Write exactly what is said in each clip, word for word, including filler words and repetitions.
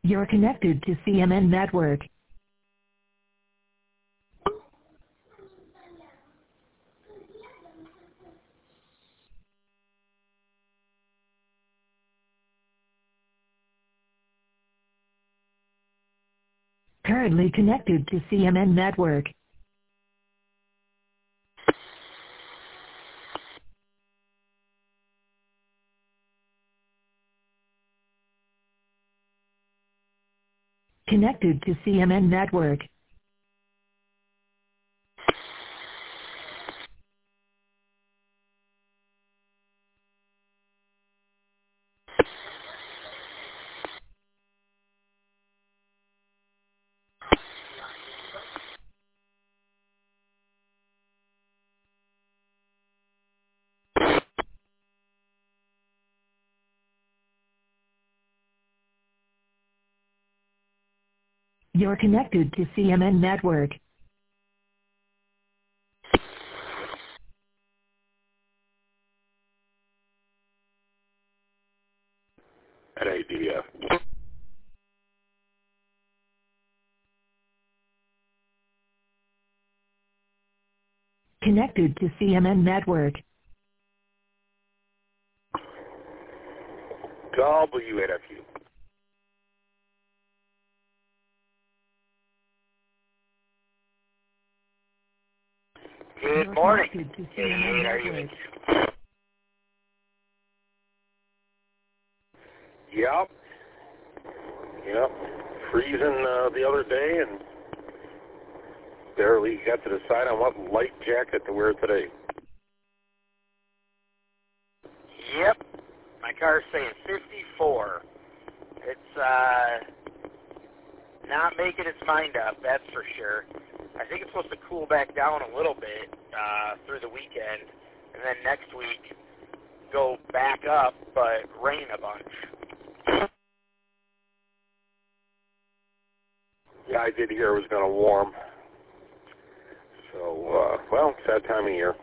You're connected to C M N Network. Currently connected to C M N Network. Connected to C M N Network. You're connected to C M N Network. At A D F. Connected to C M N Network. W eight F U. Good morning. eighty-eight, are you? Yep. Yep. Freezing uh, the other day and barely got to decide on what light jacket to wear today. Yep. My car's saying fifty-four. It's uh, not making its mind up, that's for sure. I think it's supposed to cool back down a little bit uh, through the weekend, and then next week go back up, but rain a bunch. Yeah, I did hear it was going to warm. So, uh, well, it's that time of year.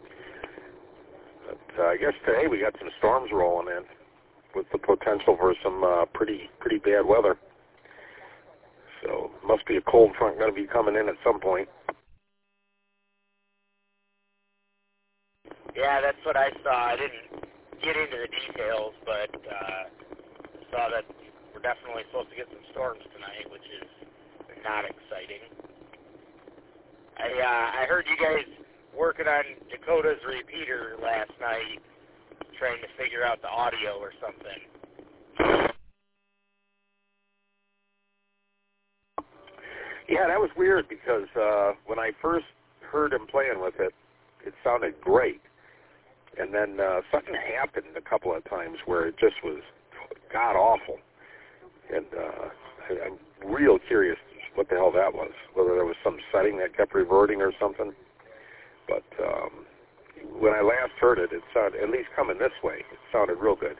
But uh, I guess today we got some storms rolling in with the potential for some uh, pretty pretty bad weather. So, must be a cold front going to be coming in at some point. Yeah, that's what I saw. I didn't get into the details, but uh, saw that we're definitely supposed to get some storms tonight, which is not exciting. I uh, I heard you guys working on Dakota's repeater last night, trying to figure out the audio or something. Yeah, that was weird because uh, when I first heard him playing with it, it sounded great. And then uh, something happened a couple of times where it just was god-awful. And uh, I, I'm real curious what the hell that was, whether there was some setting that kept reverting or something. But um, when I last heard it, it sounded, at least coming this way, it sounded real good.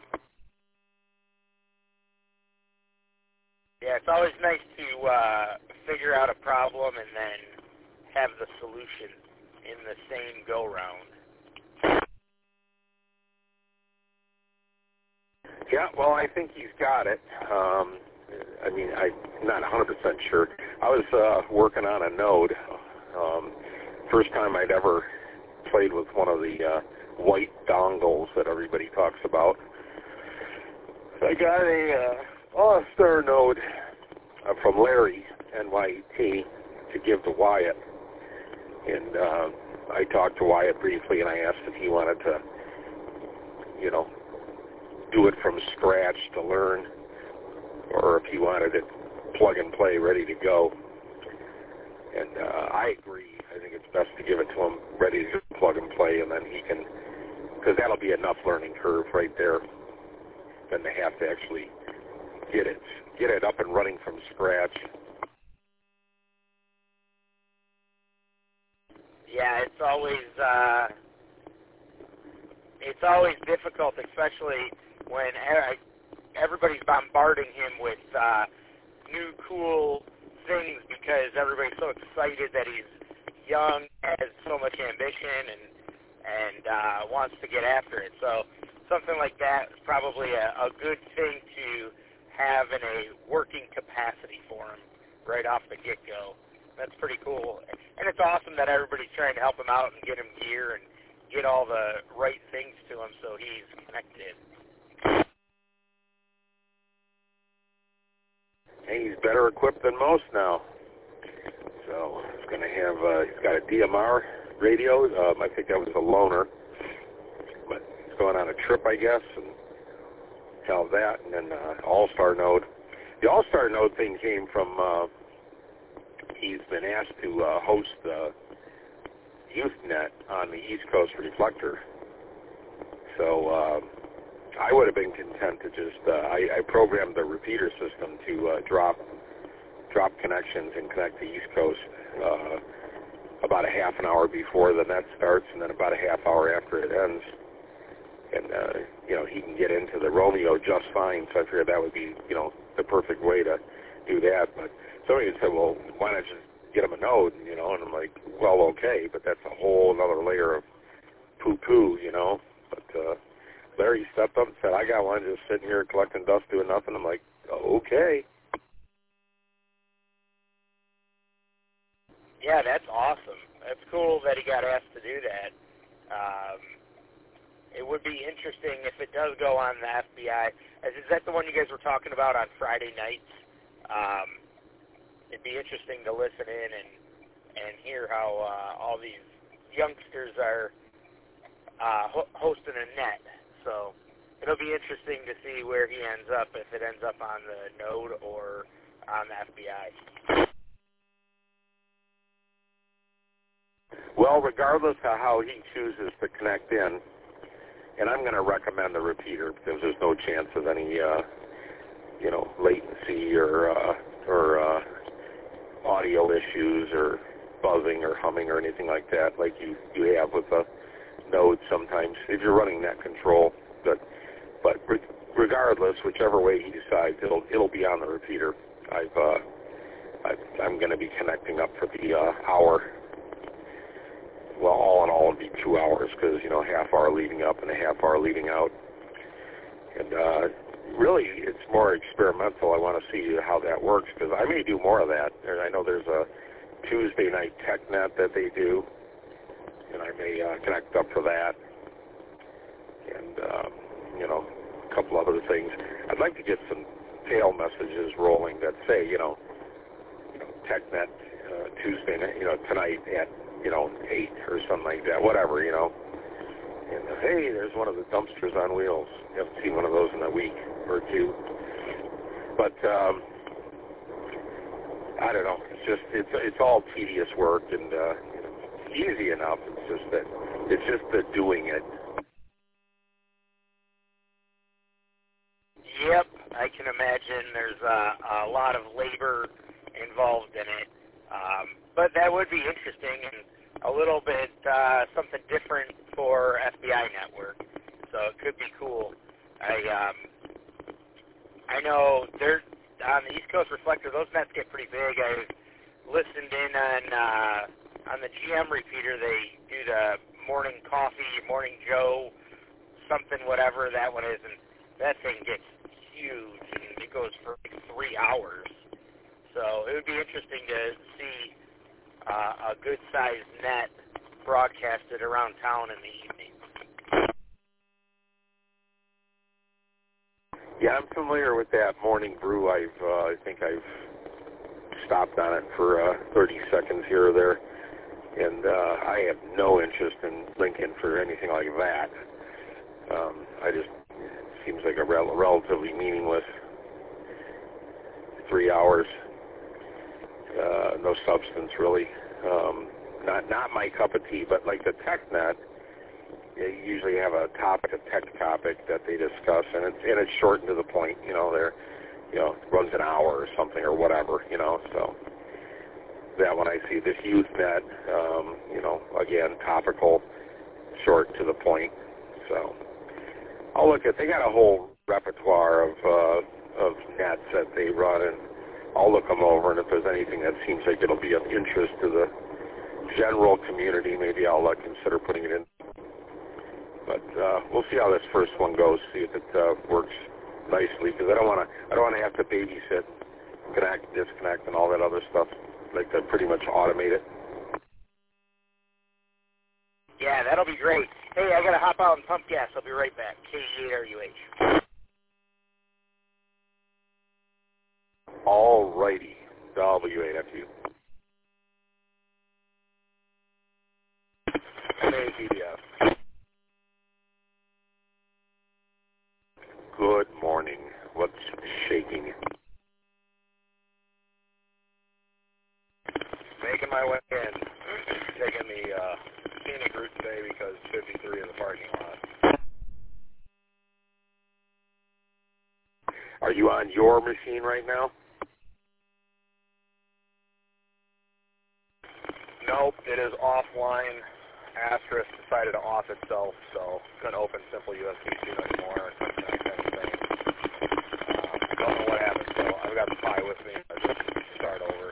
Yeah, it's always nice to uh, figure out a problem and then have the solution in the same go-round. Yeah, well, I think he's got it. Um, I mean, I'm not one hundred percent sure. I was uh, working on a node. Um, first time I'd ever played with one of the uh, white dongles that everybody talks about. I got a uh, All-Star node uh, from Larry, N Y E T, to give to Wyatt. And uh, I talked to Wyatt briefly, and I asked if he wanted to, you know, do it from scratch to learn, or if he wanted it plug and play, ready to go. And uh, I agree. I think it's best to give it to him ready to plug and play, and then he can, because that'll be enough learning curve right there, than to have to actually get it, get it up and running from scratch. Yeah, it's always uh, it's always difficult, especially when everybody's bombarding him with uh, new cool things because everybody's so excited that he's young, has so much ambition, and and uh, wants to get after it. So something like that is probably a, a good thing to having a working capacity for him right off the get-go. That's pretty cool. And it's awesome that everybody's trying to help him out and get him gear and get all the right things to him so he's connected. Hey, he's better equipped than most now. So he's going to have, uh, he's got a D M R radio. Um, I think that was a loaner. But he's going on a trip, I guess, and have that. And then uh, All-Star Node. The All-Star Node thing came from, uh, he's been asked to uh, host uh, YouthNet on the East Coast Reflector. So uh, I would have been content to just, uh, I, I programmed the repeater system to uh, drop drop connections and connect to East Coast uh, about a half an hour before the net starts and then about a half hour after it ends. And, uh, you know, he can get into the Romeo just fine, so I figured that would be, you know, the perfect way to do that. But somebody said, well, why not just get him a node, you know? And I'm like, well, okay, but that's a whole other layer of poo-poo, you know? But uh, Larry stepped up and said, I got one just sitting here collecting dust doing nothing. I'm like, okay. Yeah, that's awesome. That's cool that he got asked to do that. Um, it would be interesting if it does go on the F B I. Is that the one you guys were talking about on Friday nights? Um, it'd be interesting to listen in and, and hear how uh, all these youngsters are uh, ho- hosting a net. So it'll be interesting to see where he ends up, if it ends up on the node or on the F B I. Well, regardless of how he chooses to connect in, and I'm going to recommend the repeater because there's no chance of any, uh, you know, latency or uh, or uh, audio issues or buzzing or humming or anything like that, like you, you have with a node sometimes if you're running net control. But but re- regardless, whichever way he decides, it'll it'll be on the repeater. I've uh, I've I'm going to be connecting up for the uh, hour. Well, all in all, it'd be two hours because, you know, half hour leading up and a half hour leading out. And uh, really, it's more experimental. I want to see how that works because I may do more of that. And I know there's a Tuesday night TechNet that they do, and I may uh, connect up for that. And, uh, you know, a couple other things. I'd like to get some tail messages rolling that say, you know, you know TechNet uh, Tuesday night, you know, tonight at, you know, eight or something like that, whatever, you know. And, uh, hey, there's one of the dumpsters on wheels. You haven't seen one of those in a week or two. But, um, I don't know. It's just, it's it's all tedious work and uh, easy enough. It's just that, it's just the doing it. Yep, I can imagine there's a, a lot of labor involved in it. Um, but that would be interesting and a little bit uh, something different for F B I network, so it could be cool. I um, I know they're on the East Coast Reflector. Those nets get pretty big. I listened in on uh, on the G M repeater. They do the morning coffee, morning Joe, something whatever that one is, and that thing gets huge and it goes for like three hours. So it would be interesting to see Uh, a good-sized net broadcasted around town in the evening. Yeah, I'm familiar with that morning brew. I've, uh, I think I've stopped on it for uh, thirty seconds here or there, and uh, I have no interest in linking for anything like that. Um, I just, it seems like a rel- relatively meaningless three hours. Uh, no substance, really. Um, not not my cup of tea, but like the TechNet, they usually have a topic, a tech topic that they discuss, and it's and it's short and to the point. You know, they're, you know, runs an hour or something or whatever. You know, so that one I see. This YouthNet, um, you know, again, topical, short to the point. So I'll look at. They got a whole repertoire of uh, of nets that they run, and I'll look them over, and if there's anything that seems like it'll be of interest to the general community, maybe I'll uh, consider putting it in. But uh, we'll see how this first one goes, see if it uh, works nicely because I don't want to. I don't want to have to babysit, connect, disconnect, and all that other stuff. I'd like to pretty much automate it. Yeah, that'll be great. Hey, I gotta hop out and pump gas. I'll be right back. K E eight R U H. All righty. W eight F U. M A P D F. Good morning. What's shaking? Making my way in. Taking the uh, scenic route today because fifty-three in the parking lot. Are you on your machine right now? Nope, it is offline. Asterisk decided to off itself, so couldn't open simple U S B two anymore. Couldn't connect anything. Um, don't know what happened, so I've got the Pi with me. I just start over.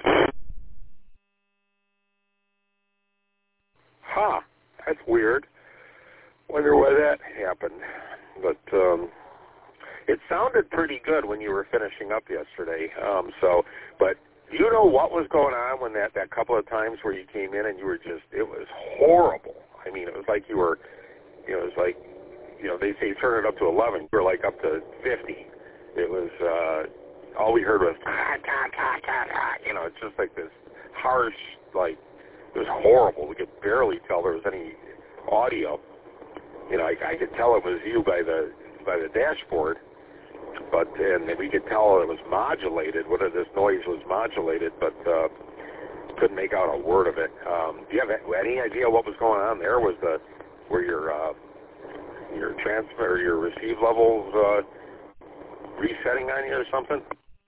Huh, that's weird. Wonder why that happened. But um, it sounded pretty good when you were finishing up yesterday. Um, so, but do you know what was going on when that, that couple of times where you came in and you were just, it was horrible. I mean, it was like you were, you know, it was like, you know, they say turn it up to eleven. You were like up to fifty. It was, uh, all we heard was, ah, ta, ta, ta, ta. You know, it's just like this harsh, like, it was horrible. We could barely tell there was any audio. You know, I, I could tell it was you by the by the dashboard, but and we could tell it was modulated, whether this noise was modulated, but uh, couldn't make out a word of it. Um, do you have any idea what was going on there? Was the were your uh, your transfer, your receive levels uh, resetting on you or something?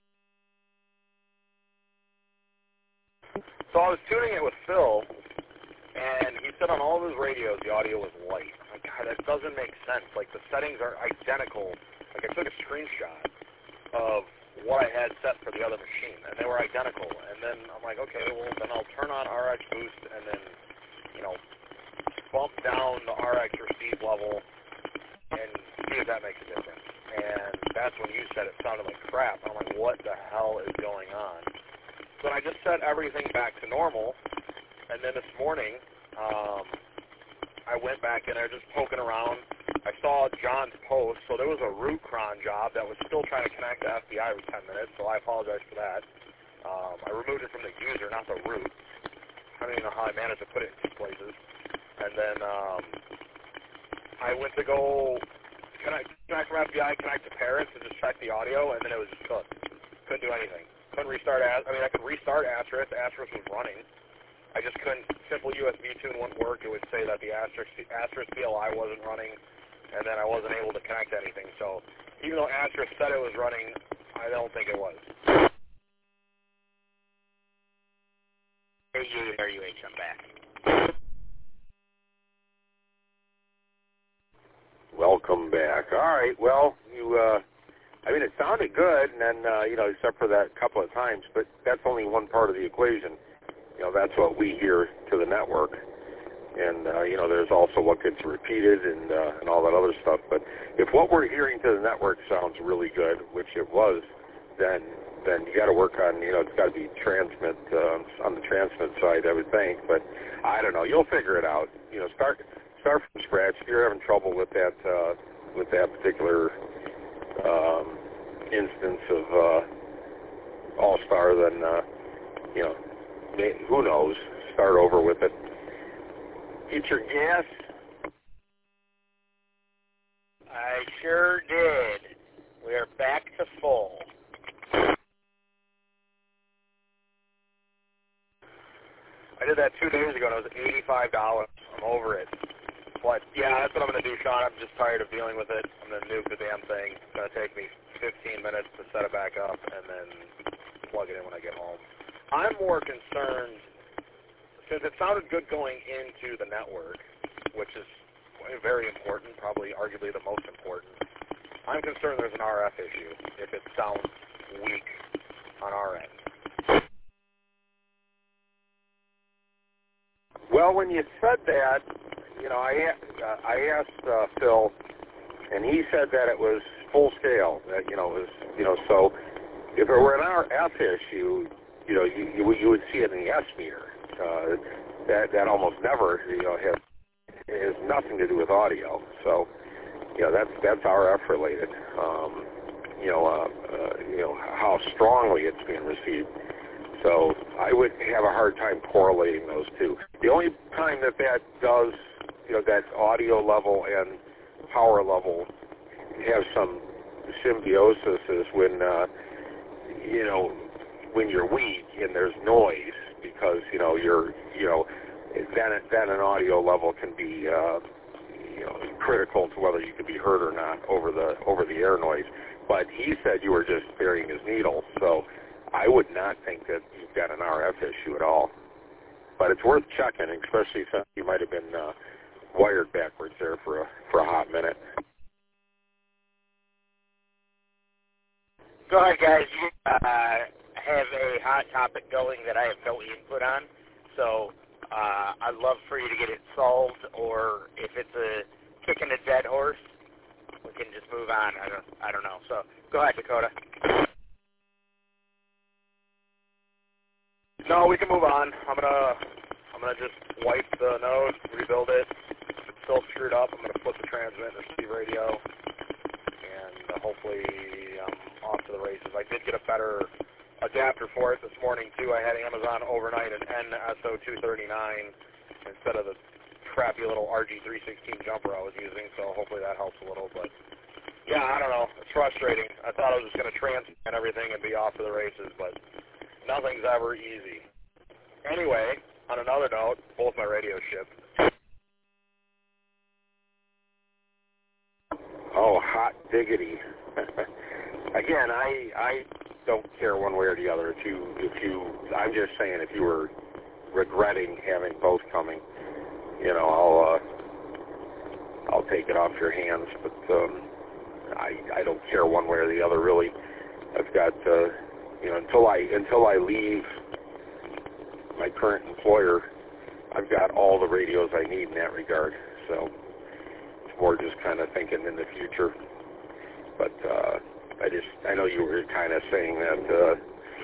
So I was tuning it with Phil, and he said on all of his radios the audio was light. I'm like, God, that doesn't make sense. Like, the settings are identical. Like, I took a screenshot of what I had set for the other machine, and they were identical. And then I'm like, okay, well, then I'll turn on R X Boost and then, you know, bump down the R X receive level and see if that makes a difference. And that's when you said it sounded like crap. I'm like, what the hell is going on? So I just set everything back to normal, and then this morning, um, I went back in there just poking around. I saw John's post, so there was a root cron job that was still trying to connect to F B I every ten minutes, so I apologize for that. Um, I removed it from the user, not the root. I don't even know how I managed to put it in two places. And then um, I went to go connect, connect from F B I, connect to parents, and just check the audio, and then it was just cooked. Couldn't do anything. Couldn't restart, I mean, I could restart Asterisk. Asterisk was running. I just couldn't, simple U S B tune wouldn't work. It would say that the Asterisk, Asterisk P L I wasn't running, and then I wasn't able to connect anything. So even though Asterisk said it was running, I don't think it was. K E eight R U H, I'm back. Welcome back. All right, well, you, uh, I mean, it sounded good, and then, uh, you know, except for that couple of times, but that's only one part of the equation. You know, that's what we hear to the network. And, uh, you know, there's also what gets repeated and, uh, and all that other stuff. But if what we're hearing to the network sounds really good, which it was, then then you got to work on, you know, it's got to be transmit, uh, on the transmit side, I would think. But I don't know. You'll figure it out. You know, start start from scratch. If you're having trouble with that, uh, with that particular Um, instance of uh, All-Star, then, uh, you know, may, who knows, start over with it. Get your gas? I sure did. We are back to full. I did that two days ago, and it was eighty-five dollars. I'm over it. But, yeah, that's what I'm going to do, Sean. I'm just tired of dealing with it. I'm going to nuke the damn thing. It's going to take me fifteen minutes to set it back up and then plug it in when I get home. I'm more concerned, since it sounded good going into the network, which is very important, probably arguably the most important, I'm concerned there's an R F issue if it sounds weak on our end. Well, when you said that, you know, I uh, I asked uh, Phil, and he said that it was full scale. That, you know, is you know. So if it were an R F issue, you know, you you, you would see it in the S meter. Uh, that that almost never, you know, has has nothing to do with audio. So, you know, that's that's R F related. Um, you know, uh, uh, you know how strongly it's being received. So I would have a hard time correlating those two. The only time that that does, you know, that audio level and power level have some symbiosis is when, uh, you know, when you're weak and there's noise, because, you know, you're, you know, then, then an audio level can be, uh, you know, critical to whether you can be heard or not over the over the air noise. But he said you were just burying his needle, so I would not think that you've got an R F issue at all. But it's worth checking, especially since you might have been uh, wired backwards there for a for a hot minute. Go ahead, guys. You uh, have a hot topic going that I have no input on, so uh, I'd love for you to get it solved, or if it's a kicking a dead horse, we can just move on. I don't, I don't know. So go ahead, Dakota. No, we can move on. I'm gonna, I'm gonna just wipe the node, rebuild it. It's still screwed up. I'm gonna flip the transmit and receive radio, and uh, hopefully I'm off to the races. I did get a better adapter for it this morning too. I had Amazon overnight an N S O two thirty-nine instead of the crappy little R G three sixteen jumper I was using, so hopefully that helps a little. But yeah, I don't know. It's frustrating. I thought I was just gonna transmit everything and be off to the races, but nothing's ever easy. Anyway, on another note, both my radios shipped. Oh, hot diggity. Again, I I don't care one way or the other. If you if you, I'm just saying, if you were regretting having both coming, you know, I'll uh, I'll take it off your hands. But um, I I don't care one way or the other really. I've got uh, you know until I until I leave my current employer, I've got all the radios I need in that regard. So it's more just kind of thinking in the future. But uh, I just, I know you were kind of saying that, uh,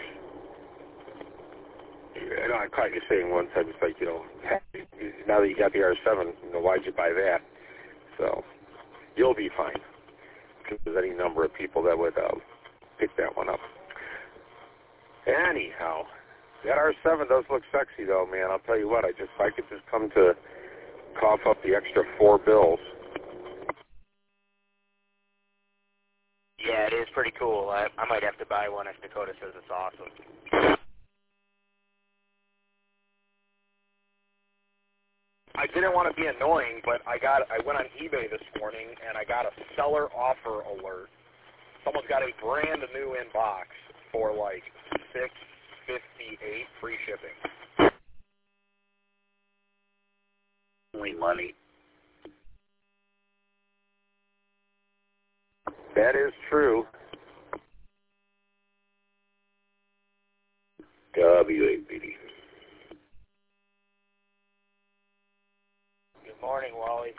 I know I caught you saying once, I was like, you know, now that you got the R seven, you know, why'd you buy that? So you'll be fine. Because there's any number of people that would uh, pick that one up. Anyhow, that R seven does look sexy though, man. I'll tell you what, I just, if I could just come to cough up the extra four bills. Yeah, it is pretty cool. I, I might have to buy one if Dakota says it's awesome. I didn't want to be annoying, but I got I went on eBay this morning and I got a seller offer alert. Someone's got a brand new inbox for like six fifty-eight free shipping. Only money. That is true. W A B D. Good morning, Wally.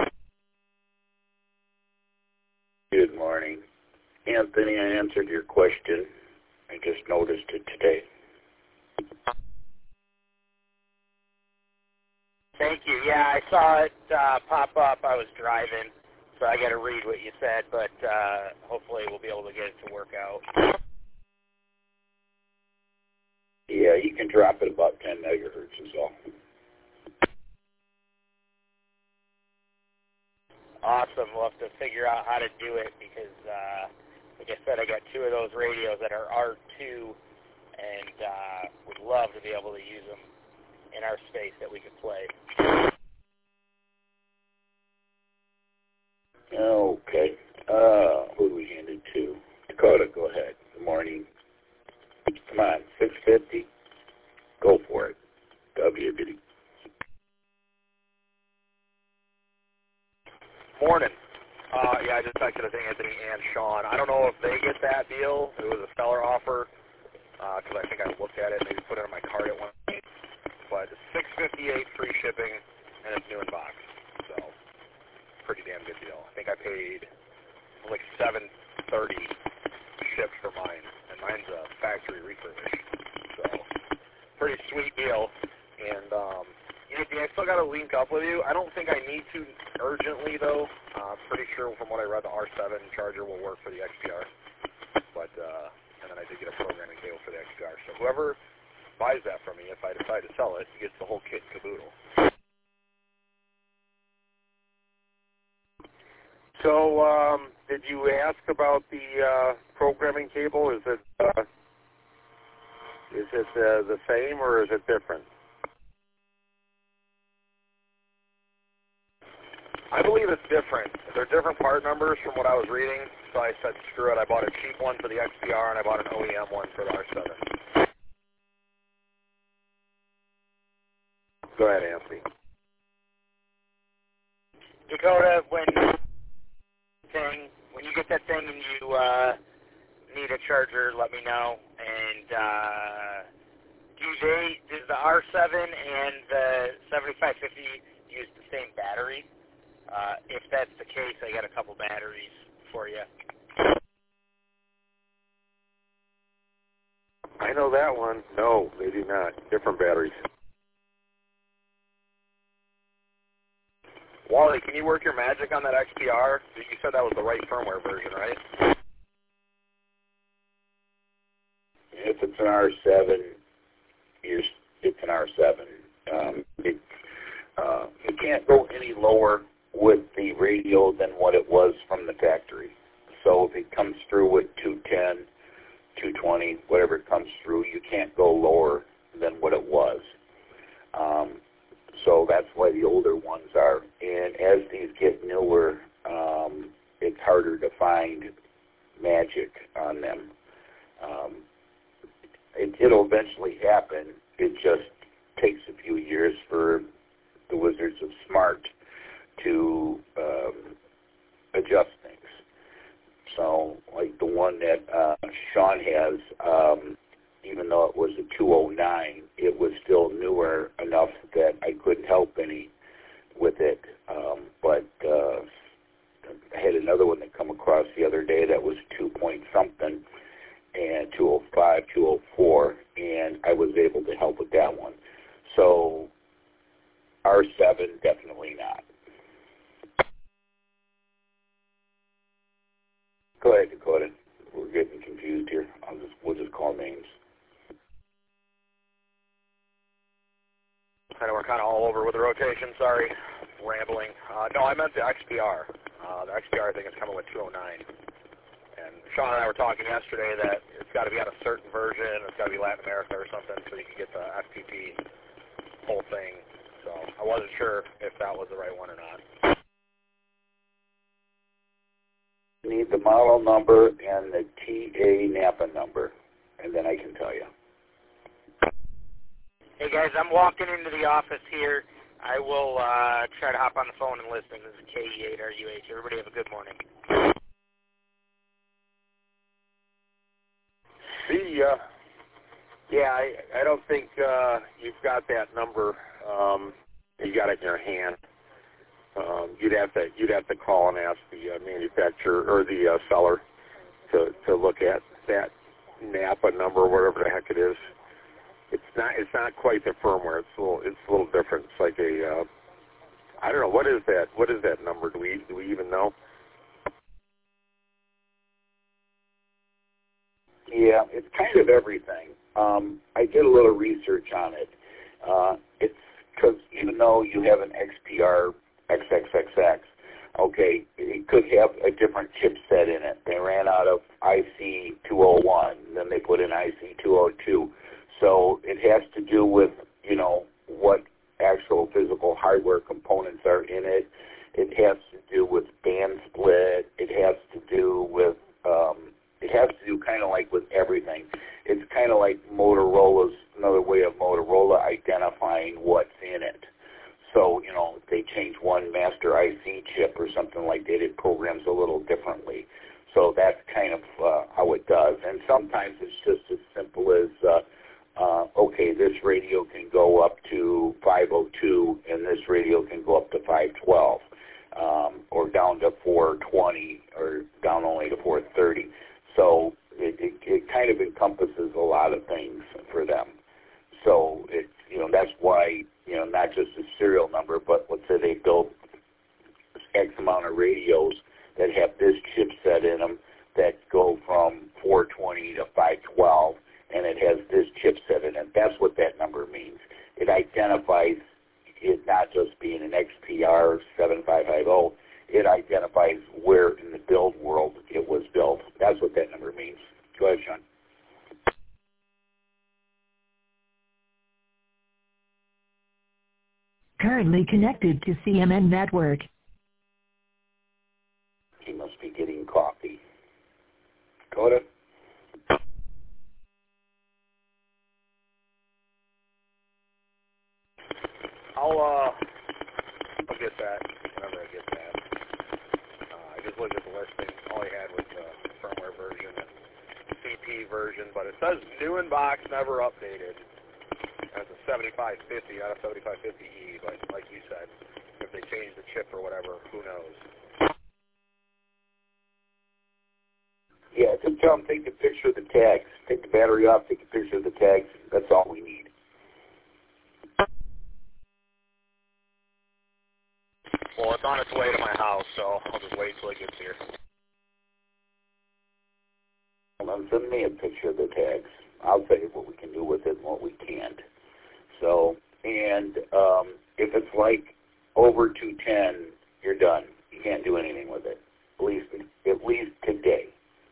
Good morning. Anthony, I answered your question. I just noticed it today. Thank you. Yeah, I saw it uh, pop up. I was driving, so I got to read what you said, but uh, hopefully we'll be able to get it to work out. Yeah, you can drop it about ten megahertz is all. Awesome. We'll have to figure out how to do it because, uh, like I said, I got two of those radios that are R two and uh, would love to be able to use them in our space that we could play. Okay. Uh, who do we hand it to? Dakota, go ahead. Good morning. Come on, six fifty. Go for it. W B D. Morning. Uh, yeah, I just texted I think Anthony and Sean. I don't know if they get that deal. It was a seller offer because uh, I think I looked at it, maybe put it on my card at one point. But six fifty-eight free shipping and it's new in box. So pretty damn good deal. I think I paid like seven thirty shipped for mine, and mine's a factory refurbished. So pretty sweet deal. And um, Anthony, I still got to link up with you. I don't think I need to urgently though. Uh, pretty sure from what I read, the R seven charger will work for the X P R. But uh, and then I did get a programming cable for the X P R. So whoever buys that from me, if I decide to sell it, gets the whole kit and caboodle. So, um, did you ask about the uh, programming cable? Is it uh, is it uh, the same or is it different? I believe it's different. They're different part numbers from what I was reading. So I said, screw it. I bought a cheap one for the X P R and I bought an O E M one for the R seven. Go ahead, Anthony. Dakota, when thing when you get that thing and you uh, need a charger, let me know. And uh, do they does the R seven and the seventy-five fifty use the same battery? Uh, if that's the case, I got a couple batteries for you. I know that one. No, they do not. Different batteries. Wally, can you work your magic on that X P R? You said that was the right firmware version, right? If it's an R seven, you're, it's an R seven. Um, it, uh, you can't go any lower with the radio than what it was from the factory. So if it comes through with two ten, two twenty, whatever it comes through, you can't go lower than what it was. Um, so that's why the older ones are. And as these get newer, um, it's harder to find magic on them. Um, it, it'll eventually happen. It just takes a few years for the Wizards of Smart to um, adjust things. So, like the one that uh, Sean has, um, even though it was a two oh nine, it was still newer enough that I couldn't help any with it. Um, but uh, I had another one that come across the other day that was two point something, and two oh five, two oh four, and I was able to help with that one. So, R seven, definitely not. Go ahead, Dakota. We're getting confused here. I'll just, we'll just call names. I know we're kind of all over with the rotation. Sorry, rambling. Uh, no, I meant the X P R. Uh, the X P R, I think, is coming with two oh nine. And Sean and I were talking yesterday that it's got to be on a certain version. It's got to be Latin America or something so you can get the F P P whole thing. So I wasn't sure if that was the right one or not. You need the model number and the T A Napa number, and then I can tell you. Hey guys, I'm walking into the office here. I will uh, try to hop on the phone and listen. This is K E eight R U H. Everybody have a good morning. See, uh, yeah, I, I don't think uh, you've got that number. Um, you got it in your hand. Um, you'd have to you'd have to call and ask the uh, manufacturer or the uh, seller to to look at that Napa number, whatever the heck it is. It's not it's not quite the firmware. It's a little it's a little different. It's like a uh, I don't know what is that what is that number? Do we do we even know? Yeah, it's kind of everything. Um, I did a little research on it. Uh, it's because even though you have an X P R X X X X, okay, it could have a different chipset in it. They ran out of I C two oh one, then they put in I C two oh two. So it has to do with, you know, what actual physical hardware components are in it. It has to do with band split. It has to do with, um, it has to do kind of like with everything. It's kind of like Motorola's, another way of Motorola identifying what's in it. So, you know, if they change one master I C chip or something like that, it programs a little differently. So that's kind of uh, how it does. And sometimes it's just as simple as, uh, uh, okay, this radio can go up to five oh two and this radio can go up to five twelve, um, or down to four twenty or down that's why, you know, not just the serial number, but let's say they build X amount of radios that have this chipset in them that go from four twenty to five twelve, and it has this chipset in it. That's what that number means. It identifies it not just being an X P R seven five five zero, it identifies where in the build world it was built. That's what that number means. Go ahead, Sean. Currently connected to C M N Network. He must be getting coffee. Dakota? I'll, uh, I'll get that whenever I get that. Uh, I just looked at the listing. All I had was the firmware version and C P version, but it says new in box, never updated. That's a seventy-five fifty out of seventy-five fifty E, but like you said, if they change the chip or whatever, who knows? Yeah, just tell them take a picture of the tags. Take the battery off, take a picture of the tags. That's all we need. Well, it's on its way to my house, so I'll just wait until it gets here. Well, then send me a picture of the tags. I'll tell you what we can do with it and what we can't. So, and um, if it's like over two ten, you're done. You can't do anything with it, at least at least today.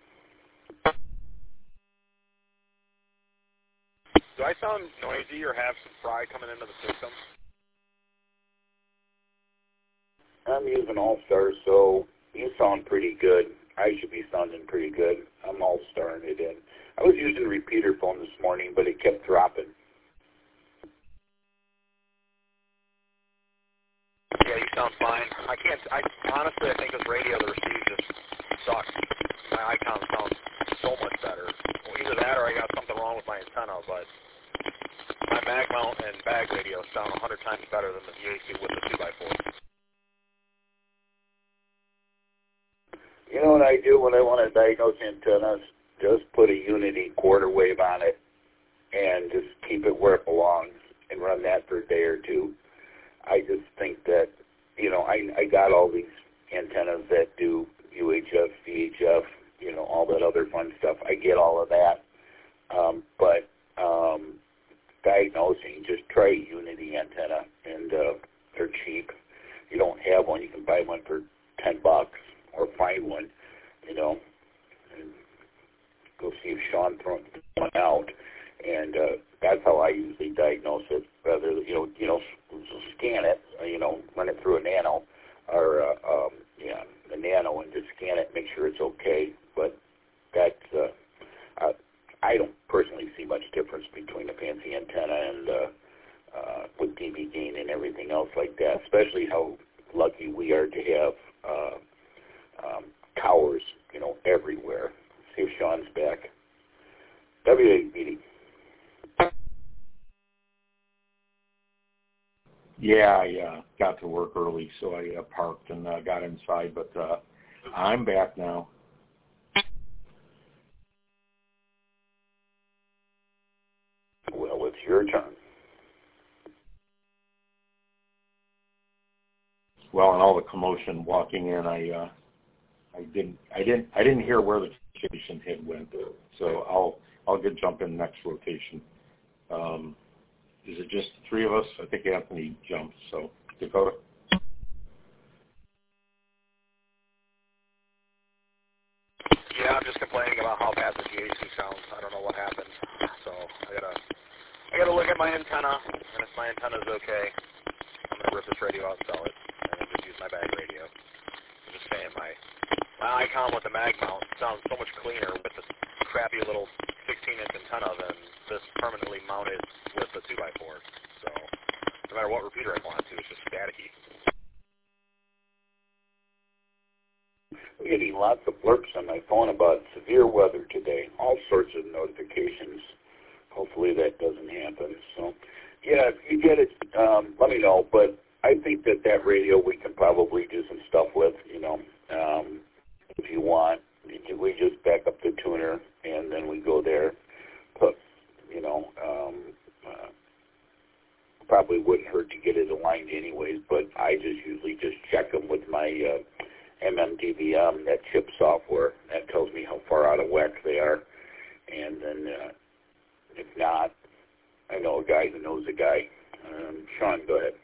Do I sound noisy or have some fry coming into the system? I'm using All-Star, so you sound pretty good. I should be sounding pretty good. I'm All-Starring it in. I was using a repeater phone this morning, but it kept dropping. Yeah, you sound fine. I can't, I honestly, I think this radio, the receive just sucks. My icon sounds so much better. Well, either that or I got something wrong with my antenna, but my mag mount and bag radio sound a hundred times better than the V A C with the two by four. You know what I do when I want to diagnose antennas? Just put a Unity quarter wave on it and just keep it where it belongs and run that for a day or two. I just think that, you know, I, I got all these antennas that do U H F, V H F, you know, all that other fun stuff. I get all of that. Um, but um, diagnosing, just try a Unity antenna, and uh, they're cheap. If you don't have one, you can buy one for ten bucks or find one, you know, and go see if Sean throws one out. And uh, that's how I usually diagnose it. Rather, you know, you know, scan it, you know, run it through a nano, or uh, um, yeah, a nano, and just scan it, make sure it's okay. But that's, uh, uh, I don't personally see much difference between a fancy antenna and uh, uh, with D B gain and everything else like that. Especially how lucky we are to have uh, um, towers, you know, everywhere. See if Sean's back. W A meeting. Yeah, I uh, got to work early, so I uh, parked and uh, got inside, but uh, I'm back now. Well, it's your turn. Well, in all the commotion walking in, I uh, I didn't I didn't I didn't hear where the station head went, so I'll I'll get jump in next rotation. Um, Is it just the three of us? I think Anthony jumped, so Dakota. Yeah, I'm just complaining about how bad the G A C sounds. I don't know what happened, so I gotta I gotta look at my antenna, and if my antenna's okay, I'm gonna rip this radio out and sell it, and then just use my bag radio. I'm just saying my my icon with the mag mount sounds so much cleaner with this crappy little sixteen inch antenna than this permanently mounted with the two by four. So no matter what repeater I want to, it's just staticky. I'm getting lots of blurps on my phone about severe weather today. All sorts of notifications. Hopefully that doesn't happen. So, yeah, if you get it, um, let me know. But I think that that radio we can probably do some stuff with, you know, um, if you want. We just back up the tuner, and then we go there. Put, you know, um, uh, probably wouldn't hurt to get it aligned anyways, but I just usually just check them with my uh, M M D B M, that chip software. That tells me how far out of whack they are. And then uh, if not, I know a guy who knows a guy. Um, Sean, go ahead.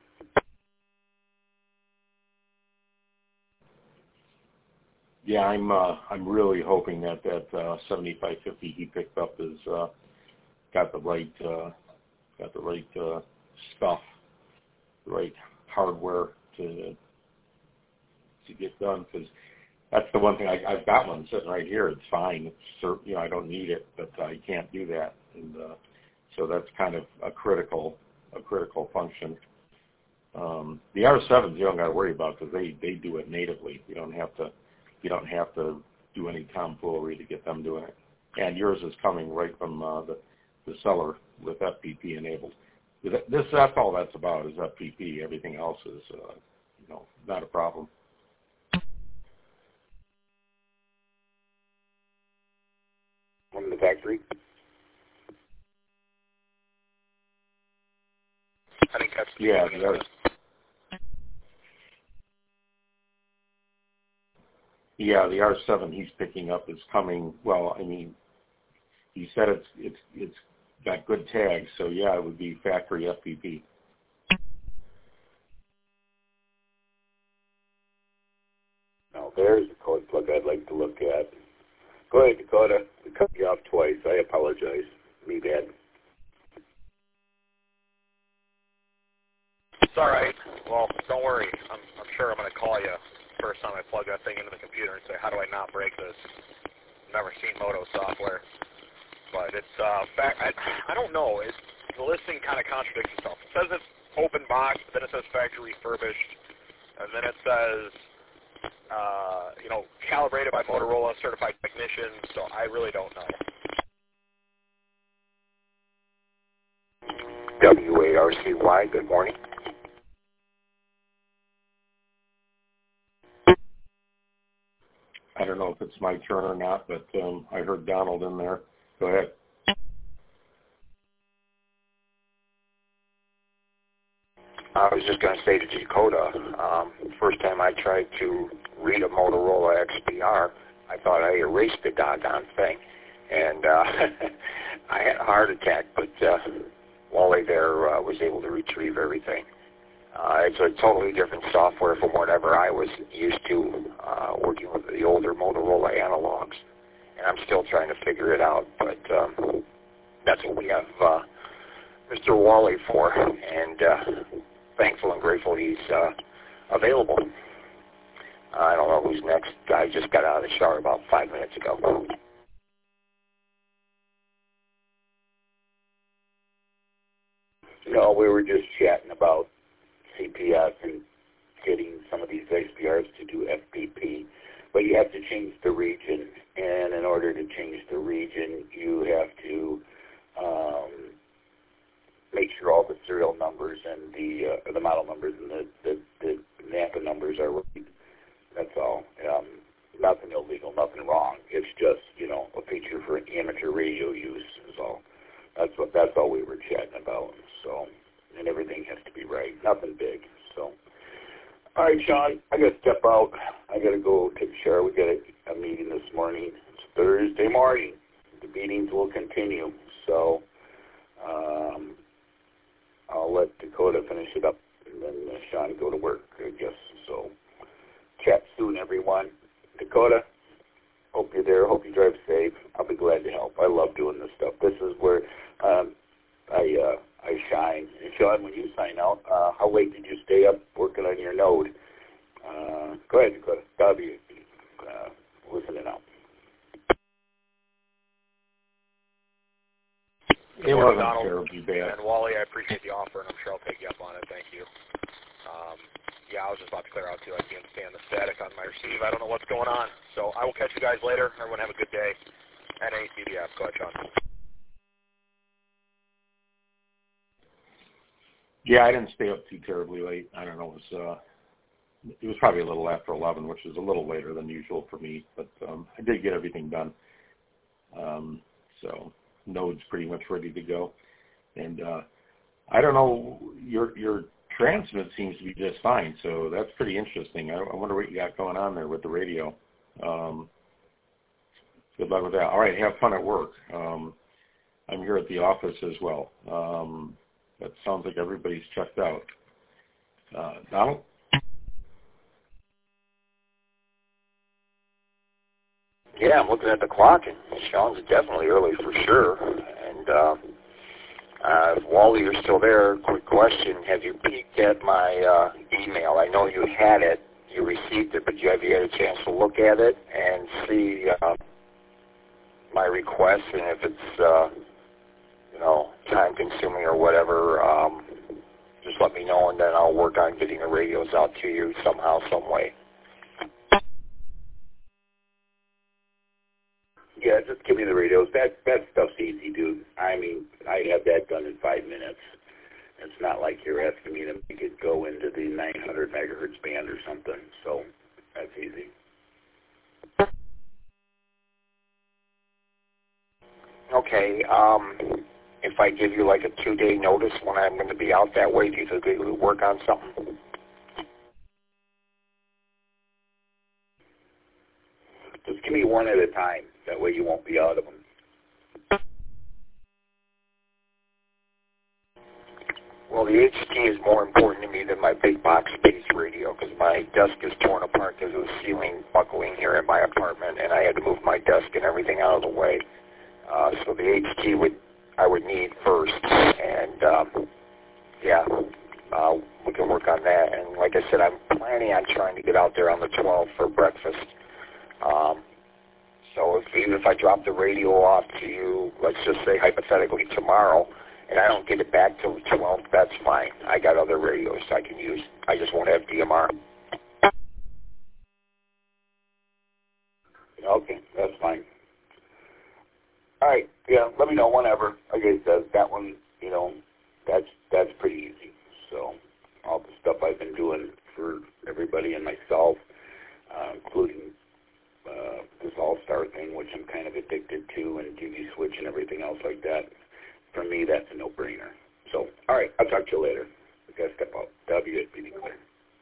Yeah, I'm uh, I'm really hoping that that uh, seventy-five fifty he picked up is uh, got the right uh, got the right uh, stuff, the right hardware to to get done. Because that's the one thing I, I've got one sitting right here. It's fine. It's you know I don't need it, but I can't do that, and uh, so that's kind of a critical a critical function. Um, the R sevens you don't got to worry about because they they do it natively. You don't have to. You don't have to do any tomfoolery to get them doing it. And yours is coming right from uh, the, the seller with F P P enabled. This, that's all that's about is F P P. Everything else is, uh, you know, not a problem. From the factory? I didn't catch the yeah, the R, yeah, the R seven he's picking up is coming. Well, I mean, he said it's it's it's got good tags, so yeah, it would be factory F P P. Now, there's a code plug I'd like to look at. Go ahead, Dakota. We cut you off twice. I apologize. Me bad. It's all right. Well, don't worry. I'm, I'm sure I'm going to call you first time I plug that thing into the computer and say, how do I not break this? Never seen Moto software. But it's, uh, fact, I, I don't know. It, the listing kind of contradicts itself. It says it's open box, then it says factory refurbished, and then it says, uh, you know, calibrated by Motorola, certified technician, so I really don't know. W A R C Y, good morning. I don't know if it's my turn or not, but um, I heard Donald in there. Go ahead. I was just going to say to Dakota, um, first time I tried to read a Motorola X P R, I thought I erased the doggone thing. And uh, I had a heart attack, but uh, Wally there uh, was able to retrieve everything. Uh, it's a totally different software from whatever I was used to uh, working with the older Motorola analogs. And I'm still trying to figure it out, but um, that's what we have uh, Mister Wally for. And uh, thankful and grateful he's uh, available. I don't know who's next. I just got out of the shower about five minutes ago. No, we were just chatting about C P S and getting some of these X P Rs to do F P P. But you have to change the region, and in order to change the region, you have to um, make sure all the serial numbers and the uh, the model numbers and the, the, the NAPA numbers are right. That's all. Um, nothing illegal, nothing wrong. It's just, you know, a feature for amateur radio use is all. That's what. That's all we were chatting about. So, and everything has to be right. Nothing big. So, all right, Sean, I got to step out. I got to go take a shower. We got a, a meeting this morning. It's Thursday morning. The meetings will continue. So, um, I'll let Dakota finish it up, and then uh, Sean go to work, I guess. So, chat soon, everyone. Dakota, hope you're there. Hope you drive safe. I'll be glad to help. I love doing this stuff. This is where um, I uh, I shine. And Sean, when you sign out, uh, how late did you stay up working on your node? Uh, go ahead, Dakota. I'll be uh, listening out. It wasn't terribly bad. And Wally, I appreciate the offer, and I'm sure I'll take you up on it. Thank you. Um, yeah, I was just about to clear out, too. I can't stand the static on my receive. I don't know what's going on. So I will catch you guys later. Everyone have a good day. N A C B F. Go ahead, Sean. Yeah, I didn't stay up too terribly late. I don't know. It was, uh, it was probably a little after eleven, which is a little later than usual for me. But um, I did get everything done. Um, so node's pretty much ready to go. And uh, I don't know, your your transmit seems to be just fine, so that's pretty interesting. I, I wonder what you got going on there with the radio. Um, good luck with that. All right, have fun at work. Um, I'm here at the office as well. Um, that sounds like everybody's checked out. Uh, Donald? Yeah, I'm looking at the clock, and Sean's definitely early for sure. And uh, uh, Wally, you're still there. Quick question: have you peeked at my uh, email? I know you had it, you received it, but you have you had a chance to look at it and see uh, my request, and if it's uh, you know time-consuming or whatever, um, just let me know, and then I'll work on getting the radios out to you somehow, some way. Yeah, just give me the radios. That that stuff's easy, dude. I mean, I have that done in five minutes. It's not like you're asking me to make it go into the nine hundred megahertz band or something. So that's easy. Okay. Um, if I give you like a two-day notice when I'm going to be out that way, do you think we could work on something? Just give me one at a time. That way you won't be out of them. Well, the H T is more important to me than my big box space radio because my desk is torn apart because of the ceiling buckling here in my apartment, and I had to move my desk and everything out of the way. Uh, so the H T would I would need first, and um, yeah, uh, we can work on that. And like I said, I'm planning on trying to get out there on the twelfth for breakfast. Um, so if, even if I drop the radio off to you, let's just say hypothetically tomorrow, and I don't get it back till the twelfth, that's fine. I got other radios I can use. I just won't have D M R. Okay, that's fine. All right, yeah, let me know whenever. Like I said, that one, you know, that's that's pretty easy. So all the stuff I've been doing for everybody and myself, uh, including uh, this All-Star thing, which I'm kind of addicted to, and T V Switch and everything else like that. For me, that's a no-brainer. So, all right, I'll talk to you later. I gotta step out. W at Meeting Clear.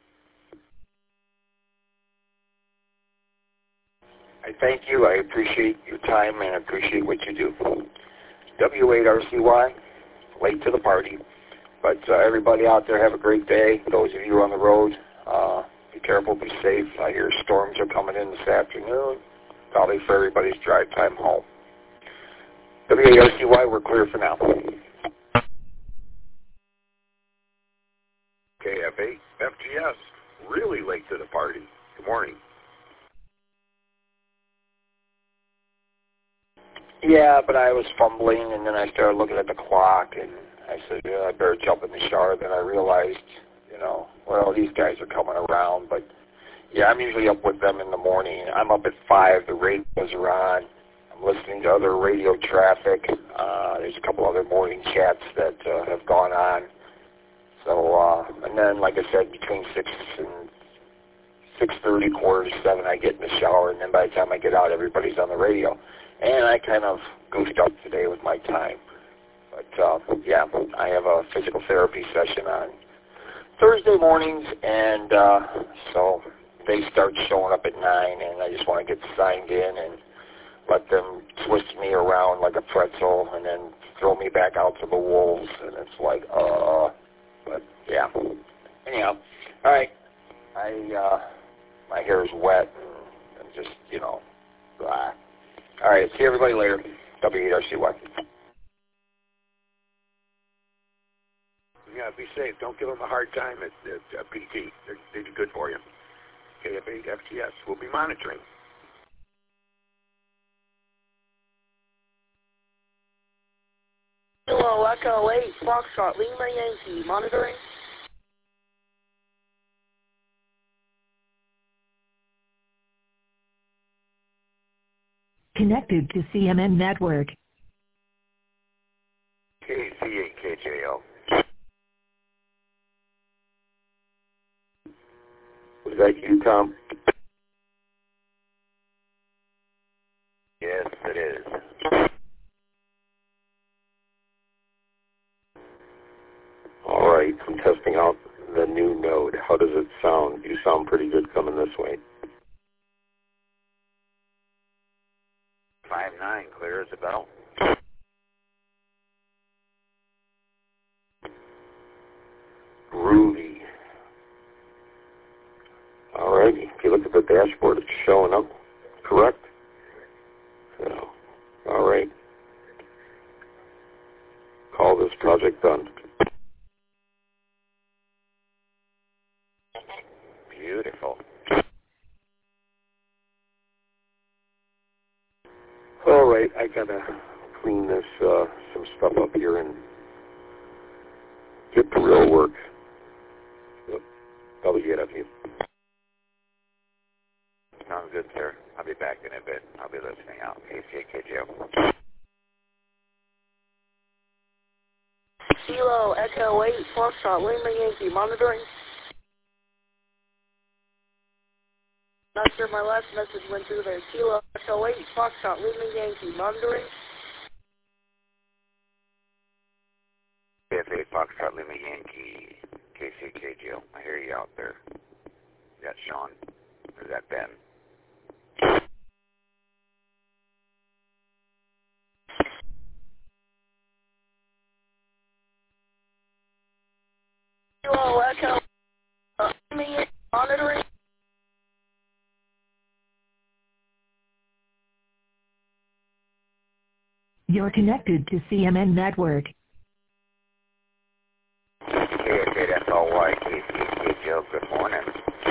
I thank you. I appreciate your time and appreciate what you do. W eight R C Y, late to the party. But uh, everybody out there, have a great day. Those of you on the road, uh, be careful, be safe. I hear storms are coming in this afternoon, probably for everybody's drive time home. W eight R C Y, we're clear for now. K F eight, F G S, really late to the party. Good morning. Yeah, but I was fumbling, and then I started looking at the clock, and I said, yeah, I better jump in the shower. Then I realized, you know, well, these guys are coming around. But, yeah, I'm usually up with them in the morning. I'm up at five. The radios are on. I'm listening to other radio traffic. Uh, there's a couple other morning chats that uh, have gone on. So, uh, and then, like I said, between six and six thirty, quarter to seven, I get in the shower, and then by the time I get out, everybody's on the radio. And I kind of goofed up today with my time. But, uh, yeah, I have a physical therapy session on Thursday mornings, and uh, so they start showing up at nine, and I just want to get signed in and let them twist me around like a pretzel and then throw me back out to the wolves. And it's like, uh, but, yeah. Anyhow, all right. I, uh, my hair is wet and, and just, you know, blah. All right, see everybody later. W eight R C Y. Yeah, be safe. Don't give them a hard time at, at uh, P T. They're, they do good for you. K F eight F G S. We'll be monitoring. Hello, Echo eight, Foxtrot, Lima Yankee, monitoring. Connected to C M N Network. K C eight K J L. Was that you, Tom? Yes, it is. right. I'm testing out the new node. How does it sound? You sound pretty good coming this way. five nine, clear as a bell. Groovy. All righty. If you look at the dashboard, it's showing up correct. So, all right. Call this project done. Beautiful. All right, I gotta clean this uh, some stuff up here and get to real work. W G W. Sounds good, sir. I'll be back in a bit. I'll be listening out. K C A K J O. Kilo Echo eight, Foxtrot, Lima Yankee, monitoring. Not sure my last message went through there. Kilo Echo eight, Foxtrot, Lima Yankee, monitoring. K F eight, Foxtrot, Lima Yankee, K C A K J O. I hear you out there. Is that Sean? Or is that Ben? Kilo Echo, uh, Lima Yankee, monitoring. You're connected to C M N Network. K F eight F L Y, K C A K J O, good morning.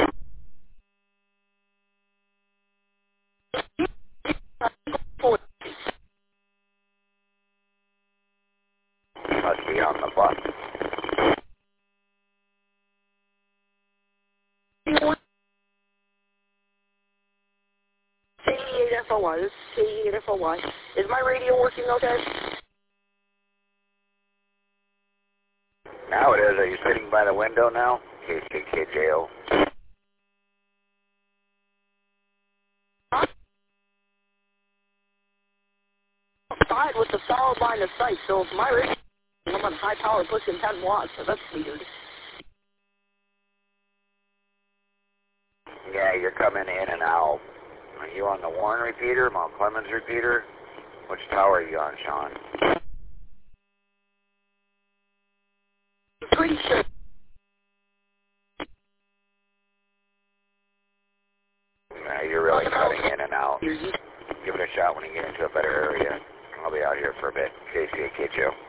Must be on the bus. K eight F L Y, this is K eight F L Y. Is my radio working okay? Now it is. Are you sitting by the window now? K C A K J O. Outside with a solid line of sight, so if my radio, I'm on high power pushing ten watts, so that's weird. Yeah, you're coming in and out. Are you on the Warren repeater, Mount Clemens repeater? Which tower are you on, Sean? Pretty sure. Yeah, you're really cutting in and out. Give it a shot when you get into a better area. I'll be out here for a bit. K C A K J O.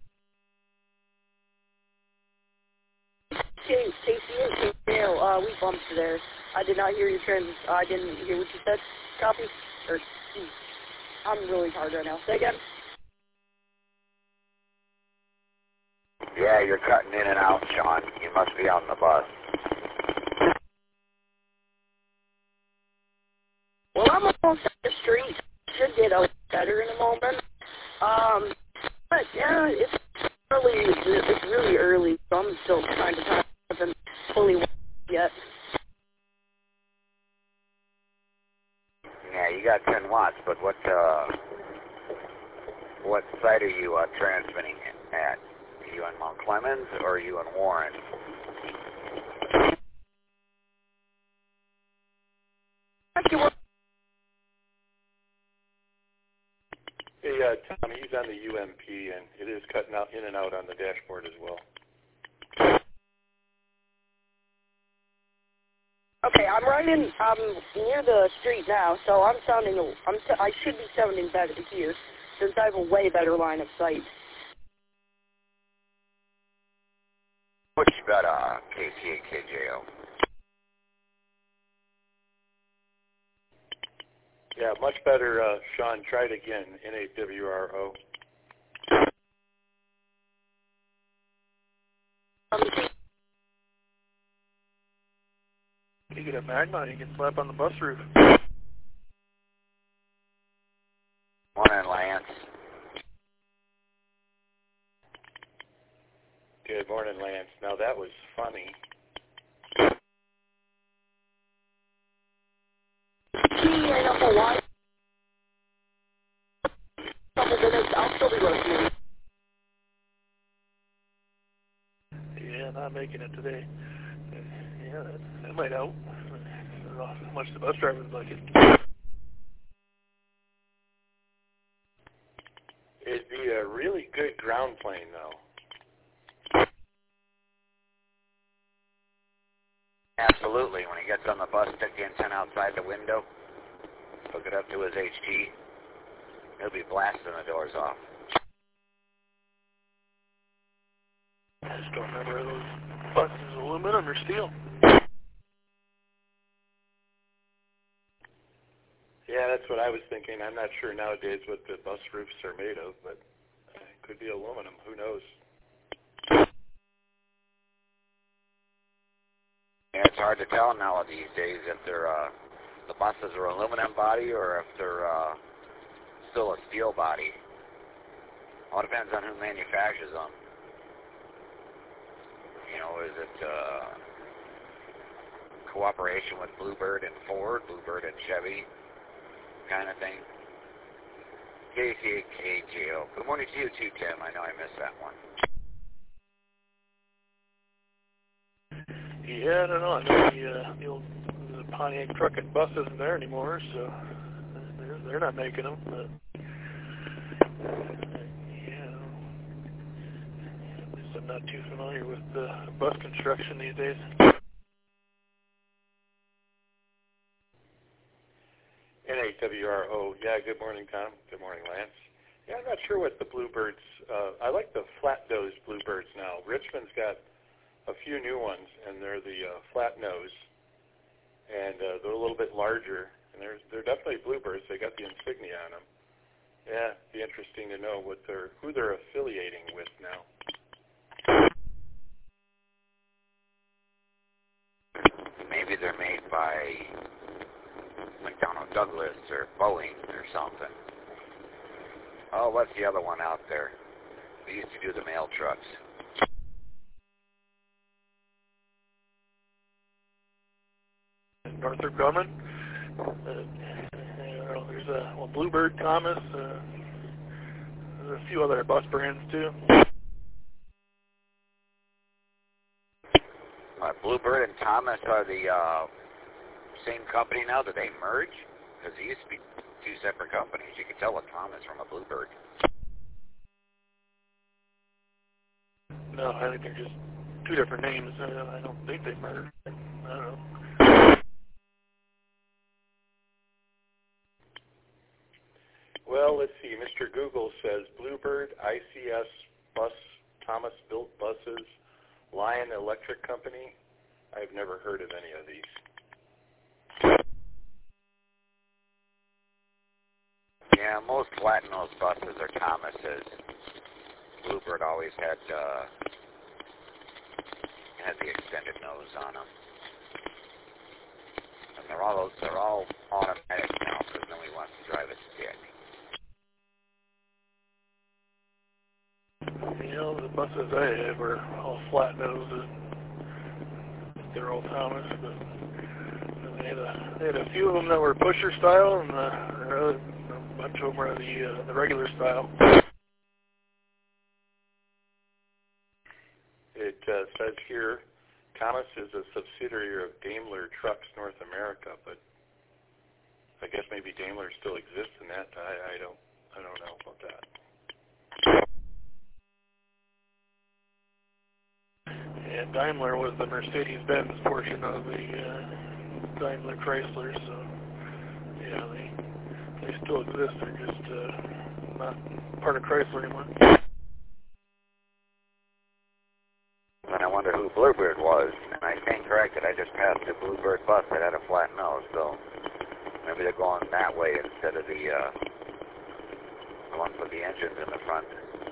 K C A K J O, uh, we bumped there. I did not hear your trans. Uh, I didn't hear what you said. Copy? Or, I'm really hard right now. Say again? Yeah, you're cutting in and out, Sean. You must be on the bus. Well, I'm almost at the street. Should get a better in a moment. Um, but yeah, it's early. It's really early, so I'm still trying to time. I haven't fully worked yet. Yeah, you got ten watts, but what uh, what site are you uh, transmitting at? Are you on Mount Clemens or are you on Warren? Thank you. Hey, uh, Tom, he's on the U M P, and it is cutting out in and out on the dashboard as well. Okay, I'm right in. I'm near the street now, so I'm sounding. I'm. I should be sounding better here, since I have a way better line of sight. What you got, uh, K C A K J O? Yeah, much better, uh, Sean. Try it again, N A W R O. Um, You get a Magma, you can slap on the bus roof. Morning, Lance. Good morning, Lance. Now that was funny. T A F O Y. Couple minutes, I'll still be listening. yeah, not making it today. Yeah, that, that might help. I don't know how much the bus drivers like it. It'd be a really good ground plane, though. Absolutely. When he gets on the bus, stick the antenna outside the window, hook it up to his H G. He'll be blasting the doors off. I just don't remember are those buses aluminum or steel. Yeah, that's what I was thinking. I'm not sure nowadays what the bus roofs are made of, but it could be aluminum. Who knows? Yeah, it's hard to tell now these days if they're uh, the buses are aluminum body or if they're uh, still a steel body. All depends on who manufactures them. You know, is it uh, cooperation with Bluebird and Ford, Bluebird and Chevy, kind of thing? K C K J O. Good morning to you too, Tim. I know I missed that one. Yeah, I don't know. I know the, uh, the old the Pontiac truck and bus isn't there anymore, so they're, they're not making them. But yeah, at least I'm not too familiar with the bus construction these days. N A W R O. Yeah, good morning, Tom. Good morning, Lance. Yeah, I'm not sure what the Bluebirds, uh, I like the flat nose Bluebirds now. Richmond's got a few new ones, and they're the uh, flat nose, and uh, they're a little bit larger, and they're they're definitely Bluebirds. They got the insignia on them. Yeah, it'd be interesting to know what they're who they're affiliating with now. Maybe they're made by McDonnell Douglas or Boeing or something. Oh, what's the other one out there? We used to do the mail trucks. Northrop Grumman. Uh, there's a well, Bluebird, Thomas. Uh, there's a few other bus brands too. Uh, Bluebird and Thomas are the uh, same company now. Did they merge? Because they used to be two separate companies. You could tell a Thomas from a Bluebird. No, I think they're just two different names. Uh, I don't think they merged. I don't know. Well, let's see. Mister Google says Bluebird, I C S Bus, Thomas Built Buses, Lion Electric Company. I've never heard of any of these. Yeah, most flat nose buses are Thomas's. Bluebird always had uh, had the extended nose on them, and they're all they're all automatic now because nobody wants to drive a stick. You know, the buses I had were all flat noses. They're all Thomas, but they had a they had a few of them that were pusher style, and uh, a bunch of them were the uh, the regular style. It uh, says here, Thomas is a subsidiary of Daimler Trucks North America, but I guess maybe Daimler still exists in that. I, I don't I don't know about that. And Daimler was the Mercedes-Benz portion of the uh, Daimler Chrysler, so yeah, they they still exist. They're just uh, not part of Chrysler anymore. And I wonder who Bluebird was. And I stand corrected. I just passed a Bluebird bus that had a flat nose, so maybe they're going that way instead of the uh, the ones with the engines in the front.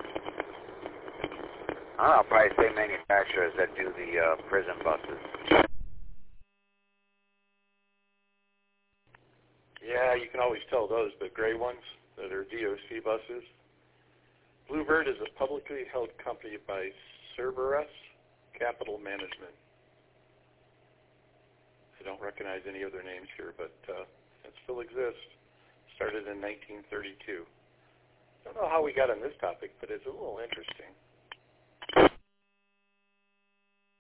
I don't know, probably same manufacturers that do the uh, prison buses. Yeah, you can always tell those, the gray ones that are D O C buses. Bluebird is a publicly held company by Cerberus Capital Management. I don't recognize any of their names here, but uh, it still exists. Started in nineteen thirty-two. I don't know how we got on this topic, but it's a little interesting.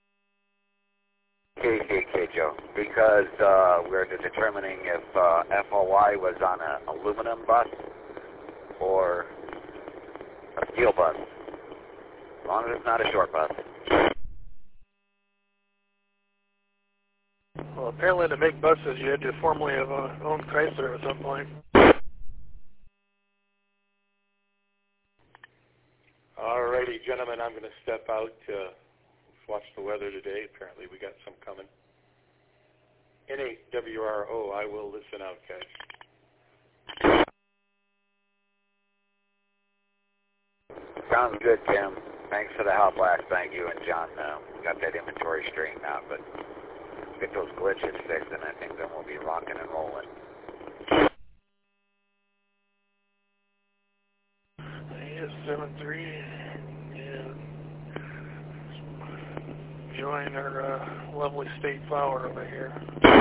K C K, Joe, because uh, we're determining if uh, F O I was on an aluminum bus or a steel bus, as long as it's not a short bus. Well, apparently to make buses, you had to formally have uh, owned Chrysler at some point. All righty, gentlemen, I'm going to step out to watch the weather today. Apparently we got some coming. N eight W R O, I will listen out, guys. Sounds good, Tim. Thanks for the help last night, you and John. Uh, got that inventory straightened out, but get those glitches fixed, and I think then we'll be rocking and rolling. A S seven three, yeah. Enjoying our uh, lovely state flower over here.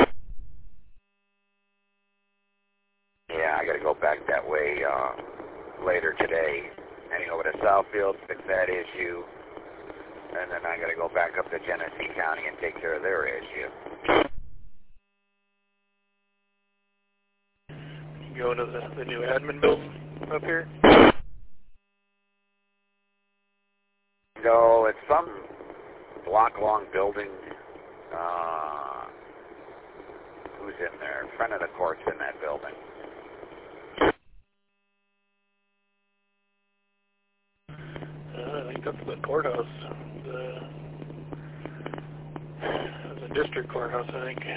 Yeah, I got to go back that way uh, later today. Heading over to Southfield, fix that issue, and then I got to go back up to Genesee County and take care of their issue. You going to the, the new admin building up here? No, it's some block-long building. Uh, who's in there? A friend of the court's in that building. Uh, I think that's the courthouse. The, the district courthouse, I think.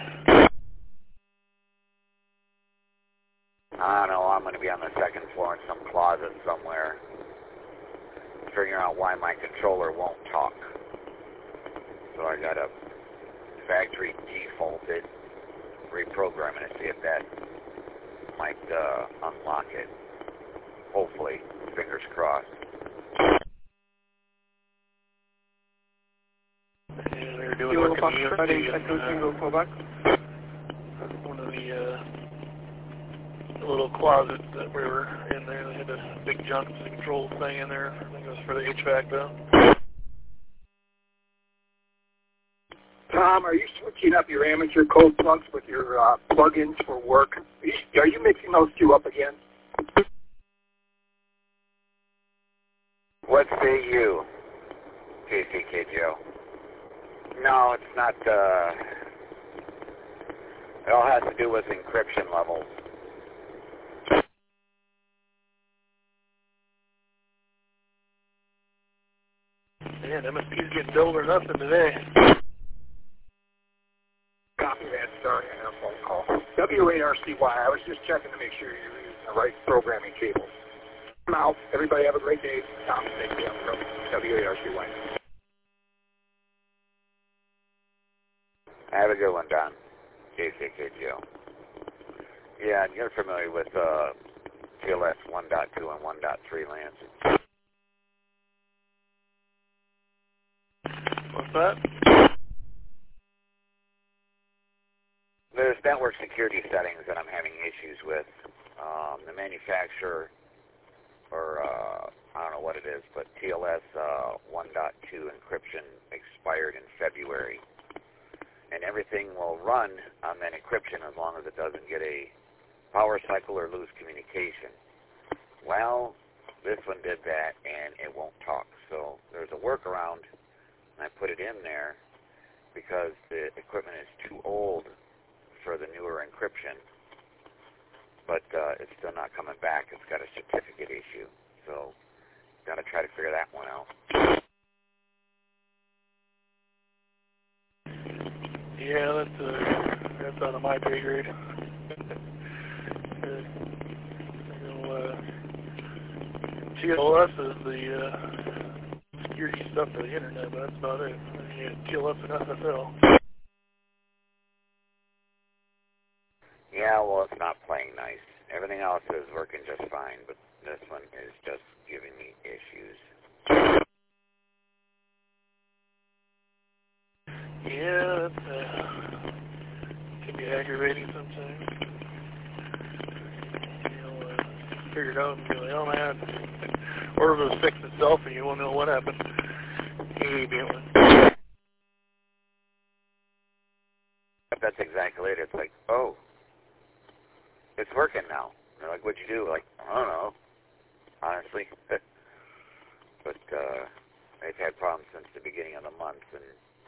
I don't know. I'm going to be on the second floor in some closet somewhere, figuring out why my controller won't talk. So I got to factory default it, reprogram it, and see if that might uh, unlock it. Hopefully, fingers crossed. Yeah, they're doing a community and, uh, one of the uh, little closets that we were in there. They had a big Johnson control thing in there. I think it was for the H V A C though. Tom, are you switching up your amateur code plugs with your uh, plugins for work? Are you, are you mixing those two up again? What say you, K C K Joe? No, it's not. Uh, it all has to do with encryption levels. Man, M S P's getting billed or nothing today. Copy that, starting a phone call. W A R C Y, I was just checking to make sure you're using the right programming cables. I'm out. Everybody have a great day. Tom, take care. W A R C Y. Have a good one, Don. K C K Joe. Yeah, and you're familiar with uh, T L S one point two and one point three, Lance. What's that? There's network security settings that I'm having issues with. Um, the manufacturer, or uh, I don't know what it is, but T L S uh, one point two encryption expired in February. And everything will run on that encryption as long as it doesn't get a power cycle or lose communication. Well, this one did that, and it won't talk. So there's a workaround, and I put it in there because the equipment is too old for the newer encryption, but uh, it's still not coming back. It's got a certificate issue, so got to try to figure that one out. Yeah, that's uh, that's out of my pay grade. uh, you know, uh, T L S is the uh, security stuff for the internet, but that's about it. Yeah, T L S and S S L. Yeah, well, it's not playing nice. Everything else is working just fine, but this one is just giving me issues. Yeah, that uh, can be aggravating sometimes. You know, uh, figure it out and be like, oh man, or if it was fixed itself and you won't know what happened. Maybe it was. that's exactly it. It's like, oh, it's working now. And they're like, what'd you do? Like, I don't know, honestly. But uh, they've had problems since the beginning of the month, and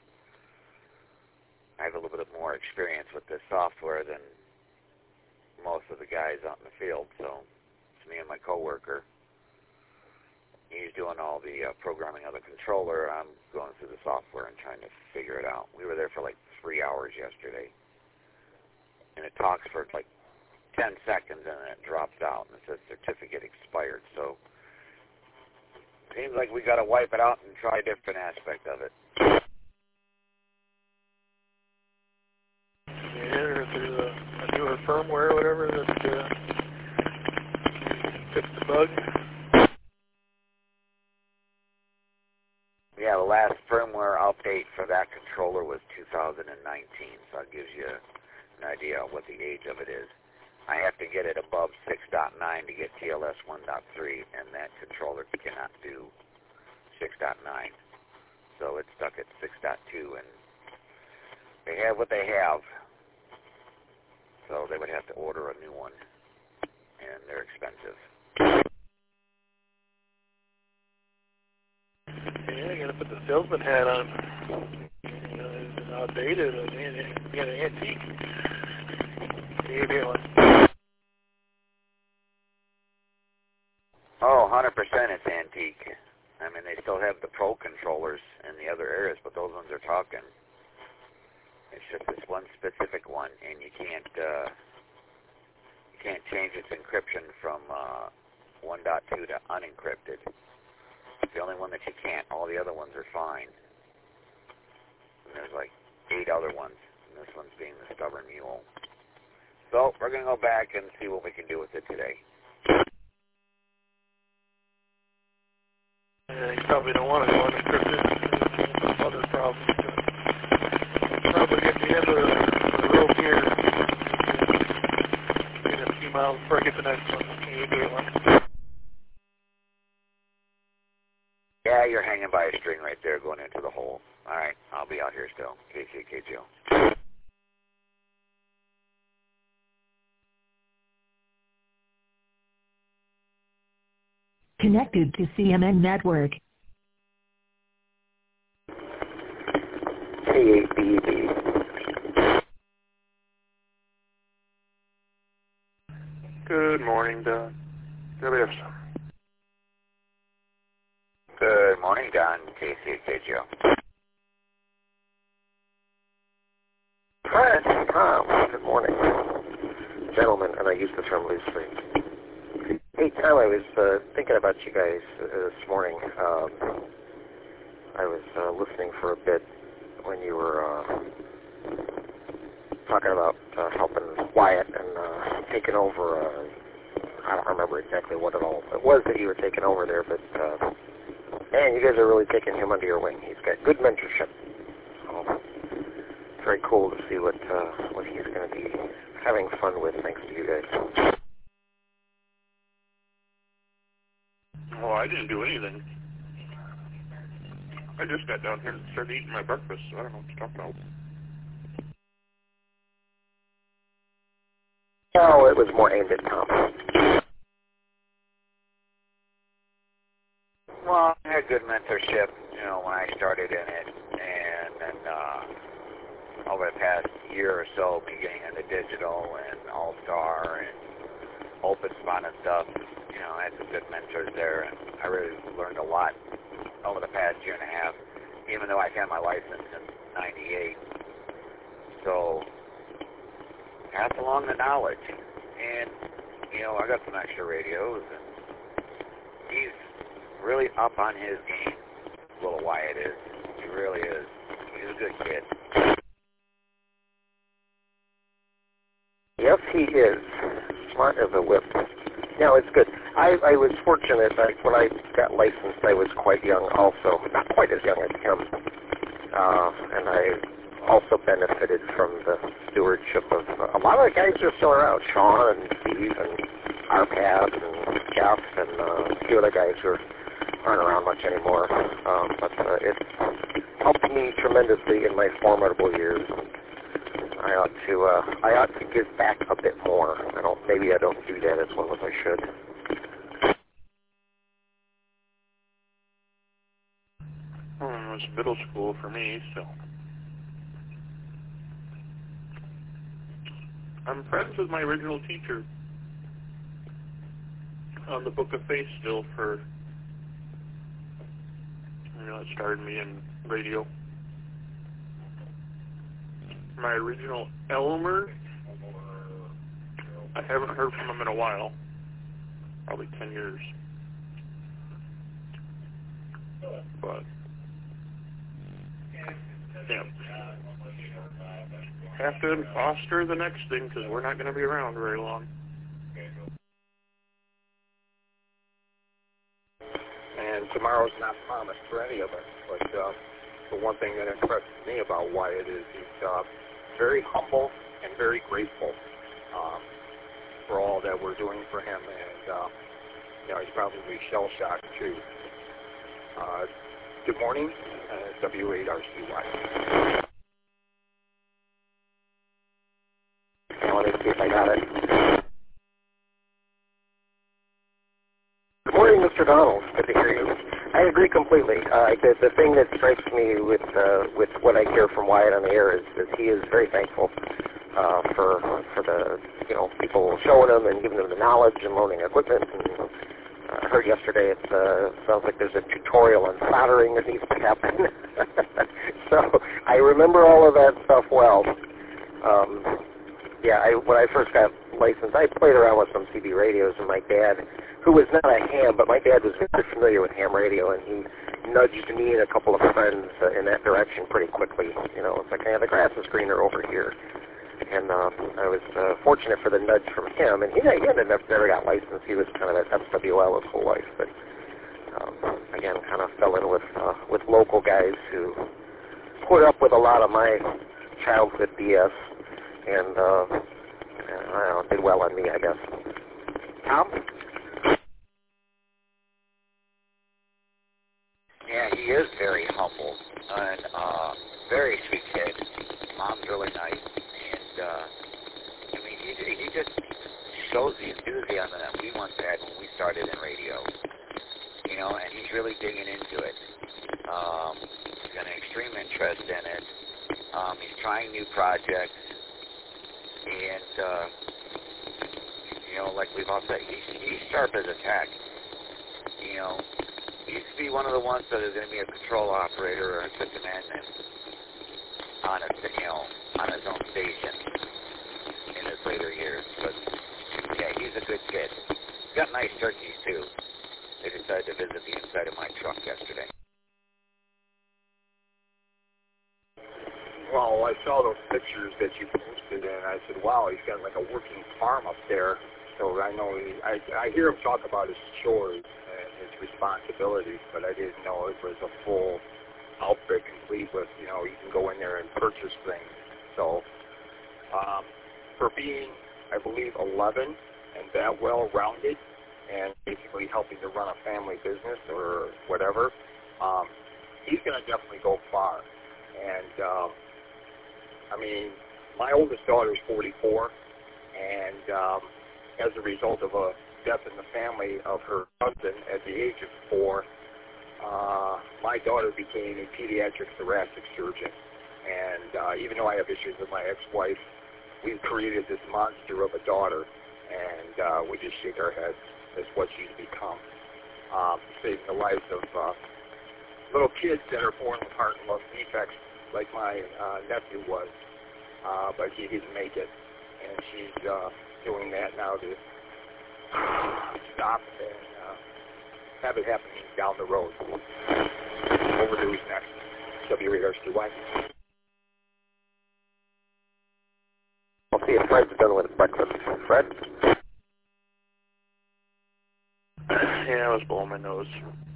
I have a little bit more experience with this software than most of the guys out in the field. So it's me and my coworker. He's doing all the uh, programming of the controller. I'm going through the software and trying to figure it out. We were there for like three hours yesterday, and it talks for like ten seconds, and then it drops out, and it says certificate expired. So seems like we got to wipe it out and try a different aspect of it. Yeah, or if there's a, a newer firmware or whatever that uh, fix the bug. Yeah, the last firmware update for that controller was two thousand nineteen, so that gives you an idea of what the age of it is. I have to get it above six point nine to get T L S one point three, and that controller cannot do six point nine. So it's stuck at six point two, and they have what they have. So they would have to order a new one, and they're expensive. Yeah, you gotta put the salesman hat on. You know, it's outdated. I mean, you got an antique. Maybe one. Oh, one hundred percent it's antique. I mean, they still have the Pro controllers in the other areas, but those ones are talking. It's just this one specific one, and you can't uh, you can't change its encryption from uh, one point two to unencrypted. It's the only one that you can't. All the other ones are fine. And there's like eight other ones, and this one's being the stubborn mule. So we're going to go back and see what we can do with it today. Yeah, you probably don't want to go unencrypted. There's some other problems. Probably get the end of the, the rope here. In a few miles before I get the next one. You do one. Yeah, you're hanging by a string right there going into the hole. All right, I'll be out here still. K C K J O. Connected to C M N Network. K A B B. Good morning, Don. W F S. Good morning, Don. K C K J O. Fred, Tom, good morning. Gentlemen, and I use the term loosely. Hey, Tom, I was uh, thinking about you guys uh, this morning. Um, I was uh, listening for a bit when you were uh, talking about uh, helping Wyatt and uh, taking over. Uh, I don't remember exactly what it all it was that you were taking over there, but uh, man, you guys are really taking him under your wing. He's got good mentorship. So, very cool to see what uh, what he's going to be having fun with, thanks to you guys. Oh, I didn't do anything. I just got down here and started eating my breakfast, so I don't know what to talk about. No, it was more aimed at Tom. Well, I had good mentorship, you know, when I started in it, and then uh, over the past year or so, beginning into digital and All-Star and OpenSpawn and stuff, you know, I had some good mentors there, and I really learned a lot over the past year and a half, even though I've had my license in ninety-eight. So, pass along the knowledge. And, you know, I got some extra radios, and he's really up on his game. Little Wyatt is. He really is. He's a good kid. Yes, he is. Smart as a whip. No, it's good. I, I was fortunate. I, when I got licensed, I was quite young also. Not quite as young as him. Uh, and I also benefited from the stewardship of uh, a lot of the guys who are still around. Sean and Steve and Arpad and Jeff and uh, a few other guys who aren't around much anymore. Um, but uh, it helped me tremendously in my formidable years. I ought to uh, I ought to give back a bit more. I don't. Maybe I don't do that as well as I should. Well, it was middle school for me, so I'm friends with my original teacher on the Book of Faith still for, you know, it started me in radio. My original Elmer, I haven't heard from him in a while, probably ten years. But, yeah. Have to foster the next thing because we're not going to be around very long. And tomorrow's not promised for any of us, but uh, the one thing that impressed me about Wyatt is he's uh, very humble and very grateful um, for all that we're doing for him, and uh, you know, he's probably shell-shocked too. Uh, good morning, uh, W eight R C Y. Let me see if I got it. Good morning, Mister Donald. Good to hear you. I agree completely. Uh, the, the thing that strikes me with uh, with what I hear from Wyatt on the air is that he is very thankful uh, for for the you know people showing him and giving him the knowledge and loaning equipment. And uh, I heard yesterday it uh, sounds like there's a tutorial on soldering that needs to happen. So I remember all of that stuff well. Um, yeah, I, when I first got licensed, I played around with some C B radios, and my dad, who was not a ham, but my dad was very familiar with ham radio, and he nudged me and a couple of friends uh, in that direction pretty quickly. You know, it's like, I have the grasses screener over here. And uh, I was uh, fortunate for the nudge from him, and he, he had never, never got licensed. He was kind of at S W L his whole life, but um, again, kind of fell in with uh, with local guys who put up with a lot of my childhood B S, and uh, I don't know, did well on me, I guess. Tom? Yeah, he is very humble and uh, very sweet kid. Mom's really nice, and uh, I mean, he he just shows the enthusiasm that we once had when we started in radio. You know, and he's really digging into it. Um, he's got an extreme interest in it. Um, he's trying new projects, and uh, you know, like we've all said, he's he's sharp as a tack. You know. He used to be one of the ones that is going to be a control operator or a system admin on a, you know, on his own station in his later years. But yeah, he's a good kid. He's got nice turkeys too. They decided to visit the inside of my truck yesterday. Well, I saw those pictures that you posted, and I said, wow, he's got like a working farm up there. So I know, he, I, I hear him talk about his chores and his responsibilities, but I didn't know it was a full outfit complete with, you know, you can go in there and purchase things. So um, for being, I believe, eleven and that well-rounded and basically helping to run a family business or whatever, um, he's going to definitely go far. And, um, I mean, my oldest daughter is forty-four, and um, as a result of a death in the family of her husband at the age of four, uh, my daughter became a pediatric thoracic surgeon. And uh, even though I have issues with my ex-wife, we've created this monster of a daughter, and uh, we just shake our heads as what she's become, um, saving the lives of uh, little kids that are born with heart and lung defects like my uh, nephew was, uh, but he didn't make it. And she's uh, doing that now to stop and uh, have it happening down the road. Over to who's next. W eight R C Y. I'll see if Fred's done with breakfast. Fred? Yeah, I was blowing my nose.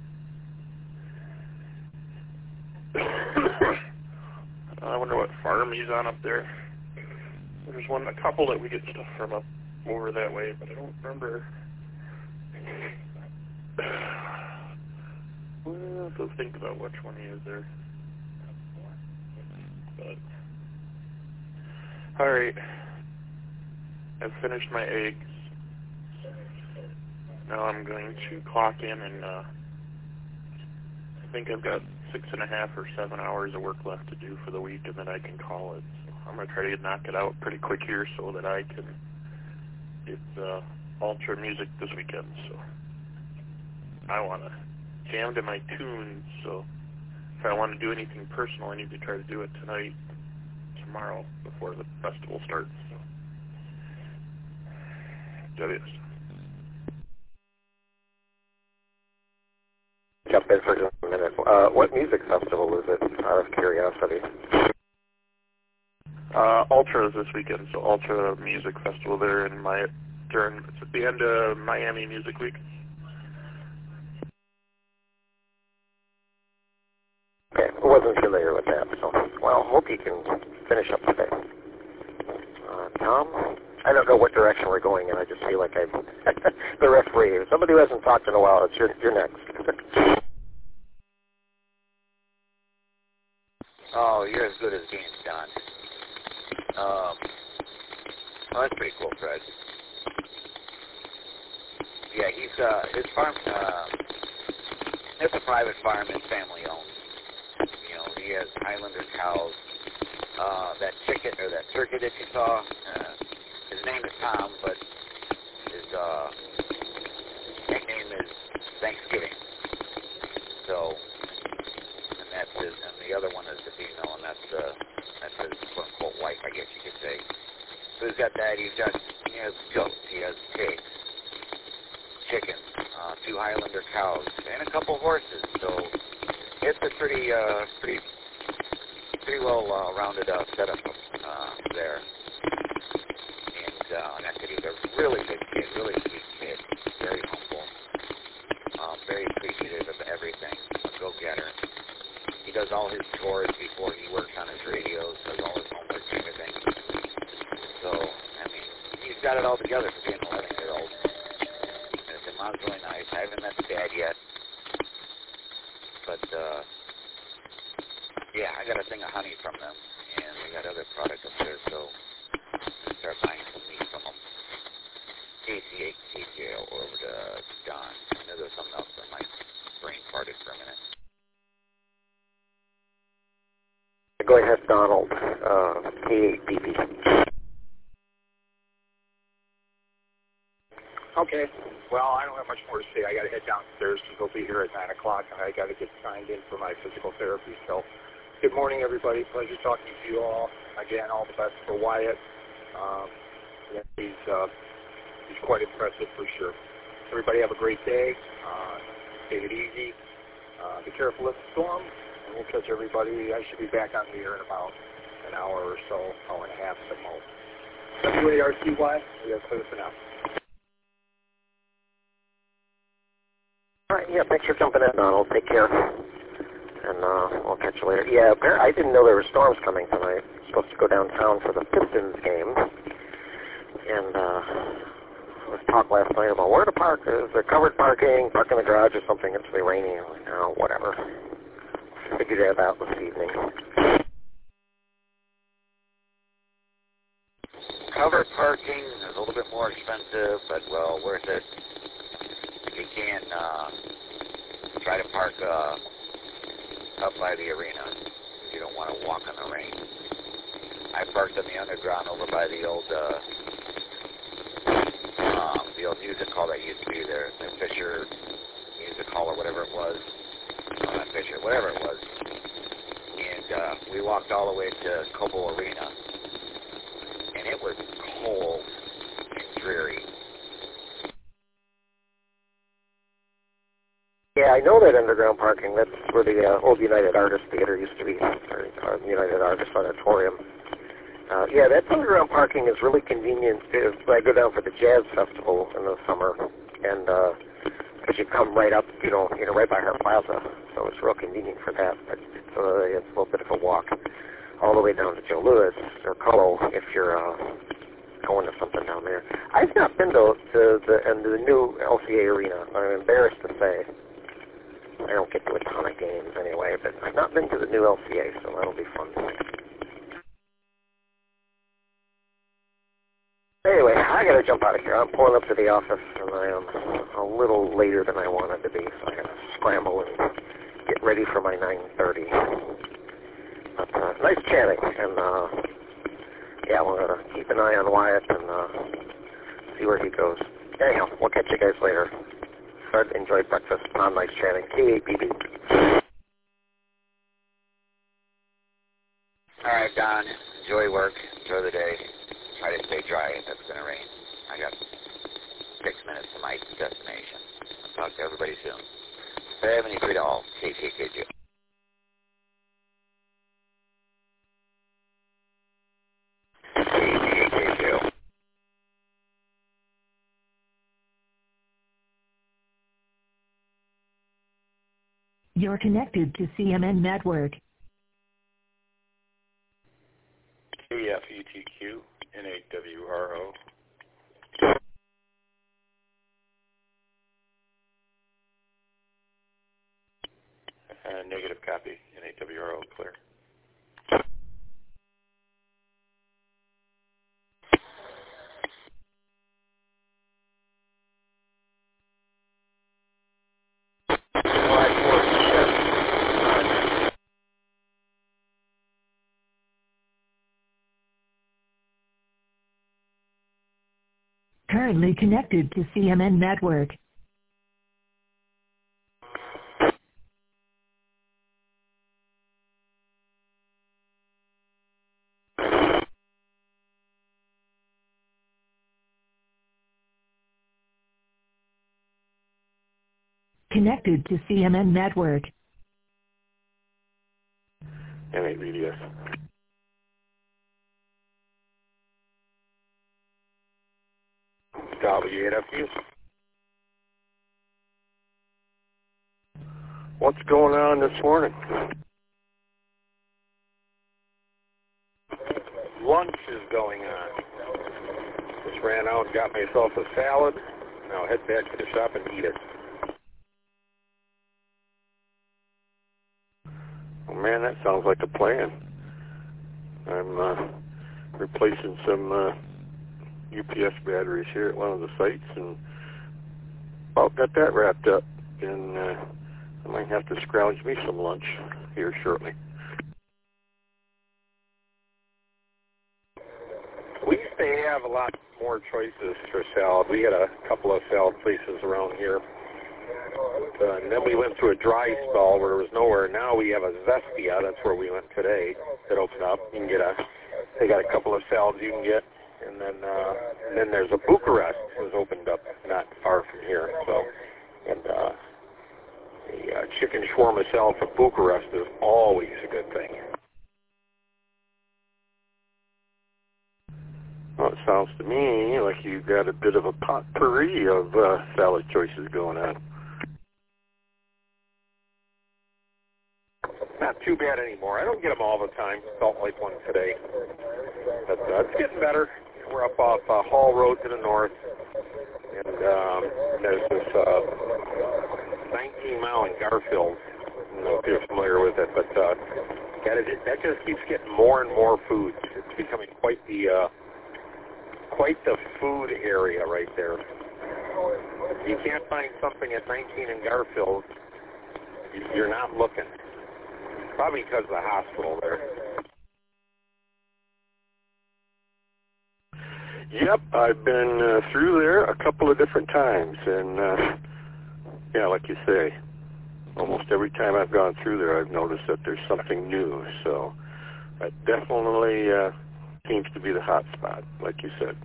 I wonder what farm he's on up there. There's one, a couple that we get stuff from up over that way, but I don't remember. Well, I have to think about which one he is there. But Alright. I've finished my eggs. Now I'm going to clock in and uh, I think I've got six and a half or seven hours of work left to do for the week, and then I can call it. So I'm going to try to knock it out pretty quick here so that I can get uh, Ultra music this weekend. So I want to jam to my tunes, so if I want to do anything personal, I need to try to do it tonight, tomorrow, before the festival starts. So, W S. Jump in for just a minute. Uh, what music festival is it, out of curiosity? Uh, Ultra is this weekend, so Ultra Music Festival there in my during it's at the end of Miami Music Week. Okay, I wasn't familiar with that, so, well, hope you can finish up today. Uh, Tom? I don't know what direction we're going in, I just feel like I'm the referee. Somebody who hasn't talked in a while, it's your, you're next. Oh, you're as good as being done. Um, oh, that's pretty cool, Fred. Yeah, he's, uh, his farm, uh, it's a private farm and family owned. You know, he has Highlander cows. Uh, that chicken, or that turkey that you saw, uh, his name is Tom, but his, uh, nickname is Thanksgiving. So, and that's his, and the other one is the female, and that's, uh, that's his quote-unquote wife, I guess you could say. So he's got that, he's got, he has goats, he has pigs, chickens, uh, two Highlander cows, and a couple horses. So it's a pretty, uh, pretty, pretty well uh, rounded up setup uh, there. And uh, like I said, he's a really good kid, really sweet kid, very humble, um, very appreciative of everything, a go-getter. He does all his chores before he works on his radios, does all his homework and everything. So, I mean, he's got it all together for being an eleven-year-old. And his mom's really nice. I haven't met the dad yet. But, uh, yeah, I got a thing of honey from them. And they got other products up there, so I'm going to start buying some meat from them. K C H T J O over to Don. I know there's something else that my brain farted for a minute. Go ahead, Donald. Uh, K eight B B. Okay. Well, I don't have much more to say. I got to head downstairs because they'll be here at nine o'clock, and I got to get signed in for my physical therapy. So, good morning, everybody. Pleasure talking to you all. Again, all the best for Wyatt. Um, yeah, he's uh, he's quite impressive for sure. Everybody have a great day. Uh, take it easy. Uh, be careful of the storm. And we'll catch everybody. I should be back on the air in about an hour or so, hour and a half at most. W A R C Y, we have clear for now. All right, yeah, thanks for jumping in, Donald. Take care. And uh, I'll catch you later. Yeah, I didn't know there were storms coming tonight. I'm supposed to go downtown for the Pistons game. And uh, there was talk last night about where to park. Is there covered parking, park in the garage or something? It's really rainy. I'm like, oh, whatever. Figured that out this evening. Covered parking is a little bit more expensive, but, well, worth it. You can uh, try to park uh, up by the arena if you don't want to walk in the rain. I parked in the underground over by the old uh, um, the old music hall that used to be there, the Fisher Music Hall or whatever it was. No, not Fisher, whatever it was. And uh, we walked all the way to Cobo Arena, and it was cold and dreary. Yeah, I know that underground parking. That's where the uh, old United Artists Theater used to be, or uh, United Artists Auditorium. Uh, yeah, that underground parking is really convenient. If I go down for the Jazz Festival in the summer, and because uh, you come right up, you know, you know, right by Hart Plaza, so it's real convenient for that. But it's, uh, it's a little bit of a walk all the way down to Joe Louis or Colo if you're uh, going to something down there. I've not been to, to the and the new L C A arena. I'm embarrassed to say. I don't get to a ton of games anyway, but I've not been to the new L C A, so that'll be fun. Anyway, I got to jump out of here. I'm pulling up to the office, and I am a little later than I wanted to be, so I got to scramble and get ready for my nine thirty. But uh, nice chatting, and uh, yeah, we're going to keep an eye on Wyatt and uh, see where he goes. Anyhow, we'll catch you guys later. Fred, enjoy breakfast. Tom, nice chatting. K A B B. All right, Don. Enjoy work. Enjoy the day. Try to stay dry if it's going to rain. I got six minutes to my destination. I'll talk to everybody soon. seventy feet all. K K K J. K K K J. You're connected to C M N Network. K F E T Q N A W R O. Uh, negative copy, N A W R O, clear. Currently connected to C M N Network. Connected to C M N Network. N A B D S. W eight F U. What's going on this morning? Lunch is going on. Just ran out and got myself a salad. Now head back to the shop and eat it. Oh man, that sounds like a plan. I'm uh, replacing some uh, U P S batteries here at one of the sites, and about got that wrapped up, and uh, I might have to scrounge me some lunch here shortly. We used to have a lot more choices for salad. We had a couple of salad places around here, uh, and then we went through a dry spell where there was nowhere. Now we have a Zestia. That's where we went today. That opened up. You can get a. They got a couple of salads you can get. And then, uh, and then there's a Bucharest was opened up not far from here. So, and uh, the uh, chicken shawarma salad from Bucharest is always a good thing. Well, it sounds to me like you got a bit of a potpourri of uh, salad choices going on. Not too bad anymore. I don't get them all the time. Felt like one today. But uh, it's getting better. We're up off uh, Hall Road to the north, and um, there's this uh, nineteen mile in Garfield. I don't know if you're familiar with it, but uh, yeah, it, that just keeps getting more and more food. It's becoming quite the uh, quite the food area right there. You can't find something at nineteen in Garfield. You're not looking. Probably because of the hospital there. Yep, I've been uh, through there a couple of different times, and uh, yeah, like you say, almost every time I've gone through there, I've noticed that there's something new. So that definitely uh, seems to be the hot spot, like you said.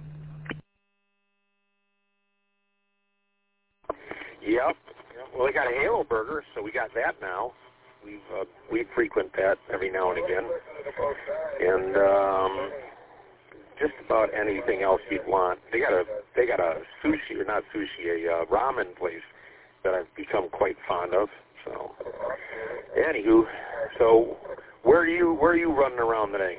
Yep. Well, we got a Halo Burger, so we got that now. We've uh, we frequent that every now and again, and. Um, Just about anything else you'd want. They got a they got a sushi or not sushi a uh, ramen place that I've become quite fond of. So, anywho, so where are you where are you running around today?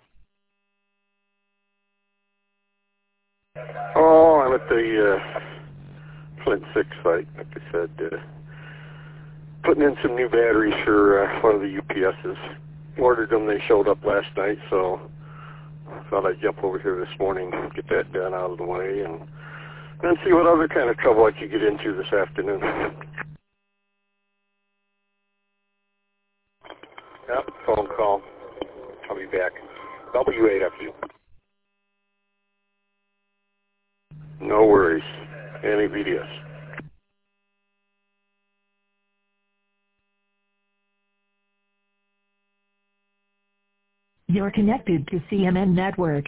Oh, I'm at the uh, Flint Six site, like I said, uh, putting in some new batteries for uh, one of the U P S's. Ordered them; they showed up last night, so. thought I'd jump over here this morning, get that done out of the way, and then see what other kind of trouble I could get into this afternoon. Yep, phone call. I'll be back. W eight F U. No worries. Any V D S. You're connected to C M N Network.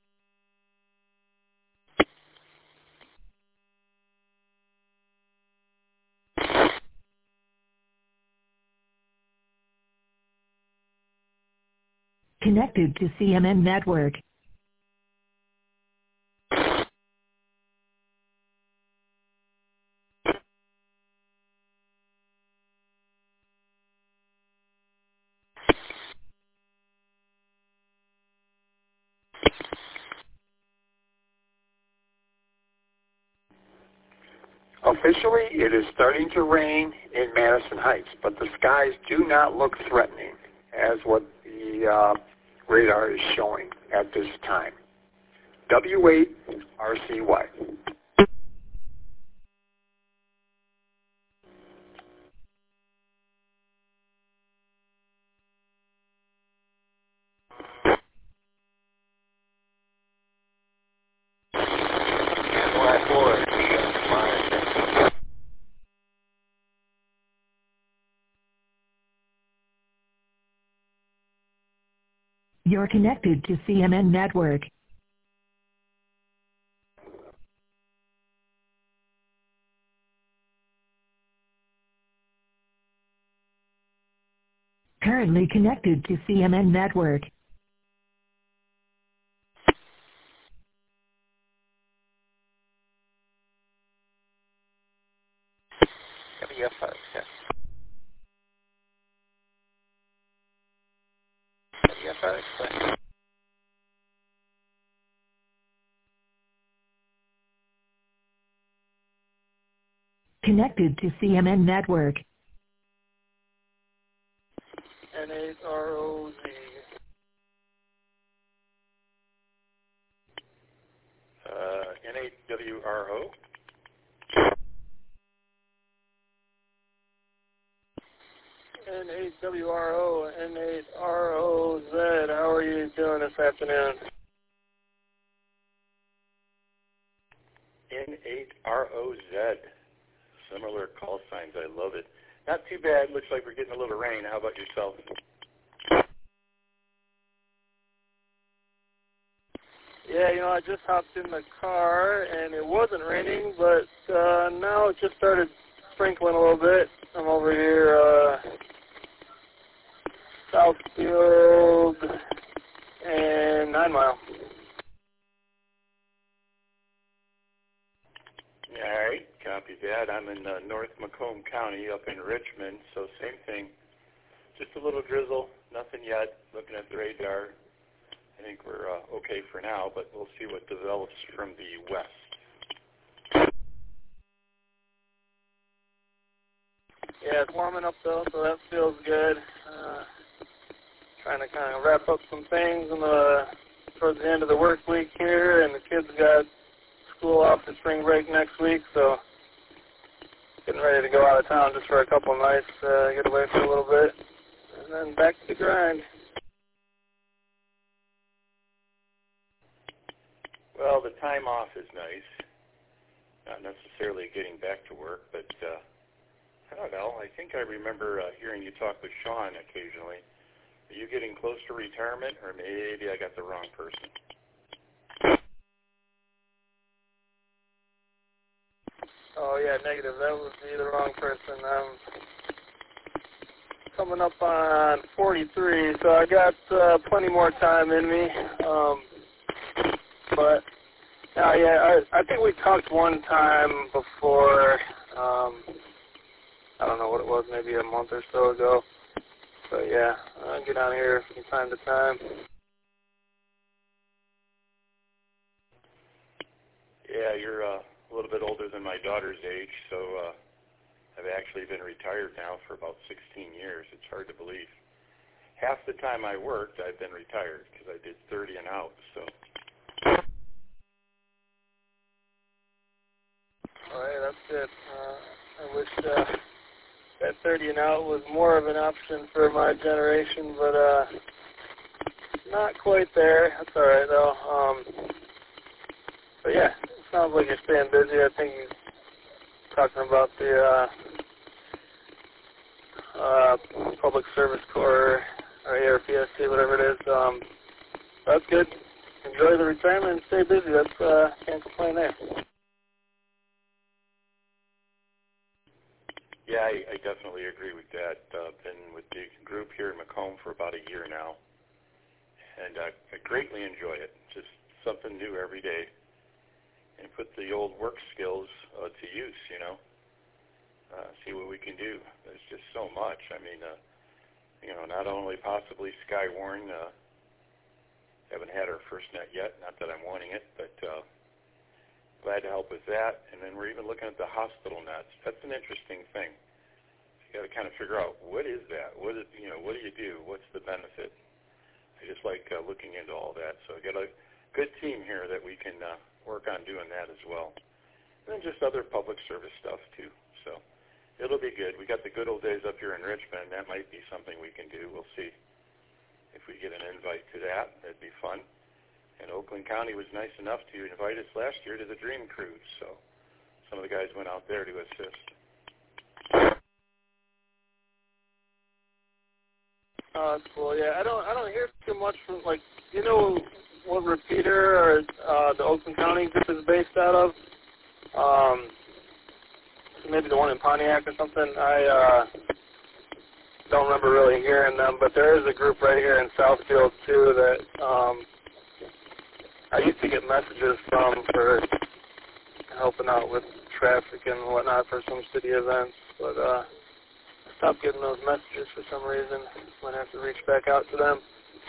Connected to C M N Network. Officially, it is starting to rain in Madison Heights, but the skies do not look threatening as what the uh, radar is showing at this time. W eight R C Y. You're connected to C M N Network. Currently connected to C M N Network. W F O, yes. W F O, yes. Connected to C M N Network. N eight R O Z. Uh, N eight W R O. N eight W R O, N eight R O Z. How are you doing this afternoon? N eight R O Z. Similar call signs. I love it. Not too bad. Looks like we're getting a little rain. How about yourself? Yeah, you know, I just hopped in the car, and it wasn't raining, but uh, now it just started sprinkling a little bit. I'm over here, uh, Southfield and Nine Mile. All right, copy that. I'm in uh, North Macomb County up in Richmond, so same thing. Just a little drizzle, nothing yet. Looking at the radar, I think we're uh, okay for now, but we'll see what develops from the west. Yeah, it's warming up though, so that feels good. Uh, trying to kind of wrap up some things in the, towards the end of the work week here, and the kids got school off for spring break next week, so getting ready to go out of town just for a couple of nights, uh, get away for a little bit, and then back to the grind. Well, the time off is nice. Not necessarily getting back to work, but uh, I don't know. I think I remember uh, hearing you talk with Sean occasionally. Are you getting close to retirement, or maybe I got the wrong person? Oh, yeah, negative. That would be the wrong person. I'm coming up on forty-three, so I got uh, plenty more time in me. Um, but, uh, yeah, I, I think we talked one time before, um, I don't know what it was, maybe a month or so ago. But, yeah, I get on here from time to time. Yeah, you're uh, a little bit older than my daughter's age, so uh, I've actually been retired now for about sixteen years. It's hard to believe. half the time I worked, I've been retired because I did thirty and out. So. All right, that's good. Uh, I wish uh, that thirty and out was more of an option for my generation, but uh, not quite there. That's all right though. Um, but yeah, it sounds like you're staying busy. I think you're talking about the uh, uh, Public Service Corps or A R P S C, whatever it is. Um, that's good. Enjoy the retirement and stay busy. That's uh, can't complain there. Yeah, I, I definitely agree with that. Uh, been with the group here in Macomb for about a year now, and uh, I greatly enjoy it. Just something new every day, and put the old work skills uh, to use, you know. Uh, see what we can do. There's just so much. I mean, uh, you know, not only possibly Skywarn, uh, haven't had our first net yet, not that I'm wanting it, but uh, glad to help with that. And then we're even looking at the hospital nets. That's an interesting thing. You got to kind of figure out, what is that? What is, you know, what do you do? What's the benefit? I just like uh, looking into all that. So I got a good team here that we can uh, work on doing that as well. And then just other public service stuff too. So it'll be good. We got the good old days up here in Richmond. That might be something we can do. We'll see if we get an invite to that. That'd be fun. And Oakland County was nice enough to invite us last year to the Dream Cruise. So some of the guys went out there to assist. Oh, that's cool. Yeah, I don't, I don't hear too much from, like, you know what repeater or uh, the Oakland County group is based out of? Um, maybe the one in Pontiac or something. I uh, don't remember really hearing them, but there is a group right here in Southfield too that um, I used to get messages from for helping out with traffic and whatnot for some city events, but uh, I stopped getting those messages for some reason. Might have to reach back out to them.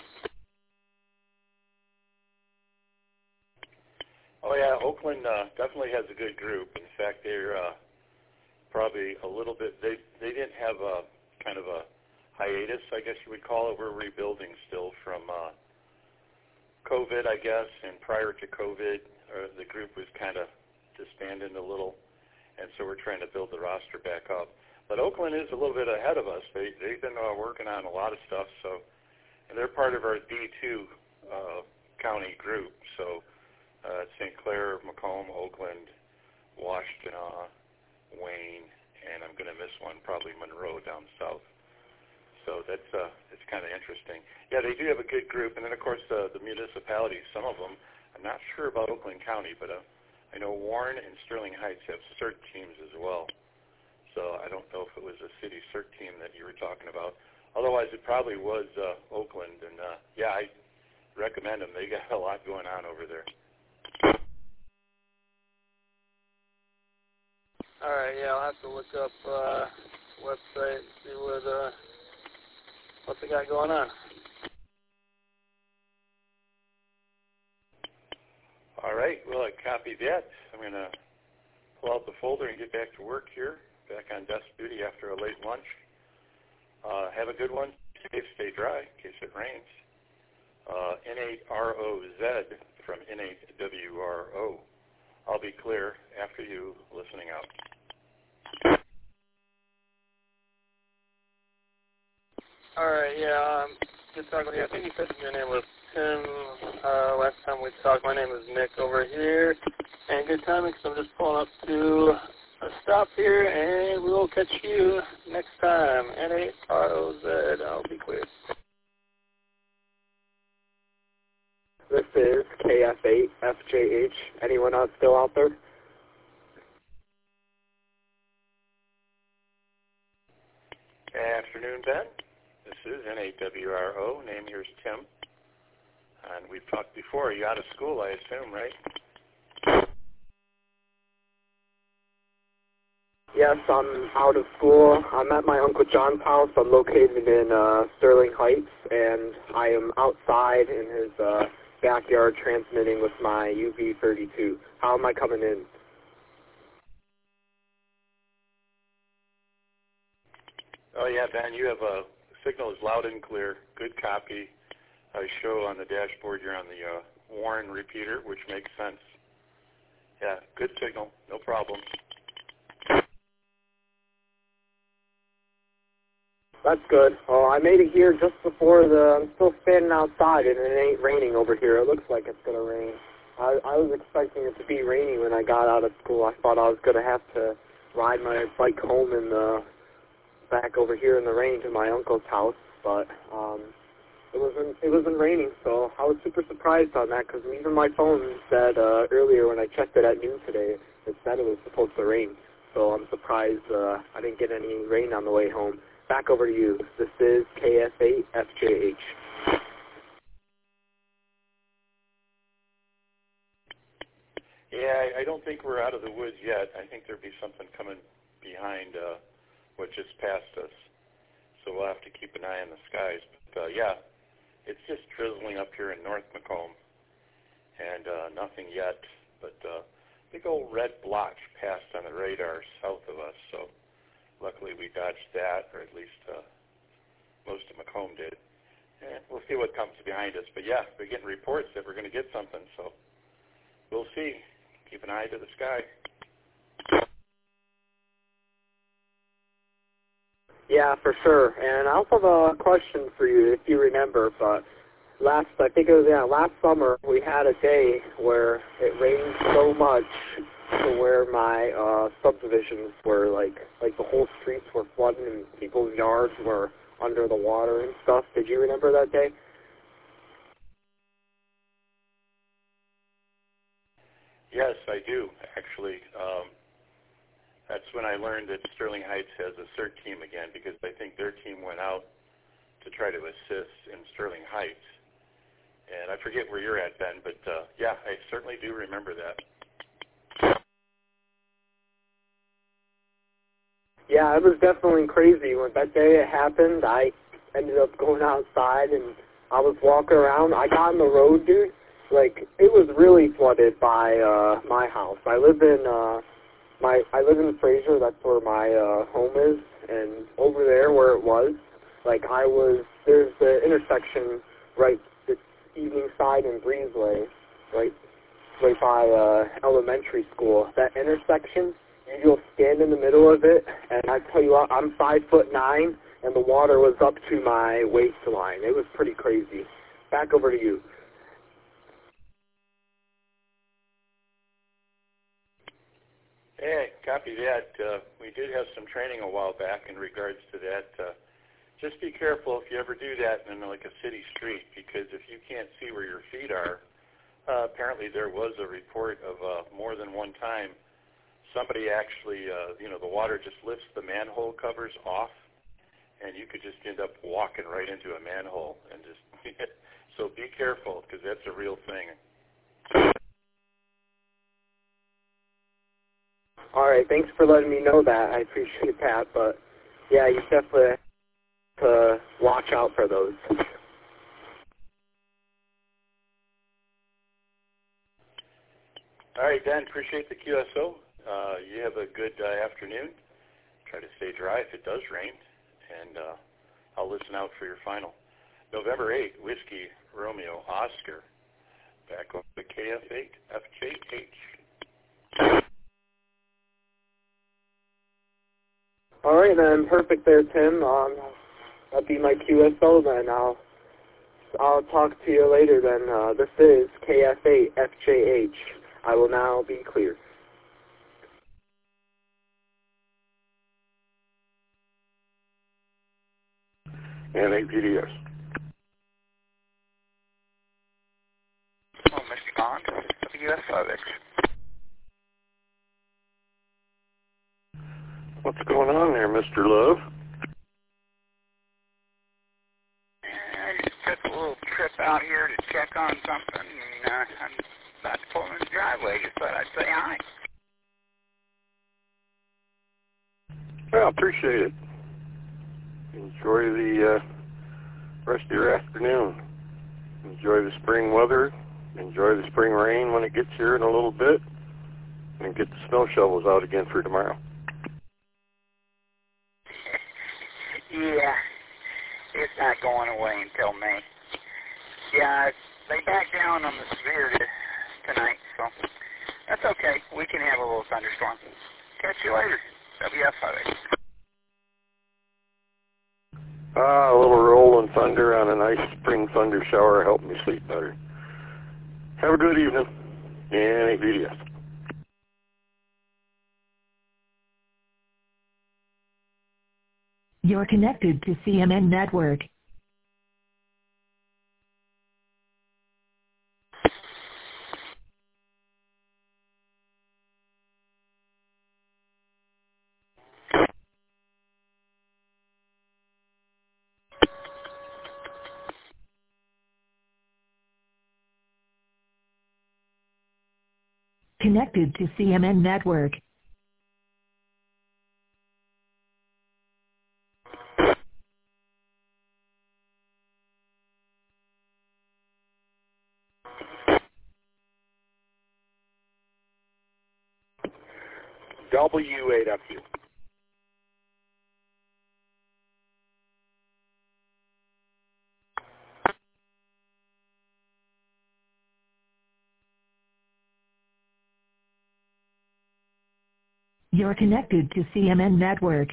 Oh yeah, Oakland uh, definitely has a good group. In fact, they're uh, probably a little bit. They they didn't have a kind of a hiatus, I guess you would call it. We're rebuilding still from uh, COVID, I guess, and prior to COVID, uh, the group was kind of disbanded a little, and so we're trying to build the roster back up. But Oakland is a little bit ahead of us. They they've been uh, working on a lot of stuff, so and they're part of our D two uh, county group. So. Uh, Saint Clair, Macomb, Oakland, Washtenaw, Wayne, and I'm going to miss one, probably Monroe down south. So that's uh, it's kind of interesting. Yeah, they do have a good group, and then of course uh, the municipalities. Some of them, I'm not sure about Oakland County, but uh, I know Warren and Sterling Heights have CERT teams as well. So I don't know if it was a city CERT team that you were talking about. Otherwise, it probably was uh, Oakland, and uh, yeah, I recommend them. They got a lot going on over there. All right, yeah, I'll have to look up uh, website and see what uh, what they got going on. All right, well, I copied that. I'm going to pull out the folder and get back to work here, back on desk duty after a late lunch. Uh, have a good one. Stay, stay dry in case it rains. Uh, N eight R O Z from N eight W R O. I'll be clear after you listening out. All right, yeah, um, good talking with you. I think you said your name was Tim uh, last time we talked. My name is Nick over here, and good timing because I'm just pulling up to a stop here, and we'll catch you next time. N eight R O Z, I'll be clear. This is K F eight F J H. Anyone else still out there? Afternoon, Ben. This is N eight W R O. Name here's Tim. And we've talked before. You're out of school, I assume, right? Yes, I'm out of school. I'm at my Uncle John's house. I'm located in uh, Sterling Heights, and I am outside in his uh, backyard transmitting with my U V thirty-two. How am I coming in? Oh, yeah, Ben, you have a signal is loud and clear. Good copy. I show on the dashboard you're on the uh, Warren repeater, which makes sense. Yeah, good signal. No problem. That's good. Well, I made it here just before the, I'm still standing outside and it ain't raining over here. It looks like it's going to rain. I, I was expecting it to be rainy when I got out of school. I thought I was going to have to ride my bike home and uh, back over here in the rain to my uncle's house, but um, it wasn't it wasn't raining, so I was super surprised on that because even my phone said uh, earlier when I checked it at noon today, it said it was supposed to rain. So I'm surprised uh, I didn't get any rain on the way home. Back over to you. This is K F eight F J H. Yeah, I, I don't think we're out of the woods yet. I think there'll be something coming behind uh, what just passed us. So we'll have to keep an eye on the skies. But, uh, yeah, it's just drizzling up here in North Macomb, and uh, nothing yet. But uh, big old red blotch passed on the radar south of us. So luckily we dodged that, or at least uh, most of Macomb did. And we'll see what comes behind us. But, yeah, we're getting reports that we're going to get something. So we'll see. Keep an eye to the sky. Yeah, for sure. And I also have a question for you, if you remember. But last, I think it was yeah, last summer, we had a day where it rained so much to where my uh, subdivisions were like, like the whole streets were flooding and people's yards were under the water and stuff. Did you remember that day? Yes, I do, actually. Um, that's when I learned that Sterling Heights has a CERT team again, because I think their team went out to try to assist in Sterling Heights. And I forget where you're at, Ben, but uh, yeah, I certainly do remember that. Yeah, it was definitely crazy. When that day it happened, I ended up going outside and I was walking around. I got on the road, dude. Like, it was really flooded by uh, my house. I live in uh, my I live in Fraser. That's where my uh, home is, and over there where it was, like I was. There's the intersection right, it's Evening Side and Breezeway, right, right by uh, elementary school. That intersection, you'll stand in the middle of it, and I tell you what, I'm five foot nine, and the water was up to my waistline. It was pretty crazy. Back over to you. Hey, copy that. Uh, we did have some training a while back in regards to that. Uh, just be careful if you ever do that in like a city street, because if you can't see where your feet are, uh, apparently there was a report of uh, more than one time somebody actually, uh, you know, the water just lifts the manhole covers off, and you could just end up walking right into a manhole. And just so be careful, because that's a real thing. All right, thanks for letting me know that. I appreciate that. But, yeah, you definitely have to watch out for those. All right, Dan, appreciate the Q S O. Uh, you have a good uh, afternoon. Try to stay dry if it does rain, and uh, I'll listen out for your final. November eighth, Whiskey Romeo Oscar. Back over to K F eight F J H. All right, then. Perfect there, Tim. Um, that'll be my Q S O then. I'll, I'll talk to you later then. Uh, this is K F eight F J H. I will now be clear. And A P D S. Oh, Mister Bond, W S Lovick. What's going on there, Mister Love? I just took a little trip out here to check on something, and uh, I'm about to pull in the driveway. Just thought I'd say hi. Well, appreciate it. Enjoy the uh, rest of your afternoon. Enjoy the spring weather. Enjoy the spring rain when it gets here in a little bit. And get the snow shovels out again for tomorrow. Yeah. it's not going away until May. Yeah, they backed down on the severe tonight, so that's okay. We can have a little thunderstorm. Catch you later. W F five eight. Ah, a little rolling thunder on a nice spring thunder shower helped me sleep better. Have a good evening. And A B D S. You're connected to C M N Network. Connected to C M N Network. W eight F U. You're connected to C M N Network.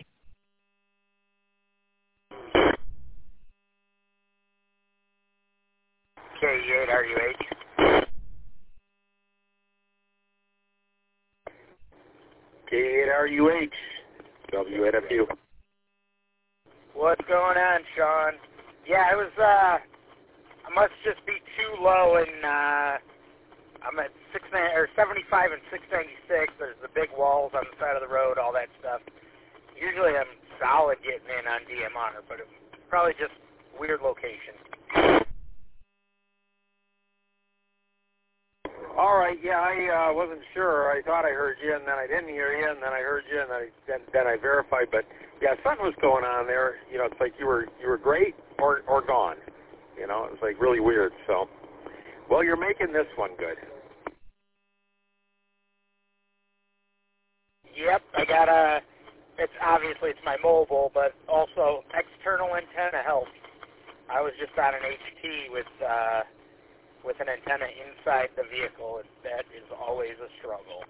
K eight R U H. K eight R U H. W eight F U. What's going on, Sean? Yeah, it was, uh, I must just be too low, and, uh, I'm at six or seventy-five and six ninety-six. There's the big walls on the side of the road, all that stuff. Usually I'm solid getting in on D M R, but it's probably just weird location. All right, yeah, I uh, wasn't sure. I thought I heard you, and then I didn't hear you, and then I heard you, and then I, then, then I verified. But yeah, something was going on there. You know, it's like you were you were great or or gone. You know, it was like really weird. So, well, you're making this one good. Yep, I got a. It's obviously it's my mobile, but also external antenna helps. I was just on an H T with. Uh, with an antenna inside the vehicle, and that is always a struggle.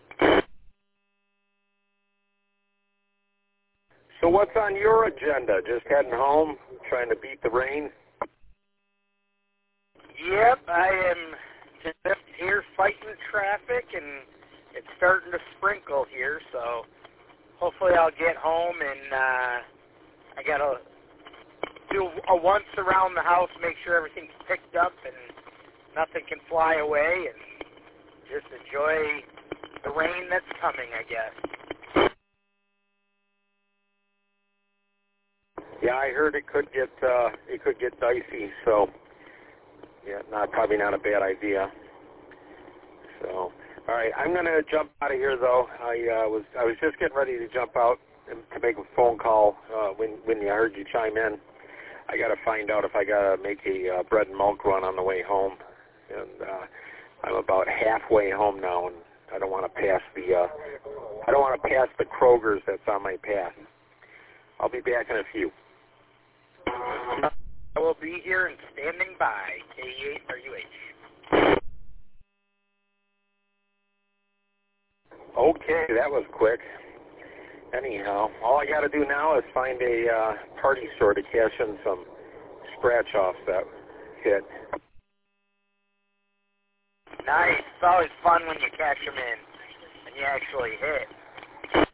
So what's on your agenda? Just heading home, trying to beat the rain? Yep, I am just here fighting traffic, and it's starting to sprinkle here, so hopefully I'll get home, and uh, I got to do a once around the house, make sure everything's picked up, and nothing can fly away, and just enjoy the rain that's coming, I guess. Yeah, I heard it could get uh, it could get dicey, so yeah, not probably not a bad idea. So, all right, I'm gonna jump out of here though. I uh, was I was just getting ready to jump out and to make a phone call uh, when when I heard you chime in. I got to find out if I got to make a uh, bread and milk run on the way home. And uh, I'm about halfway home now, and I don't want to pass the uh, I don't want to pass the Kroger's that's on my path. I'll be back in a few. I will be here and standing by. K eight R U H. Okay, that was quick. Anyhow, all I got to do now is find a uh, party store to cash in some scratch-offs that hit. Nice. It's always fun when you catch them in and you actually hit.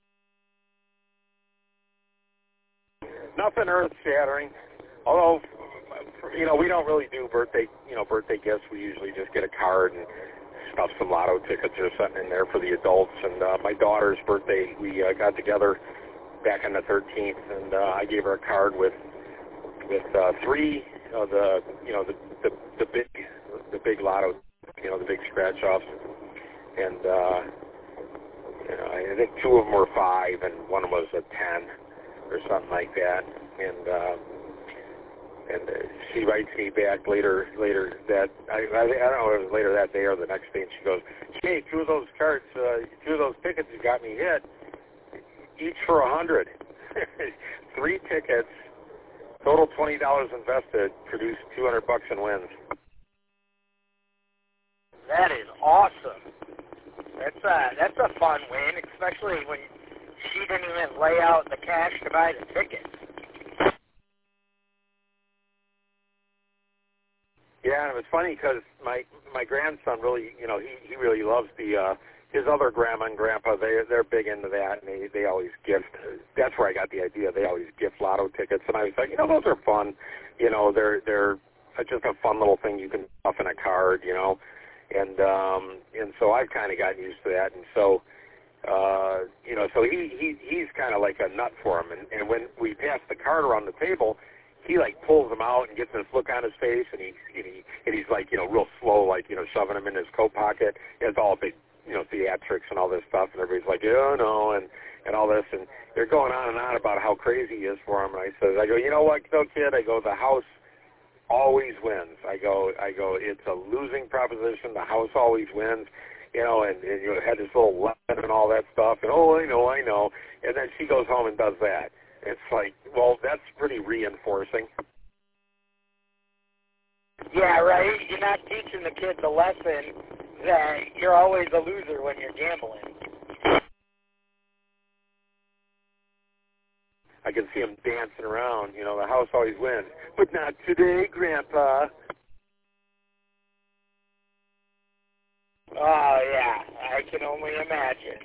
Nothing earth-shattering. Although, you know, we don't really do birthday, you know, birthday gifts. We usually just get a card and stuff some lotto tickets or something in there for the adults. And uh, my daughter's birthday, we uh, got together back on the thirteenth, and uh, I gave her a card with with uh, three of the, you know, the, the the big the big lotto. You know, the big scratch-offs, and uh, you know, I think two of them were five, and one was a ten, or something like that. And uh, and uh, she writes me back later, later that I, I, I don't know if it was later that day or the next day, and she goes, "Hey, two of those cards, uh, two of those tickets you got me hit, each for a hundred, three tickets Total twenty dollars invested, produced two hundred bucks in wins. That is awesome. That's a, that's a fun win, especially when she didn't even lay out the cash to buy the tickets. Yeah, and it was funny because my my grandson really, you know, he he really loves the uh, his other grandma and grandpa. They they're big into that, and they they always gift. That's where I got the idea. They always gift lotto tickets, and I was like, you know, those are fun. You know, they're they're just a fun little thing you can stuff in a card. You know, and um, and so I've kind of gotten used to that, and so. Uh, you know, so he, he he's kind of like a nut for him, and, and when we pass the card around the table, he like pulls them out and gets this look on his face, and he and he and he's like, you know, real slow, like, you know, shoving them in his coat pocket. It's all big, you know, theatrics and all this stuff, and everybody's like, yeah, no, and and all this, and they're going on and on about how crazy he is for him. And I says, I go, you know what, though, kid? I go, the house always wins. I go, I go, it's a losing proposition. The house always wins. You know, and, and you know, had this little lesson and all that stuff, and oh, I know, I know. And then she goes home and does that. It's like, well, that's pretty reinforcing. Yeah, right? You're not teaching the kids a lesson that you're always a loser when you're gambling. I can see him dancing around. You know, the house always wins. But not today, Grandpa. Oh, yeah, I can only imagine.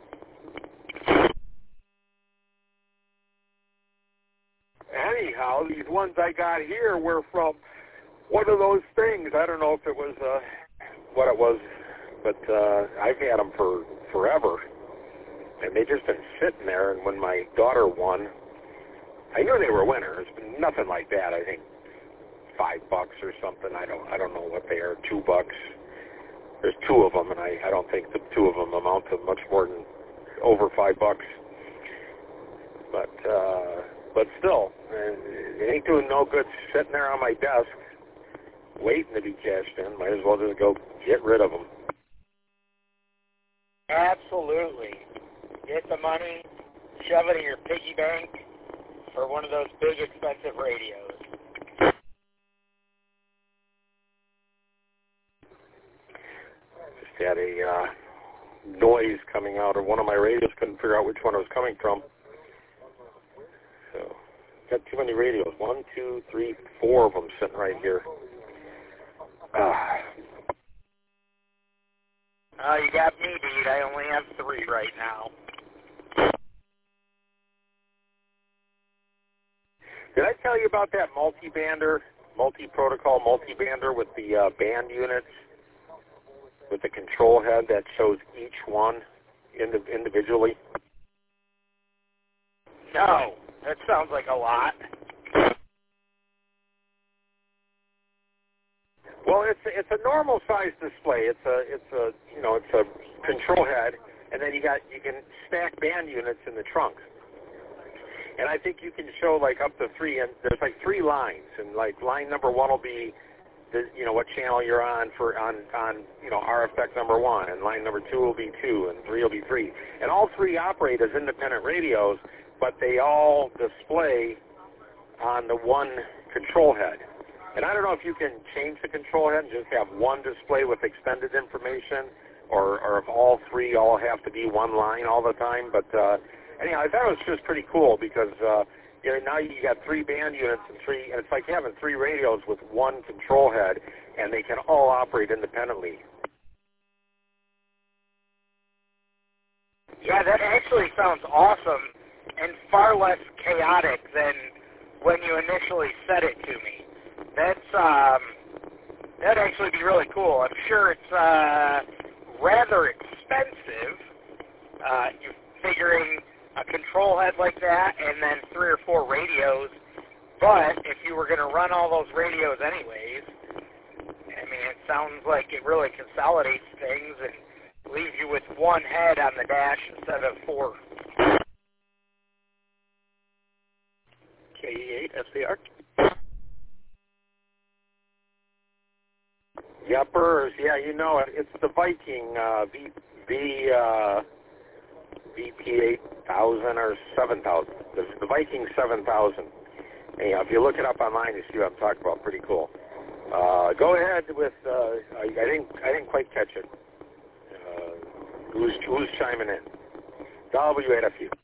Anyhow, these ones I got here were from one of those things. I don't know if it was uh, what it was, but uh, I've had them for forever. And they just been sitting there, and when my daughter won, I knew they were winners, but nothing like that. I think five bucks or something. I don't I don't know what they are, two bucks. There's two of them, and I, I don't think the two of them amount to much more than over five bucks. But uh, but still, it ain't doing no good sitting there on my desk waiting to be cashed in. Might as well just go get rid of them. Absolutely. Get the money, shove it in your piggy bank for one of those big expensive radios. Had a uh, noise coming out of one of my radios. Couldn't figure out which one it was coming from. So, got too many radios. One, two, three, four of them sitting right here. Ah. Oh, you got me, dude. I only have three right now. Did I tell you about that multi-bander, multi-protocol multi-bander with the uh, band units? With the control head that shows each one indi- individually? No, that sounds like a lot. Well, it's a, it's a normal size display. It's a it's a you know it's a control head, and then you got you can stack band units in the trunk. And I think you can show like up to three, and there's like three lines, and like line number one will be the, you know, what channel you're on for on, on you know, R F X number one, and line number two will be two, and three will be three. And all three operate as independent radios, but they all display on the one control head. And I don't know if you can change the control head and just have one display with extended information, or, or if all three all have to be one line all the time. But uh, anyhow, I thought it was just pretty cool because uh, you know, now you got three band units and three, and it's like having three radios with one control head, and they can all operate independently. Yeah, that actually sounds awesome and far less chaotic than when you initially said it to me. That's, um, that'd actually be really cool. I'm sure it's uh, rather expensive. Uh, you're figuring a control head like that and then three or four radios. But if you were going to run all those radios anyways, I mean, it sounds like it really consolidates things and leaves you with one head on the dash instead of four. K E eight S C R. Yuppers, yeah, you know it. It's the Viking uh, V, v, uh, V P eight thousand or seven thousand. The, the Viking seven thousand. anyhow, if you look it up online, you see what I'm talking about. Pretty cool. Uh, go ahead with. Uh, I, I didn't. I didn't quite catch it. Uh, who's who's chiming in? W eight F U.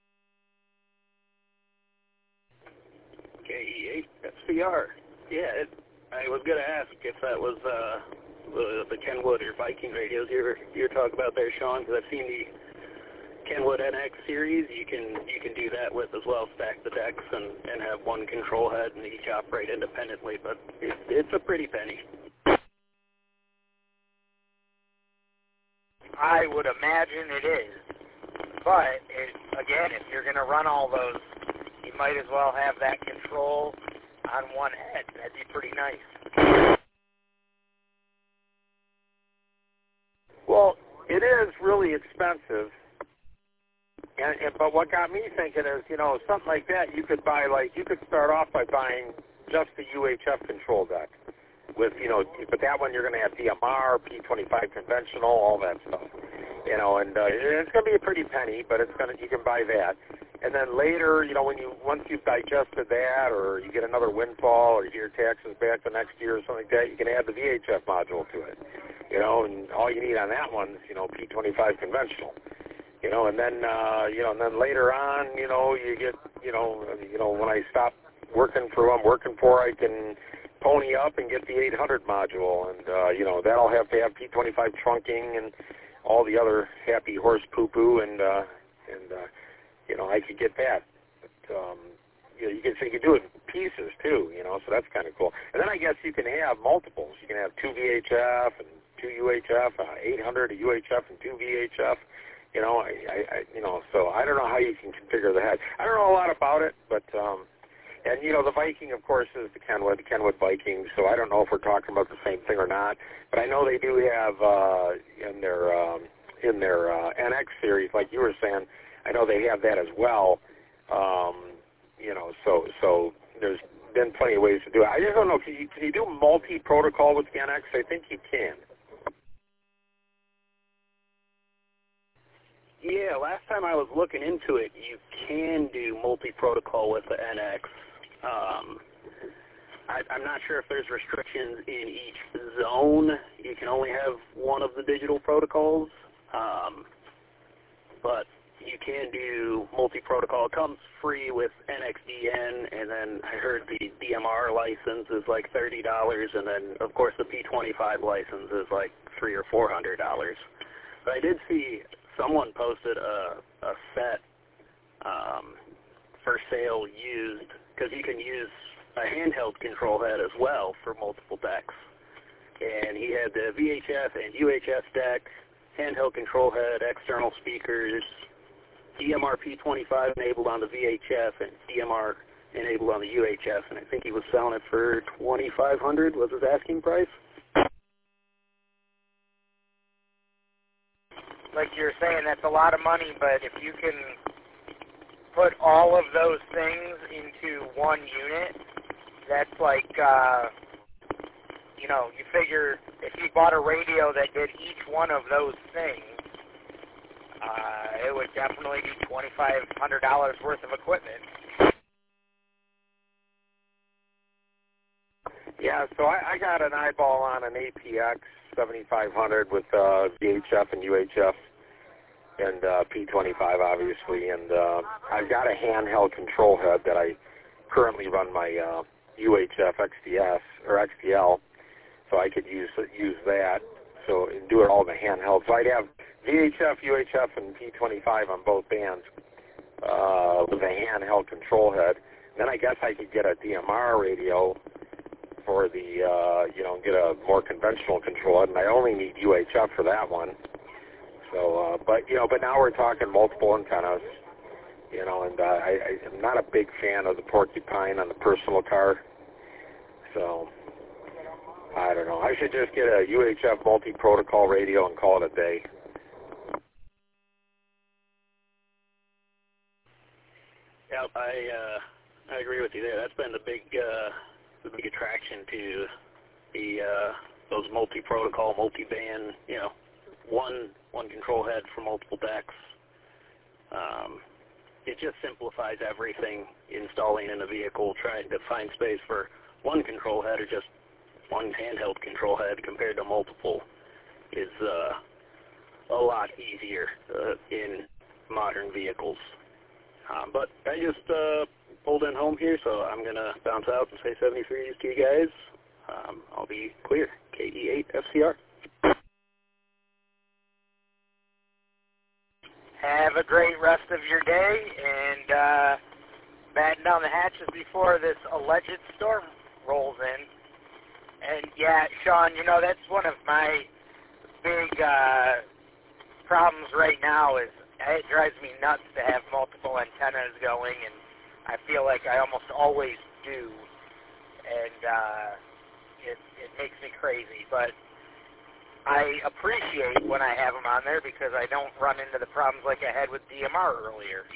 K E eight S C R. Yeah, it, I was going to ask if that was uh, the, the Kenwood or Viking radios you were, you were talking about there, Sean, because I've seen the Kenwood N X series. You can you can do that with as well, stack the decks and, and have one control head and each operate independently, but it, it's a pretty penny. I would imagine it is. But, it, again, if you're going to run all those, you might as well have that control on one head. That'd be pretty nice. Well, it is really expensive. And, and but what got me thinking is, you know, something like that, you could buy, like, you could start off by buying just the U H F control deck. With, you know, but that one you're going to have D M R, P twenty-five conventional, all that stuff. You know, and uh, it's going to be a pretty penny, but it's going to, you can buy that. And then later, you know, when you, once you've digested that, or you get another windfall, or you get your taxes back the next year or something like that, you can add the V H F module to it. You know, and all you need on that one is, you know, P twenty-five conventional. You know, and then, uh, you know, and then later on, you know, you get, you know, you know, when I stop working for who I'm working for, I can pony up and get the eight hundred module, and uh, you know, that'll have to have P twenty-five trunking and all the other happy horse poo-poo, and uh, and uh, you know, I could get that. But, um, you know, you can so you can do it in pieces too, you know, so that's kind of cool. And then I guess you can have multiples. You can have two V H F and two U H F, uh, eight hundred, a U H F, and two V H F. You know, I, I, I, you know, so I don't know how you can configure the head. I don't know a lot about it, but. Um, And, you know, the Viking, of course, is the Kenwood, the Kenwood Viking, so I don't know if we're talking about the same thing or not. But I know they do have uh, in their um, in their uh, N X series, like you were saying, I know they have that as well. Um, you know, so so there's been plenty of ways to do it. I just don't know, can you, can you do multi-protocol with the N X? I think you can. Yeah, last time I was looking into it, you can do multi-protocol with the N X. Um, I, I'm not sure if there's restrictions in each zone. You can only have one of the digital protocols, um, but you can do multi-protocol. It comes free with N X D N, and then I heard the D M R license is like thirty dollars, and then, of course, the P twenty-five license is like three hundred dollars or four hundred dollars. But I did see someone posted a, a set um, for sale used, because you can use a handheld control head as well for multiple decks. And he had the V H F and U H F deck, handheld control head, external speakers, D M R P twenty-five enabled on the V H F, and D M R enabled on the U H F. And I think he was selling it for twenty-five hundred dollars was his asking price. Like you're saying, that's a lot of money, but if you can put all of those things into one unit, that's like, uh, you know, you figure if you bought a radio that did each one of those things, uh, it would definitely be twenty-five hundred dollars worth of equipment. Yeah, so I, I got an eyeball on an A P X seventy-five hundred with uh, V H F and U H F and uh, P twenty-five, obviously, and uh, I've got a handheld control head that I currently run my uh, U H F X D S or X D L, so I could use use that, so and do it all in the handheld. So I'd have V H F, U H F, and P twenty-five on both bands uh, with a handheld control head. Then I guess I could get a D M R radio for the, uh, you know, get a more conventional control head, and I only need U H F for that one. So, uh, but, you know, but now we're talking multiple antennas, you know, and uh, I, I'm not a big fan of the Porcupine on the personal car. So, I don't know. I should just get a U H F multi-protocol radio and call it a day. Yeah, I, uh, I agree with you there. That's been the big... Uh the big attraction to the uh, those multi-protocol, multi-band, you know, one one control head for multiple decks. Um, it just simplifies everything, installing in a vehicle, trying to find space for one control head or just one handheld control head compared to multiple is uh, a lot easier uh, in modern vehicles. Um, but I just uh, pulled in home here, so I'm going to bounce out and say seventy-three to you guys. Um, I'll be clear. K E eight F C R. Have a great rest of your day, and uh, batten down the hatches before this alleged storm rolls in. And yeah, Sean, you know, that's one of my big uh, problems right now is it drives me nuts to have multiple antennas going, and I feel like I almost always do, and uh, it, it makes me crazy. But I appreciate when I have them on there because I don't run into the problems like I had with D M R earlier.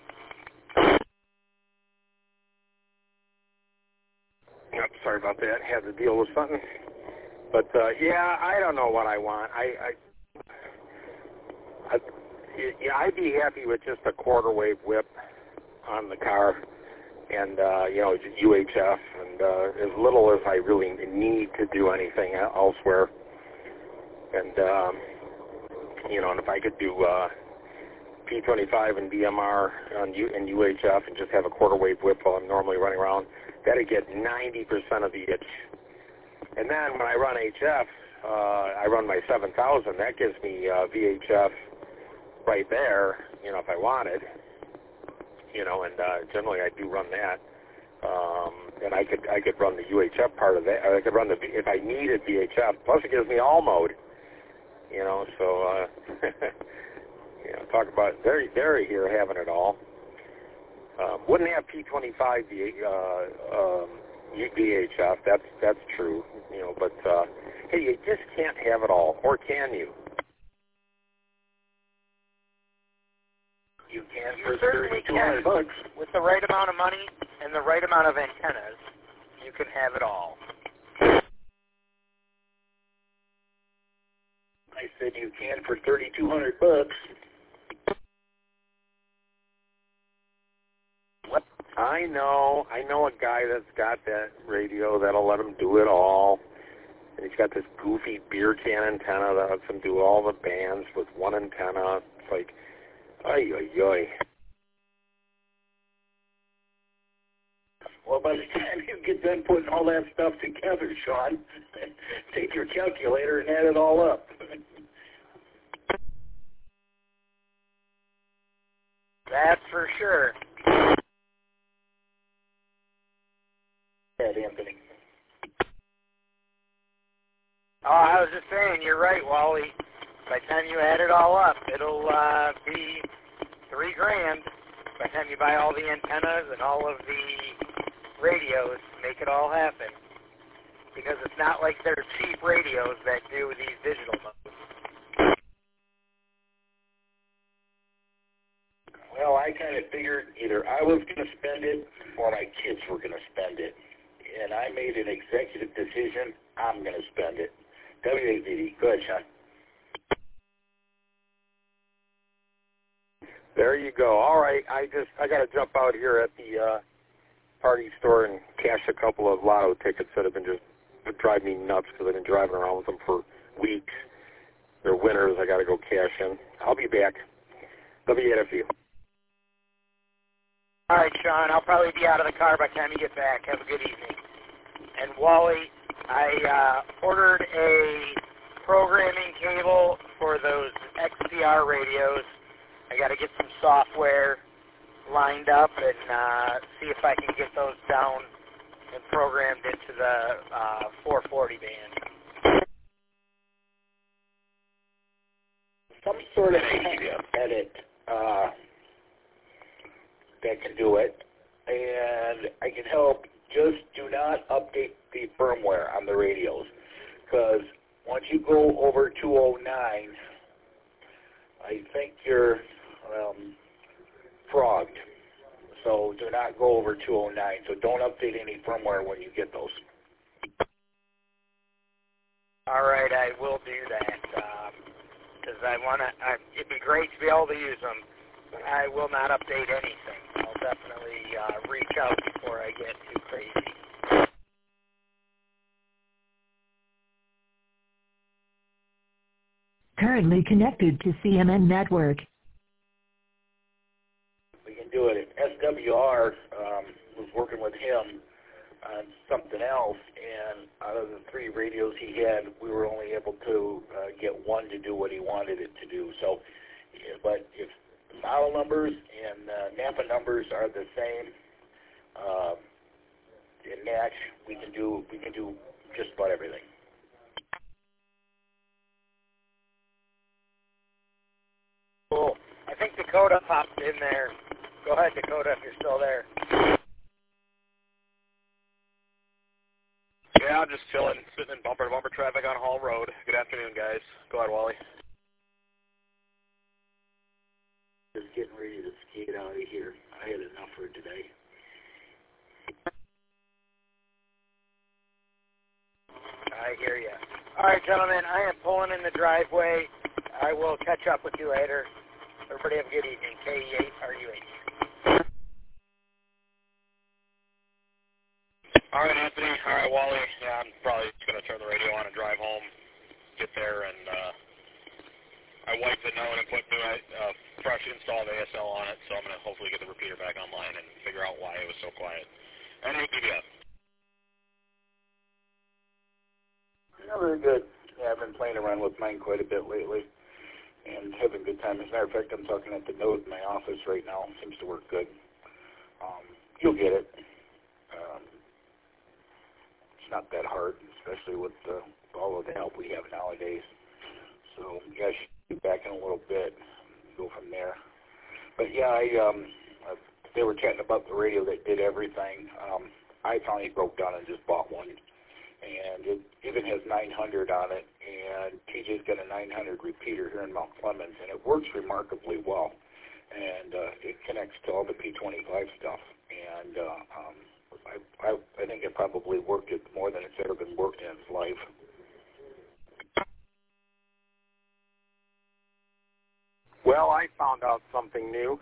Yep, sorry about that. Had to deal with something. But, uh, yeah, I don't know what I want. I, I, I, yeah, I'd be happy with just a quarter wave whip on the car and, uh, you know, U H F and uh, as little as I really need to do anything elsewhere. And, um, you know, and if I could do uh, P twenty-five and D M R on U- and U H F and just have a quarter wave whip while I'm normally running around, that'd get ninety percent of the itch. And then when I run H F, uh, I run my seven thousand. That gives me uh, V H F right there, you know, if I wanted. You know, and uh, generally I do run that. Um, and I could I could run the U H F part of that. Or I could run the, if I needed V H F. Plus it gives me all mode. You know, so, uh, you know, talk about, they're, they're here having it all. Um, wouldn't have P twenty-five uh, um, V H F, that's, that's true, you know, but, uh, hey, you just can't have it all, or can you? You can for thirty-two hundred bucks. With the right amount of money and the right amount of antennas, you can have it all. I said you can for thirty-two hundred bucks. I know, I know a guy that's got that radio that'll let him do it all. And he's got this goofy beer can antenna that lets him do all the bands with one antenna. It's like, ay, ay, ay. Well, by the time you get done putting all that stuff together, Sean, take your calculator and add it all up. That's for sure. Ed Anthony. Oh, I was just saying, you're right, Wally. By the time you add it all up, it'll uh, be three grand. By the time you buy all the antennas and all of the radios to make it all happen. Because it's not like they're cheap radios that do these digital modes. Well, I kind of figured either I was going to spend it or my kids were going to spend it. And I made an executive decision, I'm going to spend it. W A V D. Go ahead, Sean. There you go. All right, I just, I got to jump out here at the uh, party store and cash a couple of lotto tickets that have been just drive me nuts because I've been driving around with them for weeks. They're winners. I got to go cash in. I'll be back. W A F U. All right, Sean, I'll probably be out of the car by the time you get back. Have a good evening. And Wally, I uh, ordered a programming cable for those X C R radios. I got to get some software lined up and uh, see if I can get those down and programmed into the uh, four forty band. Some sort of edit uh, that can do it, and I can help. Just do not update the firmware on the radios, because once you go over two oh nine, I think you're um, frogged. So do not go over two oh nine. So don't update any firmware when you get those. All right, I will do that because um, I want to. It'd be great to be able to use them, but I will not update anything. definitely uh, reach out before I get too crazy. Currently connected to C M N Network. We can do it. S W R um, was working with him on something else, and out of the three radios he had, we were only able to uh, get one to do what he wanted it to do. So, yeah, but if the model numbers and uh, Napa numbers are the same uh, and match, we can do we can do just about everything. Cool. I think Dakota popped in there. Go ahead, Dakota, if you're still there. Yeah, I'm just chilling, sitting in bumper-to-bumper traffic on Hall Road. Good afternoon, guys. Go ahead, Wally. Just getting ready to skate out of here. I had enough for today. I hear you. All right, gentlemen, I am pulling in the driveway. I will catch up with you later. Everybody have a good evening. K E eight R U H. All right, Anthony. All right, Wally. Yeah, I'm probably just going to turn the radio on and drive home, get there, and uh, I wiped the node and put new, uh, fresh installed A S L on it, so I'm going to hopefully get the repeater back online and figure out why it was so quiet. And new P B S. Yeah, very good. Yeah, I've been playing around with mine quite a bit lately and having a good time. As a matter of fact, I'm talking at the node in my office right now. Seems to work good. Um, you'll get it. Um, it's not that hard, especially with the, all of the help we have nowadays. So, yeah, I should be back in a little bit. Go from there. But, yeah, I um, uh, they were chatting about the radio that did everything. Um, I finally broke down and just bought one. And it even has nine hundred on it, and T J's got a nine hundred repeater here in Mount Clemens, and it works remarkably well. And uh, it connects to all the P twenty-five stuff, and uh, um, I, I, I think it probably worked it more than it's ever been worked in its life. Well, I found out something new.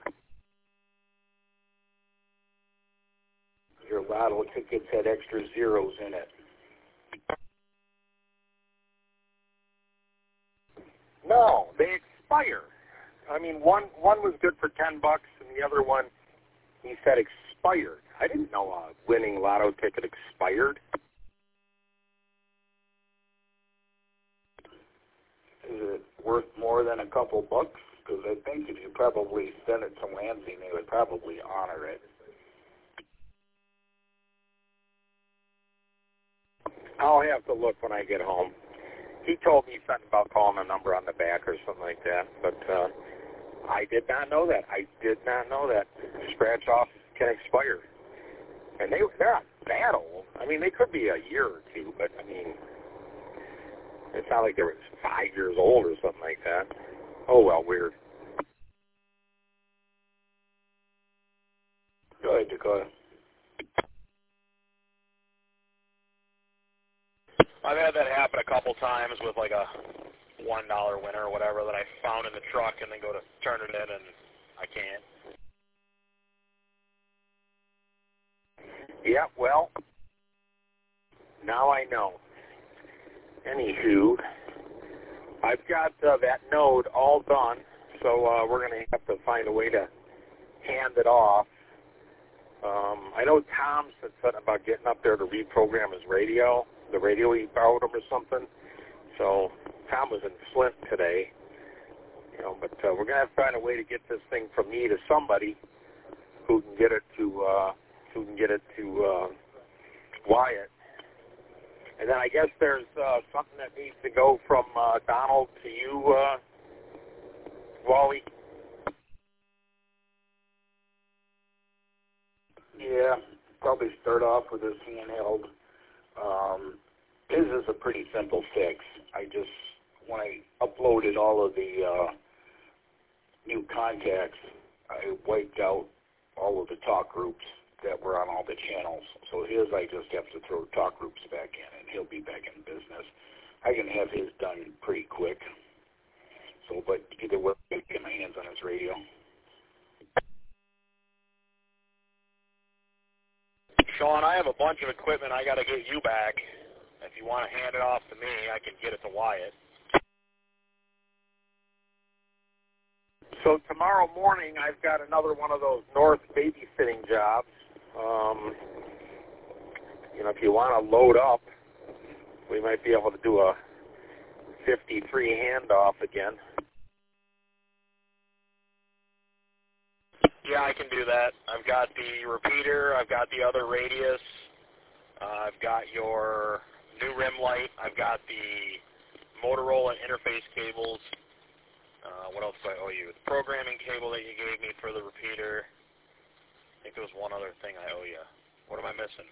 Your lotto tickets had extra zeros in it. No, they expire. I mean, one one was good for ten bucks, and the other one, he said expired. I didn't know a winning lotto ticket expired. Is it worth more than a couple bucks? Because I think if you probably send it to Lansing, they would probably honor it. I'll have to look when I get home. He told me something about calling a number on the back or something like that, but uh, I did not know that. I did not know that. Scratch off can expire. And they, they're not that old. I mean, they could be a year or two, but, I mean, it's not like they were five years old or something like that. Oh, well, weird. Go ahead, Dakota. I've had that happen a couple times with like a one dollar winner or whatever that I found in the truck and then go to turn it in and I can't. Yeah, well, now I know. Anywho, I've got uh, that node all done, so uh, we're going to have to find a way to hand it off. Um, I know Tom said something about getting up there to reprogram his radio. The radio he borrowed him or something. So Tom was in Flint today, you know. But uh, we're gonna have to find a way to get this thing from me to somebody who can get it to uh, who can get it to uh, Wyatt. And then I guess there's uh, something that needs to go from uh, Donald to you, uh, Wally. Yeah, probably start off with this handheld. Um, his is a pretty simple fix. I just, when I uploaded all of the uh, new contacts, I wiped out all of the talk groups that were on all the channels. So his, I just have to throw talk groups back in, and he'll be back in business. I can have his done pretty quick. So, but either way, I get my hands on his radio. Sean, I have a bunch of equipment I got to get you back. If you want to hand it off to me, I can get it to Wyatt. So tomorrow morning, I've got another one of those North babysitting jobs. Um, you know, if you want to load up, we might be able to do a fifty-three handoff again. Yeah, I can do that. I've got the repeater. I've got the other radius. Uh, I've got your new rim light. I've got the Motorola interface cables. Uh, what else do I owe you? The programming cable that you gave me for the repeater. I think there was one other thing I owe you. What am I missing?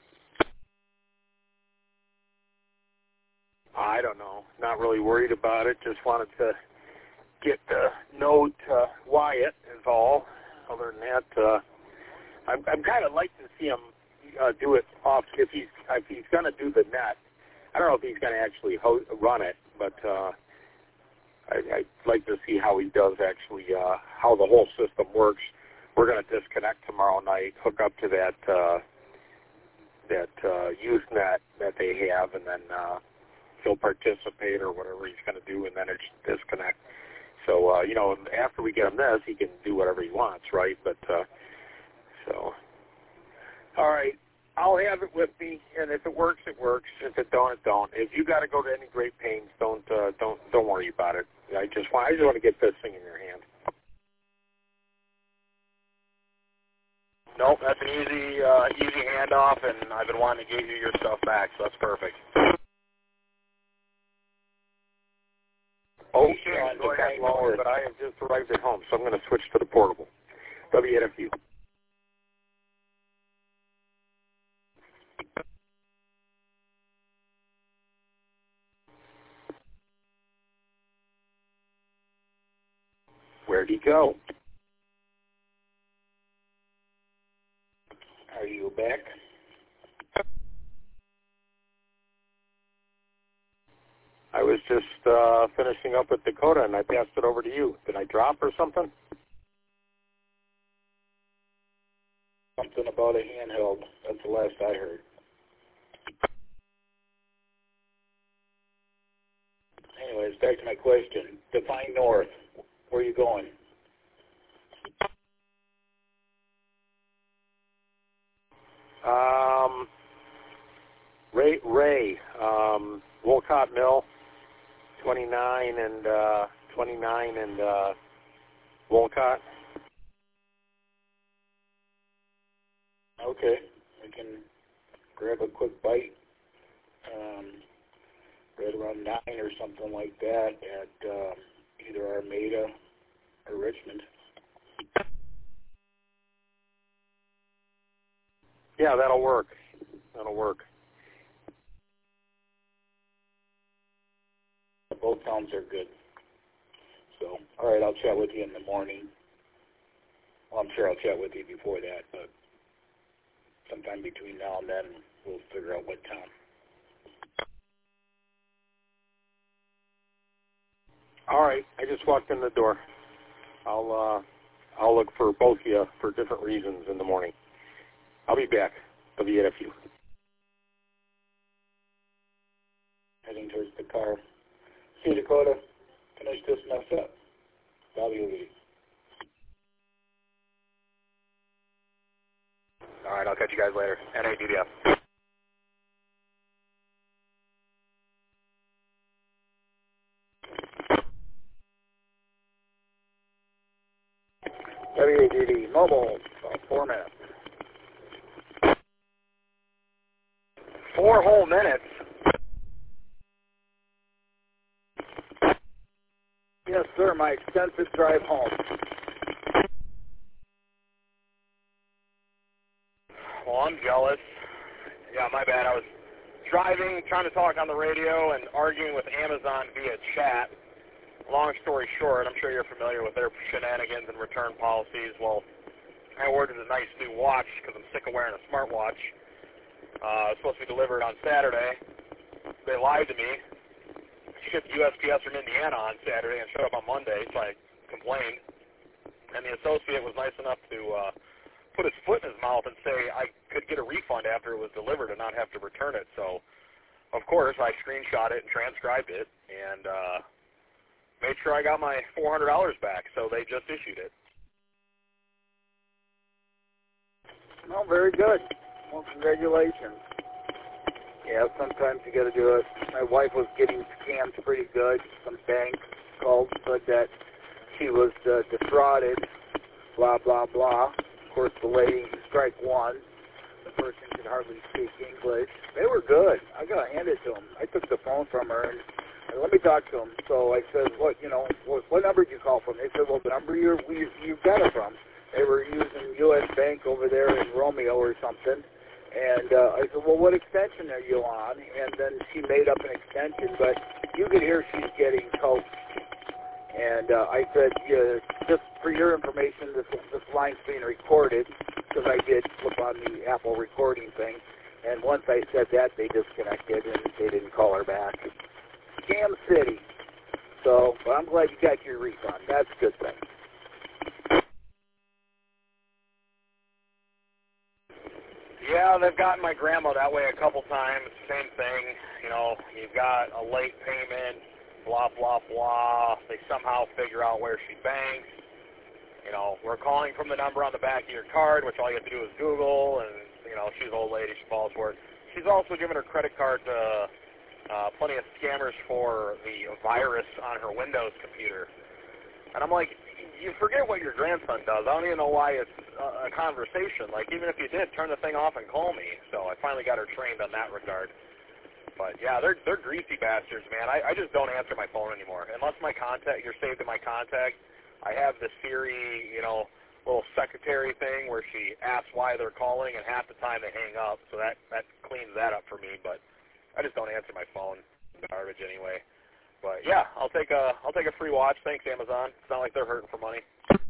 I don't know. Not really worried about it. Just wanted to get the node to Wyatt involved. Other than that, uh, I'm, I'm kind of like to see him uh, do it off. If he's if he's going to do the net, I don't know if he's going to actually ho- run it, but uh, I, I'd like to see how he does actually, uh, how the whole system works. We're going to disconnect tomorrow night, hook up to that uh, that uh, Usenet that they have, and then uh, he'll participate or whatever he's going to do, and then it's disconnect. So, uh, you know, after we get him this, he can do whatever he wants, right? But, uh, so, all right, I'll have it with me, and if it works, it works. If it don't, it don't. If you got to go to any great pains, don't, uh, don't, don't worry about it. I just want, I just want to get this thing in your hand. Nope, that's an easy, uh, easy handoff, and I've been wanting to get you your stuff back, so that's perfect. Oh, Sean, go ahead, Lower, but I have just arrived at home, so I'm going to switch to the portable. W eight F U. Where'd he go? Are you back? I was just uh, finishing up with Dakota, and I passed it over to you. Did I drop or something? Something about a handheld. That's the last I heard. Anyways, back to my question. Define north. Where are you going? Um, Ray, Ray, um, Wolcott Mill. twenty-nine and uh, twenty-nine and uh, Wolcott. Okay, I can grab a quick bite. Um, right around nine or something like that at uh, either Armada or Richmond. Yeah, that'll work. That'll work. Both towns are good. So, all right, I'll chat with you in the morning. Well, I'm sure I'll chat with you before that, but sometime between now and then, we'll figure out what town. All right, I just walked in the door. I'll uh, I'll look for both of you for different reasons in the morning. I'll be back. W eight F U. Heading towards the car. See, Dakota, finish this mess up. W V. All right, I'll catch you guys later. N A D D F. W A D D mobile, about four minutes. Four whole minutes? Yes, sir, my extensive drive home. Well, I'm jealous. Yeah, my bad. I was driving, trying to talk on the radio, and arguing with Amazon via chat. Long story short, I'm sure you're familiar with their shenanigans and return policies. Well, I ordered a nice new watch because I'm sick of wearing a smartwatch. Uh, it was supposed to be delivered on Saturday. They lied to me. Shipped U S P S from Indiana on Saturday and showed up on Monday, so I complained. And the associate was nice enough to uh, put his foot in his mouth and say I could get a refund after it was delivered and not have to return it. So, of course, I screenshot it and transcribed it and uh, made sure I got my four hundred dollars back. So they just issued it. Well, very good. Well, congratulations. Yeah, sometimes you got to do it. My wife was getting scammed pretty good. Some bank called, said that she was uh, defrauded, blah, blah, blah. Of course, the lady, strike one. The person could hardly speak English. They were good. I got to hand it to them. I took the phone from her and said, let me talk to them. So I said, what, you know, what, what number did you call from? They said, well, the number you you you got it from. They were using U S Bank over there in Romeo or something. And uh, I said, well, what extension are you on? And then she made up an extension, but you could hear she's getting coached. And uh, I said, yeah, just for your information, this, this line's being recorded, because I did flip on the Apple recording thing. And once I said that, they disconnected, and they didn't call her back. Scam City. So, but I'm glad you got your refund. That's a good thing. Yeah, they've gotten my grandma that way a couple times. Same thing. You know, you've got a late payment, blah, blah, blah. They somehow figure out where she banks. You know, we're calling from the number on the back of your card, which all you have to do is Google, and, you know, she's an old lady. She falls for it. She's also given her credit card to uh, plenty of scammers for the virus on her Windows computer. And I'm like, you forget what your grandson does. I don't even know why it's a, a conversation. Like, even if you did, turn the thing off and call me. So I finally got her trained on that regard. But, yeah, they're they're greasy bastards, man. I, I just don't answer my phone anymore. Unless my contact, you're saved in my contact, I have this Siri, you know, little secretary thing where she asks why they're calling, and half the time they hang up. So that, that cleans that up for me. But I just don't answer my phone. Garbage anyway. But yeah, I'll take a I'll take a free watch. Thanks, Amazon. It's not like they're hurting for money.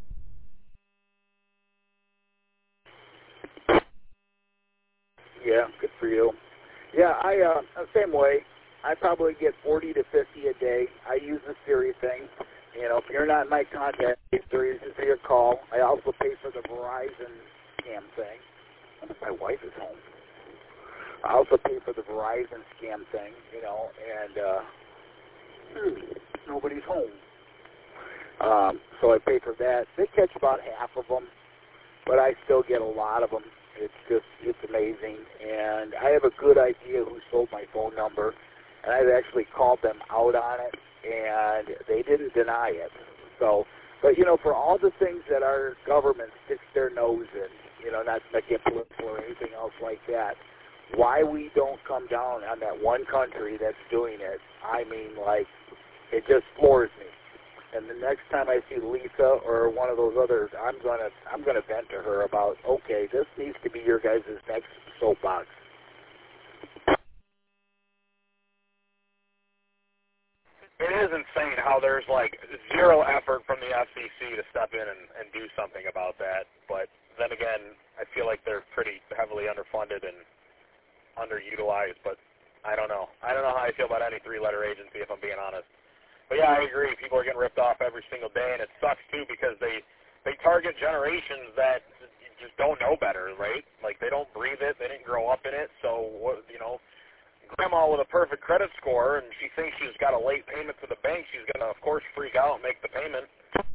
Yeah, good for you. Yeah, I uh same way. I probably get forty to fifty a day. I use the Siri thing. You know, if you're not in my contact, Siri is for your call. I also pay for the Verizon scam thing. I wonder if my wife is home. I also pay for the Verizon scam thing. You know, and. uh Hmm, nobody's home. Um, so I pay for that. They catch about half of them, but I still get a lot of them. It's just, it's amazing. And I have a good idea who stole my phone number, and I've actually called them out on it, and they didn't deny it. So, but, you know, for all the things that our government sticks their nose in, you know, not to make it political or anything else like that, why we don't come down on that one country that's doing it, I mean, like, it just floors me. And the next time I see Lisa or one of those others, I'm gonna I'm gonna vent to her about, okay, this needs to be your guys' next soapbox. It is insane how there's like zero effort from the F C C to step in and, and do something about that. But then again, I feel like they're pretty heavily underfunded and underutilized, but I don't know. I don't know how I feel about any three-letter agency, if I'm being honest. But yeah, I agree. People are getting ripped off every single day, and it sucks too because they they target generations that just don't know better, right? Like they don't breathe it, they didn't grow up in it. So what, you know, grandma with a perfect credit score, and she thinks she's got a late payment to the bank, she's gonna of course freak out and make the payment.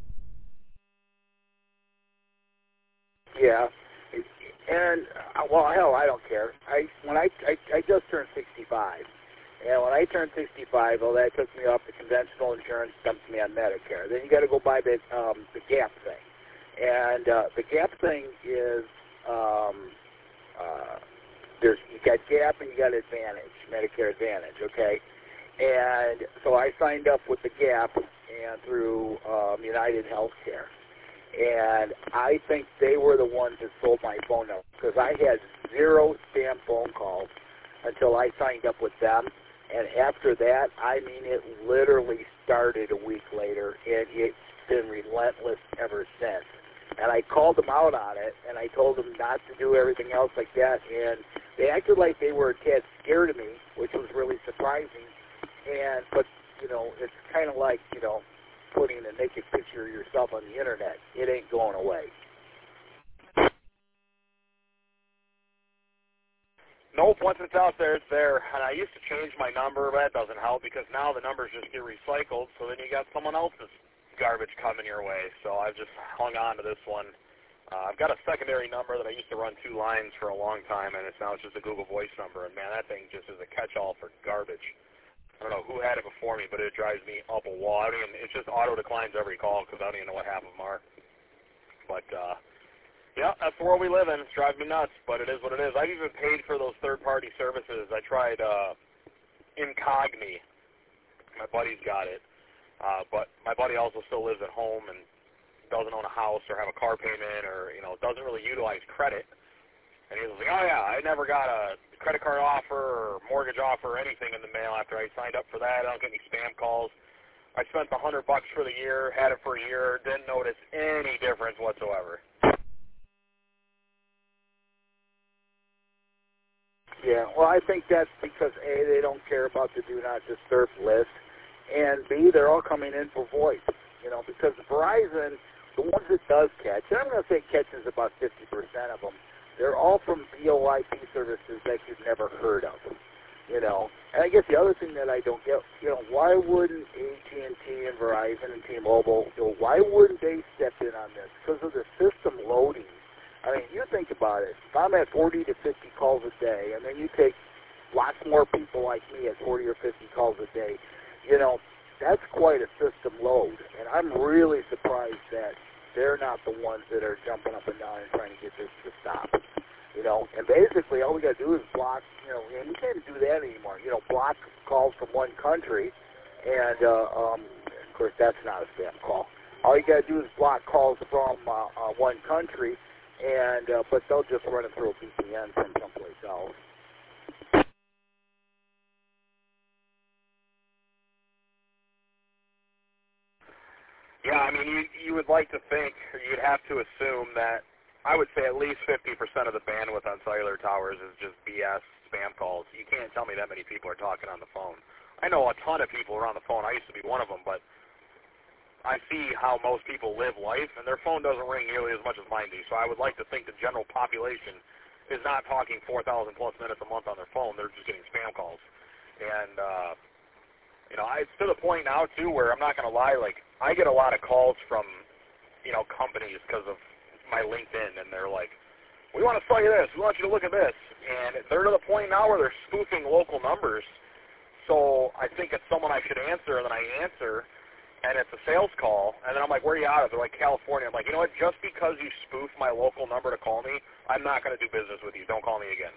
Yeah. And, uh, well, hell, I don't care. I when I, I I just turned sixty-five, and when I turned sixty-five, well, that took me off the conventional insurance, dumped me on Medicare. Then you got to go buy the um, the Gap thing, and uh, the Gap thing is um, uh, there's you got Gap and you got Advantage, Medicare Advantage, okay. And so I signed up with the Gap and through um, United Healthcare. And I think they were the ones that sold my phone number because I had zero spam phone calls until I signed up with them. And after that, I mean, it literally started a week later, and it's been relentless ever since. And I called them out on it, and I told them not to do everything else like that. And they acted like they were a tad scared of me, which was really surprising. And but, you know, it's kind of like, you know, putting a naked picture of yourself on the internet. It ain't going away. Nope, once it's out there, it's there. And I used to change my number, but that doesn't help because now the numbers just get recycled, so then you got someone else's garbage coming your way. So I've just hung on to this one. Uh, I've got a secondary number that I used to run two lines for a long time, and it's now it's just a Google Voice number. And, man, that thing just is a catch-all for garbage. I don't know who had it before me, but it drives me up a wall. I mean, it just auto-declines every call because I don't even know what half of them are. But, uh, yeah, that's the world we live in. It's driving me nuts, but it is what it is. I've even paid for those third-party services. I tried uh, Incogni. My buddy's got it. Uh, but my buddy also still lives at home and doesn't own a house or have a car payment or, you know, doesn't really utilize credit. And he was like, oh, yeah, I never got a credit card offer or mortgage offer or anything in the mail after I signed up for that. I don't get any spam calls. I spent a hundred bucks for the year, had it for a year, didn't notice any difference whatsoever. Yeah, well, I think that's because, A, they don't care about the Do Not Disturb list, and B, they're all coming in for voice, you know, because Verizon, the ones it does catch, and I'm going to say catches about fifty percent of them, they're all from V O I P services that you've never heard of, you know. And I guess the other thing that I don't get, you know, why wouldn't A T and T and Verizon and T-Mobile, you know, why wouldn't they step in on this? Because of the system loading. I mean, you think about it. If I'm at forty to fifty calls a day, and then you take lots more people like me at forty or fifty calls a day, you know, that's quite a system load. And I'm really surprised that they're not the ones that are jumping up and down and trying to get this to stop. You know, and basically all we got to do is block, you know, and we can't do that anymore. You know, block calls from one country, and, uh, um, of course, that's not a spam call. All you got to do is block calls from uh, uh, one country, and uh, but they'll just run it through a V P N from someplace else. Yeah, I mean, you, you would like to think, or you'd have to assume that I would say at least fifty percent of the bandwidth on cellular towers is just B S spam calls. You can't tell me that many people are talking on the phone. I know a ton of people are on the phone. I used to be one of them, but I see how most people live life, and their phone doesn't ring nearly as much as mine do. So I would like to think the general population is not talking four thousand plus minutes a month on their phone. They're just getting spam calls. And, uh, you know, it's to the point now, too, where I'm not going to lie, like, I get a lot of calls from, you know, companies because of my LinkedIn, and they're like, we want to sell you this. We want you to look at this. And they're to the point now where they're spoofing local numbers. So I think it's someone I should answer, and then I answer, and it's a sales call, and then I'm like, where are you out of? They're like, California. I'm like, you know what, just because you spoof my local number to call me, I'm not going to do business with you. Don't call me again.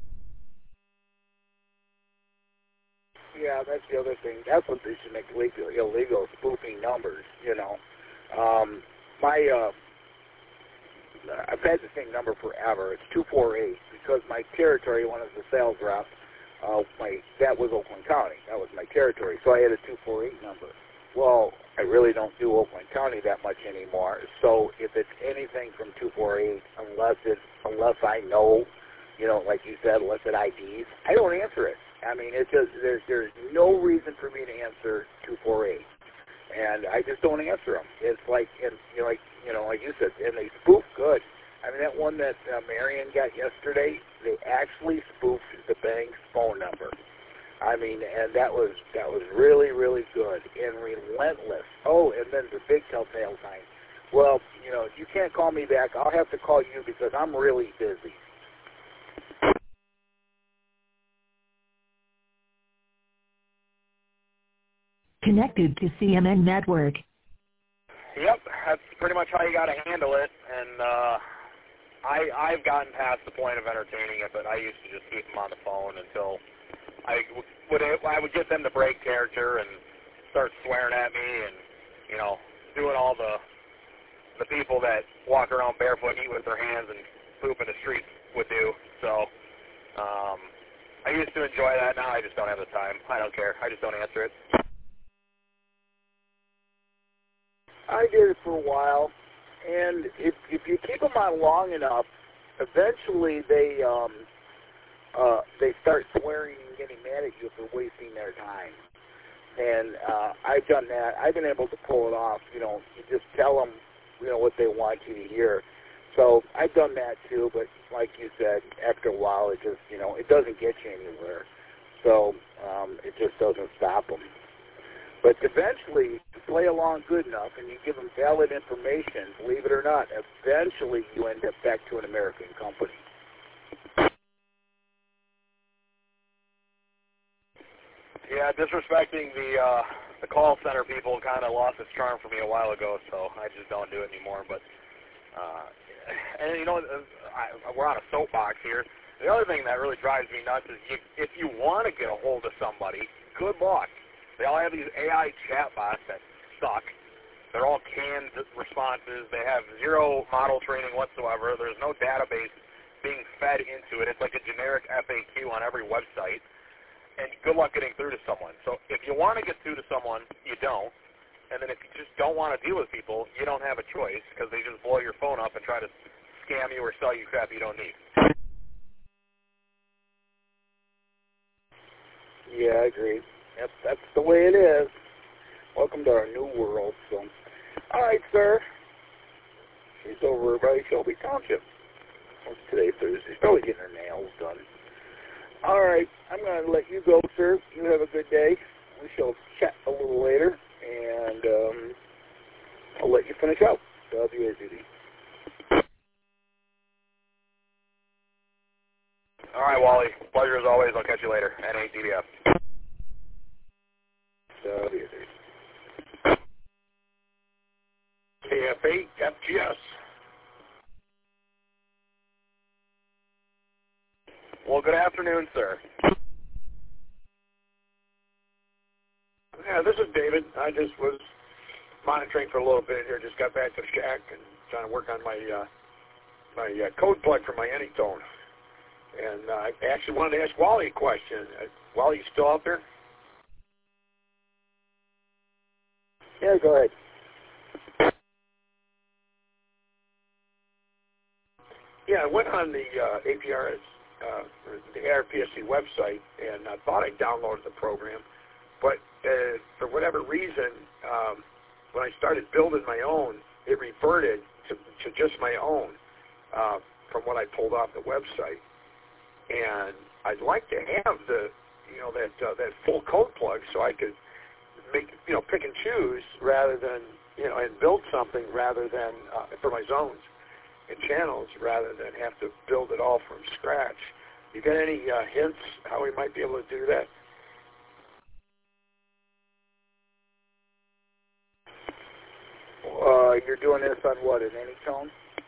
Yeah, that's the other thing. That's what they should make illegal, illegal spoofing numbers, you know. Um, my, uh, I've had the same number forever. It's two four eight, because my territory, when I was a sales rep, uh, my, that was Oakland County. That was my territory, so I had a two four eight number. Well, I really don't do Oakland County that much anymore. So if it's anything from two four eight, unless it's unless I know, you know, like you said, unless it I Ds, I don't answer it. I mean, it's just there's there's no reason for me to answer two four eight, and I just don't answer them. It's like and you know, like you know, like you said, and they spoof good. I mean, that one that uh, Marion got yesterday, they actually spoofed the bank's phone number. I mean, and that was that was really, really good and relentless. Oh, and then the big telltale sign. Well, you know, you can't call me back. I'll have to call you because I'm really busy. Connected to C M N Network. Yep, that's pretty much how you got to handle it. And uh, I I've gotten past the point of entertaining it, but I used to just keep them on the phone until I would I would get them to break character and start swearing at me and, you know, doing all the the people that walk around barefoot and eat with their hands and poop in the street would do. So um, I used to enjoy that. Now I just don't have the time. I don't care. I just don't answer it. I did it for a while, and if if you keep them on long enough, eventually they um uh they start swearing and getting mad at you for wasting their time. And uh, I've done that. I've been able to pull it off. You know, you just tell them, you know, what they want you to hear. So I've done that too, but like you said, after a while, it just, you know, it doesn't get you anywhere. So um, it just doesn't stop them. But eventually, if you play along good enough and you give them valid information, believe it or not, eventually you end up back to an American company. Yeah, disrespecting the uh, the call center people kind of lost its charm for me a while ago, so I just don't do it anymore. But uh, and you know, I, we're on a soapbox here. The other thing that really drives me nuts is you, if you want to get a hold of somebody, good luck. They all have these A I chatbots that suck. They're all canned responses. They have zero model training whatsoever. There's no database being fed into it. It's like a generic F A Q on every website. And good luck getting through to someone. So if you want to get through to someone, you don't. And then if you just don't want to deal with people, you don't have a choice because they just blow your phone up and try to scam you or sell you crap you don't need. Yeah, I agree. Yep, that's the way it is. Welcome to our new world. So, all right, sir. She's over by Shelby Township. What's today, Thursday? She's probably getting her nails done. All right, I'm going to let you go, sir. You have a good day. We shall chat a little later, and um, I'll let you finish up. W A Z D. All right, Wally. Pleasure as always. I'll catch you later. N A D D F. W A Z D. K F eight F G S. Well, good afternoon, sir. Yeah, this is David. I just was monitoring for a little bit here. Just got back to the shack and trying to work on my uh, my uh, code plug for my Anytone. And uh, I actually wanted to ask Wally a question. Uh, Wally, you still out there? Yeah, go ahead. Yeah, I went on the uh, A P R S, uh, or the A R P S C website, and I thought I downloaded the program, but uh, for whatever reason, um, when I started building my own, it reverted to, to just my own uh, from what I pulled off the website. And I'd like to have the, you know, that uh, that full code plug so I could make, you know, pick and choose rather than, you know, and build something rather than uh, for my zones and channels rather than have to build it all from scratch. You got any uh, hints how we might be able to do that? Uh, you're doing this on what, an Anytone?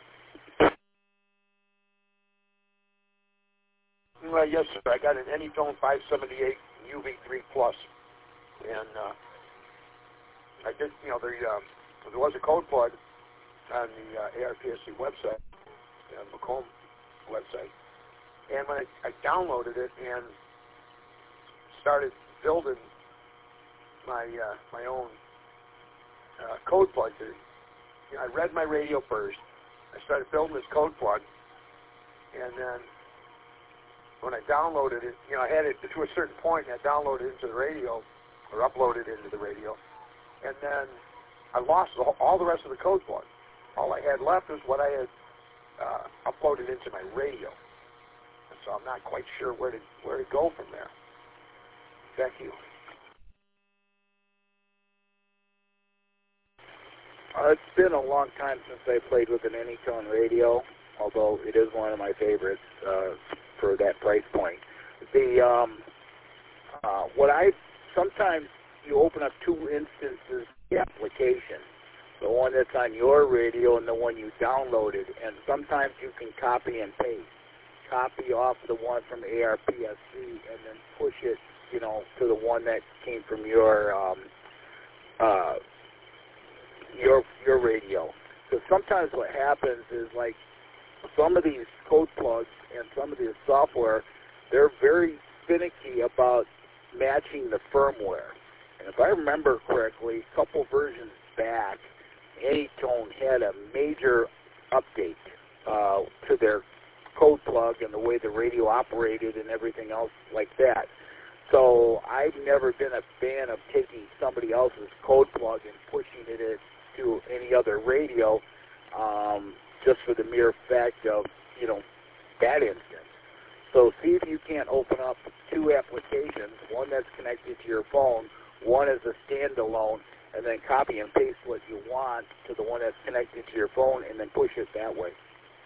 Well, yes, sir. I got an Anytone five seventy-eight U V three Plus, and uh, I did, you know, there, um, there was a code plug on the uh, A R P S C website, uh, Macomb website, and when I, I downloaded it and started building my uh, my own uh, code plug, to, you know, I read my radio first. I started building this code plug, and then when I downloaded it, you know, I had it to a certain point, and I downloaded it into the radio, or uploaded it into the radio, and then I lost all the rest of the code plug. All I had left was what I had uh, uploaded into my radio. And so I'm not quite sure where to where to go from there. Thank you. Uh, it's been a long time since I played with an Anytone radio, although it is one of my favorites uh, for that price point. The um, uh, what I sometimes you open up two instances of the application, the one that's on your radio and the one you downloaded, and sometimes you can copy and paste. Copy off the one from A R P S C and then push it, you know, to the one that came from your um, uh, your your radio. Because sometimes what happens is, like, some of these code plugs and some of this software, they're very finicky about matching the firmware. And if I remember correctly, a couple versions back, Anytone had a major update uh, to their code plug and the way the radio operated and everything else like that. So I've never been a fan of taking somebody else's code plug and pushing it into any other radio. Um, just for the mere fact of, you know, that instance. So see if you can't open up two applications, one that's connected to your phone, one is a standalone, and then copy and paste what you want to the one that's connected to your phone, and then push it that way.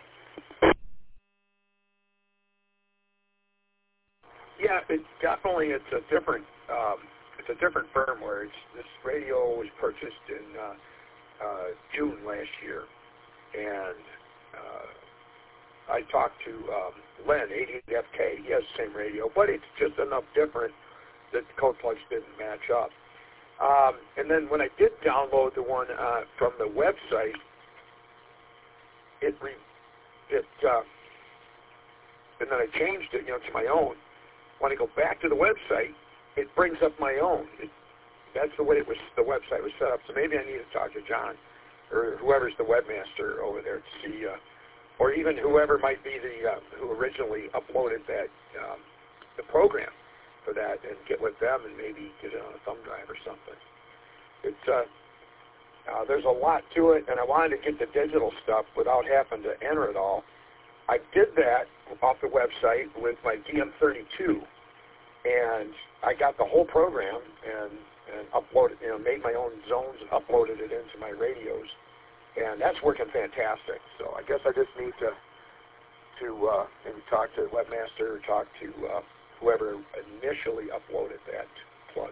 Yeah, it definitely it's a different um, it's a different firmware. It's, this radio was purchased in uh, uh, June last year, and uh, I talked to um, Len, eighty-eight F K. He has the same radio, but it's just enough different that the code plugs didn't match up. Um, and then when I did download the one uh, from the website, it re, it uh, and then I changed it, you know, to my own. When I go back to the website, it brings up my own. It, that's the way it was. The website was set up. So maybe I need to talk to John or whoever's the webmaster over there to see, uh, or even whoever might be the uh, who originally uploaded that um, the program for that, and get with them and maybe get it on a thumb drive or something. It's uh, uh, there's a lot to it, and I wanted to get the digital stuff without having to enter it all. I did that off the website with my D M thirty-two, and I got the whole program and, and uploaded, you know, made my own zones and uploaded it into my radios, and that's working fantastic. So I guess I just need to to uh, maybe talk to the webmaster or talk to uh, whoever initially uploaded that plug.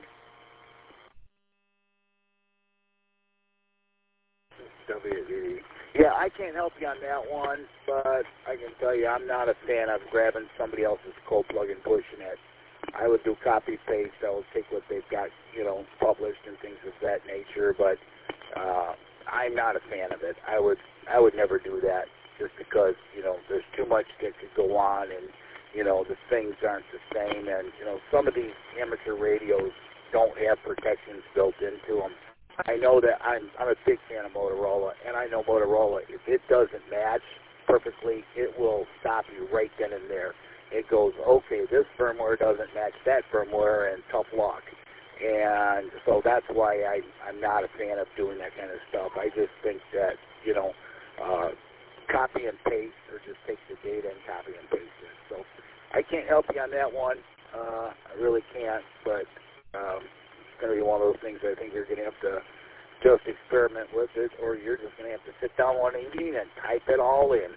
W D. Yeah, I can't help you on that one, but I can tell you I'm not a fan of grabbing somebody else's code plug and pushing it. I would do copy paste. I would take what they've got, you know, published and things of that nature, but uh, I'm not a fan of it. I would I would never do that just because, you know, there's too much that could go on, and, you know, the things aren't the same, and, you know, some of these amateur radios don't have protections built into them. I know that I'm I'm a big fan of Motorola, and I know Motorola, if it doesn't match perfectly, it will stop you right then and there. It goes, okay, this firmware doesn't match that firmware, and tough luck. And so that's why I, I'm not a fan of doing that kind of stuff. I just think that, you know, uh, copy and paste, or just take the data and copy and paste it. So I can't help you on that one. Uh, I really can't, but um, it's going to be one of those things I think you're going to have to just experiment with it, or you're just going to have to sit down one evening and type it all in.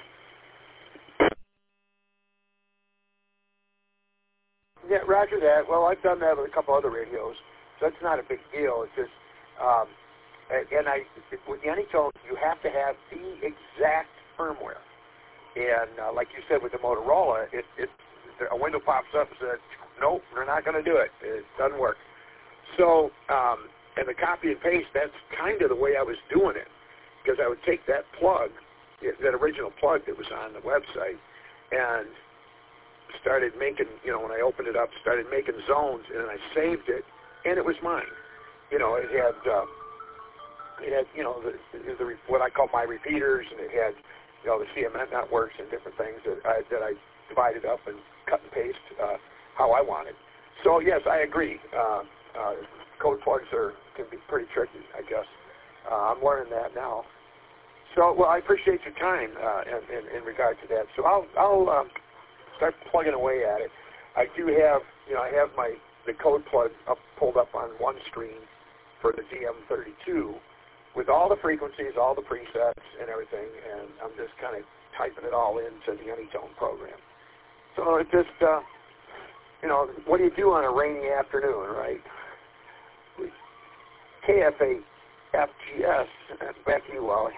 Yeah, roger that. Well, I've done that with a couple other radios, so it's not a big deal. It's just, um, and, and I, with the Anytone, you have to have the exact firmware. And uh, like you said with the Motorola, it, it a window pops up and says, nope, they're not going to do it. It doesn't work. So, um, and the copy and paste, that's kind of the way I was doing it, because I would take that plug, that original plug that was on the website, and started making, you know, when I opened it up, started making zones, and then I saved it, and it was mine. You know, it had, uh, it had, you know, the, the, the what I call my repeaters, and it had, you know, the C M N networks and different things that I, that I divided up and cut and paste uh, how I wanted. So yes, I agree. Uh, uh, code plugs are can be pretty tricky, I guess. Uh, I'm learning that now. So, well, I appreciate your time uh, in, in, in regard to that. So I'll I'll um, start plugging away at it. I do have, you know, I have my the code plug up, pulled up on one screen for the D M thirty-two with all the frequencies, all the presets, and everything, and I'm just kind of typing it all into the Anytone program. So it just, uh, you know, what do you do on a rainy afternoon, right? K F A F G S, back to you, Wally.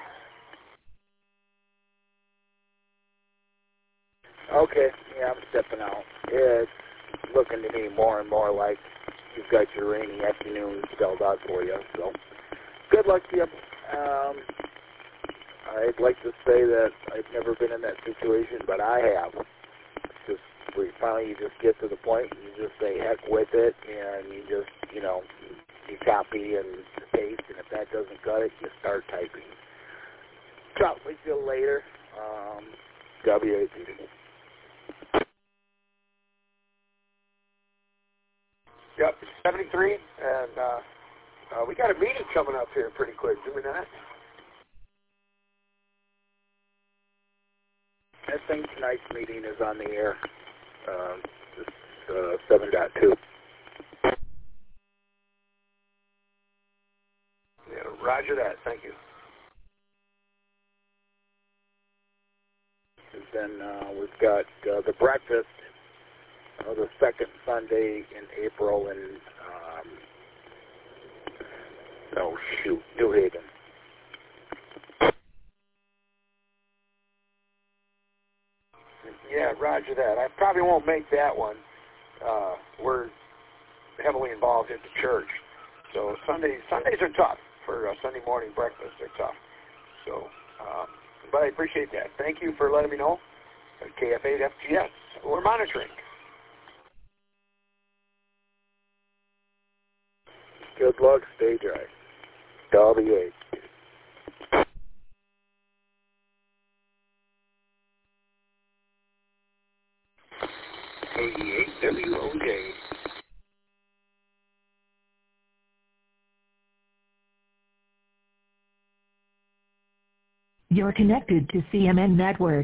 Okay, yeah, I'm stepping out. It's looking to me more and more like you've got your rainy afternoon spelled out for you. So, good luck to you. Um, I'd like to say that I've never been in that situation, but I have. It's just where you finally you just get to the point and you just say heck with it, and you just, you know, you copy and paste, and if that doesn't cut it, you start typing. Talk with you later. Um, W A P D. Yep, seventy-three, and uh, uh, we got a meeting coming up here pretty quick, do we not? think tonight's meeting is on the air. Um, this uh, seven point two. Yeah, roger that. Thank you. And then uh, we've got uh, the breakfast, uh, the second Sunday in April in, um, oh shoot, New Haven. Yeah, roger that. I probably won't make that one. Uh, we're heavily involved in the church. So Sundays, Sundays are tough for uh, Sunday morning breakfast. They're tough. So, um, but I appreciate that. Thank you for letting me know. K F eight F G S, we're monitoring. Good luck. Stay dry. W eight. eighty-eight W O J. You're connected to C M N Network.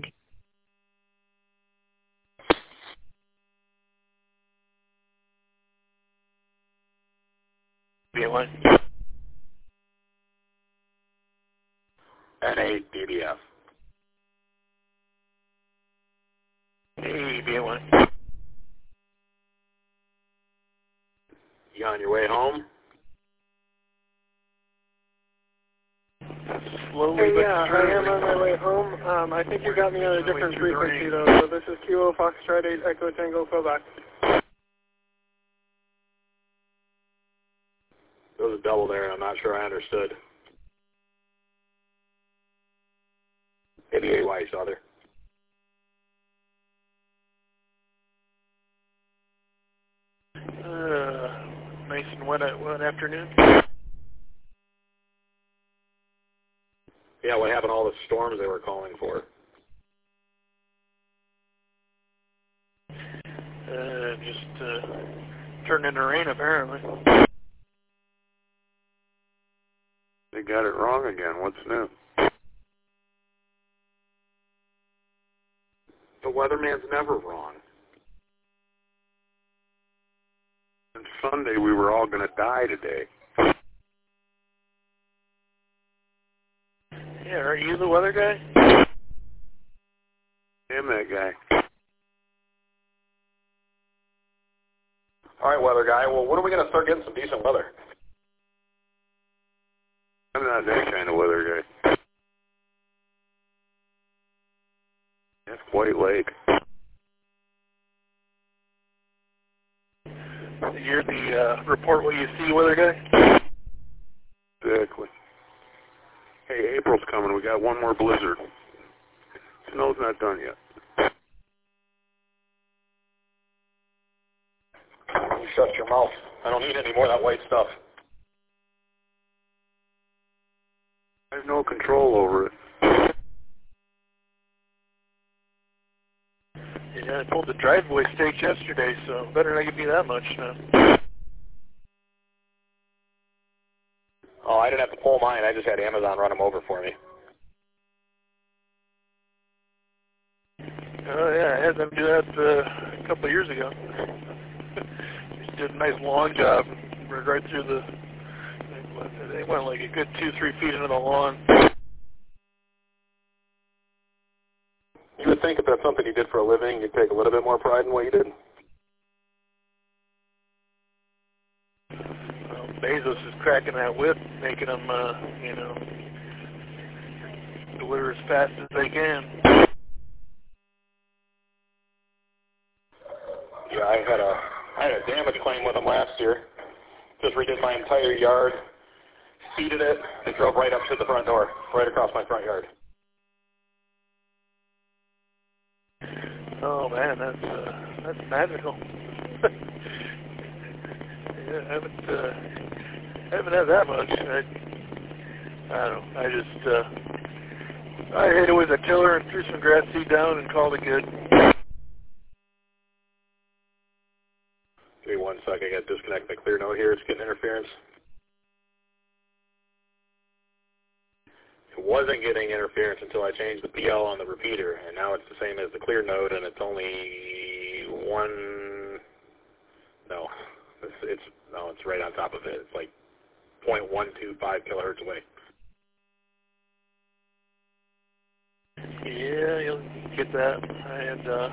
B one. N eight D B F. Hey, B one. You on your way home? Slowly, Hey, but yeah, surely. I am on my way home. Um, I think you got me on a different frequency, though. So this is Kilo Foxtrot eight Echo Tango Quebec. There was a double there, and I'm not sure I understood. eighty-eight Y Souther. Uh, nice and wet, wet afternoon. Yeah, what happened to all the storms they were calling for? Uh, just uh, turned into rain, apparently. They got it wrong again. What's new? The weatherman's never wrong. On Sunday, we were all going to die today. Yeah, are you the weather guy? I'm that guy. All right, weather guy. Well, when are we going to start getting some decent weather? I'm not that kind of weather guy. That's White Lake. You're the uh, report what you see weather guy? Exactly. Hey, April's coming. We got one more blizzard. Snow's not done yet. You shut your mouth. I don't need any more of that white stuff. I have no control over it. Yeah, I pulled the driveway stakes yesterday, so better not give me that much now. Oh, I didn't have to pull mine. I just had Amazon run them over for me. Oh, yeah, I had them do that uh, a couple of years ago. Just did a nice long job, right through the, they went like a good two, three feet into the lawn. You would think if that's something you did for a living, you'd take a little bit more pride in what you did. Well, Bezos is cracking that whip, making them, uh, you know, deliver as fast as they can. Yeah, I had a I had a damage claim with them last year. Just redid my entire yard, seeded it, and drove right up to the front door, right across my front yard. Oh man, that's uh, that's magical. Yeah, I haven't uh, I haven't had that much. I, I don't know. I just uh, I hit it with a tiller and threw some grass seed down and called it good. Give me one second. I got to disconnect my clear note here. It's getting interference. it wasn't getting interference until I changed the P L on the repeater, and now it's the same as the clear node, and it's only one. No, it's, it's no, it's right on top of it. It's like zero point one two five kilohertz away. Yeah, you'll get that. I had uh,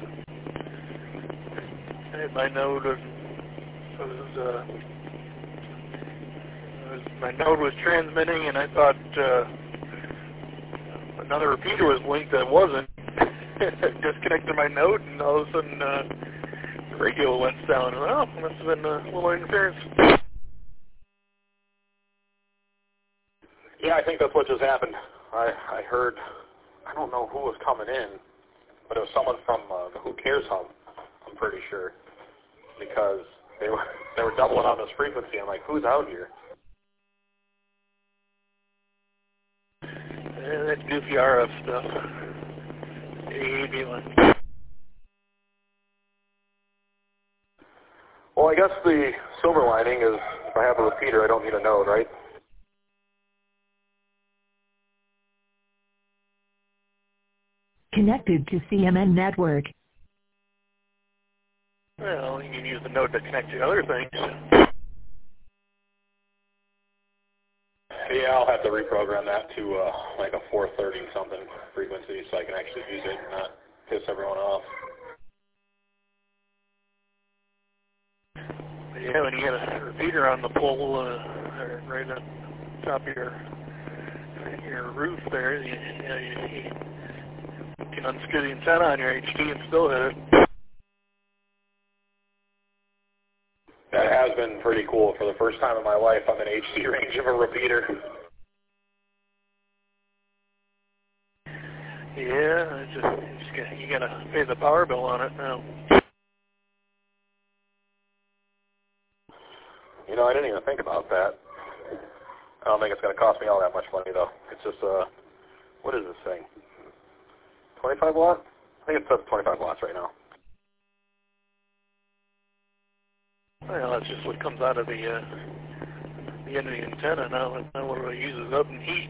I had my node was, was uh, was my node was transmitting, and I thought uh, another repeater was linked that wasn't. Disconnected my node, and all of a sudden uh, the radio went down. And, oh, must have been a little interference. Yeah, I think that's what just happened. I I heard. I don't know who was coming in, but it was someone from uh, the Who Cares Hub, I'm pretty sure, because they were they were doubling on this frequency. I'm like, who's out here? Yeah, that's goofy R F stuff. A B one. Well, I guess the silver lining is if I have a repeater, I don't need a node, right? Connected to C M N network. Well, you can use the node to connect to other things. Yeah, I'll have to reprogram that to uh, like a four thirty something frequency so I can actually use it and not piss everyone off. Yeah, when you get a repeater on the pole uh, right on top of your your roof there, you, you, know, you, you can unscrew the antenna on your H D and still hit it. That has been pretty cool. For the first time in my life, I'm in H D range of a repeater. Yeah, it's just, it's just, you gotta pay the power bill on it now. You know, I didn't even think about that. I don't think it's going to cost me all that much money, though. It's just, uh, what is this thing? twenty-five watt? I think it says twenty-five watts right now. Well, that's just what comes out of the, uh, the end of the antenna now. And now what it uses up in heat.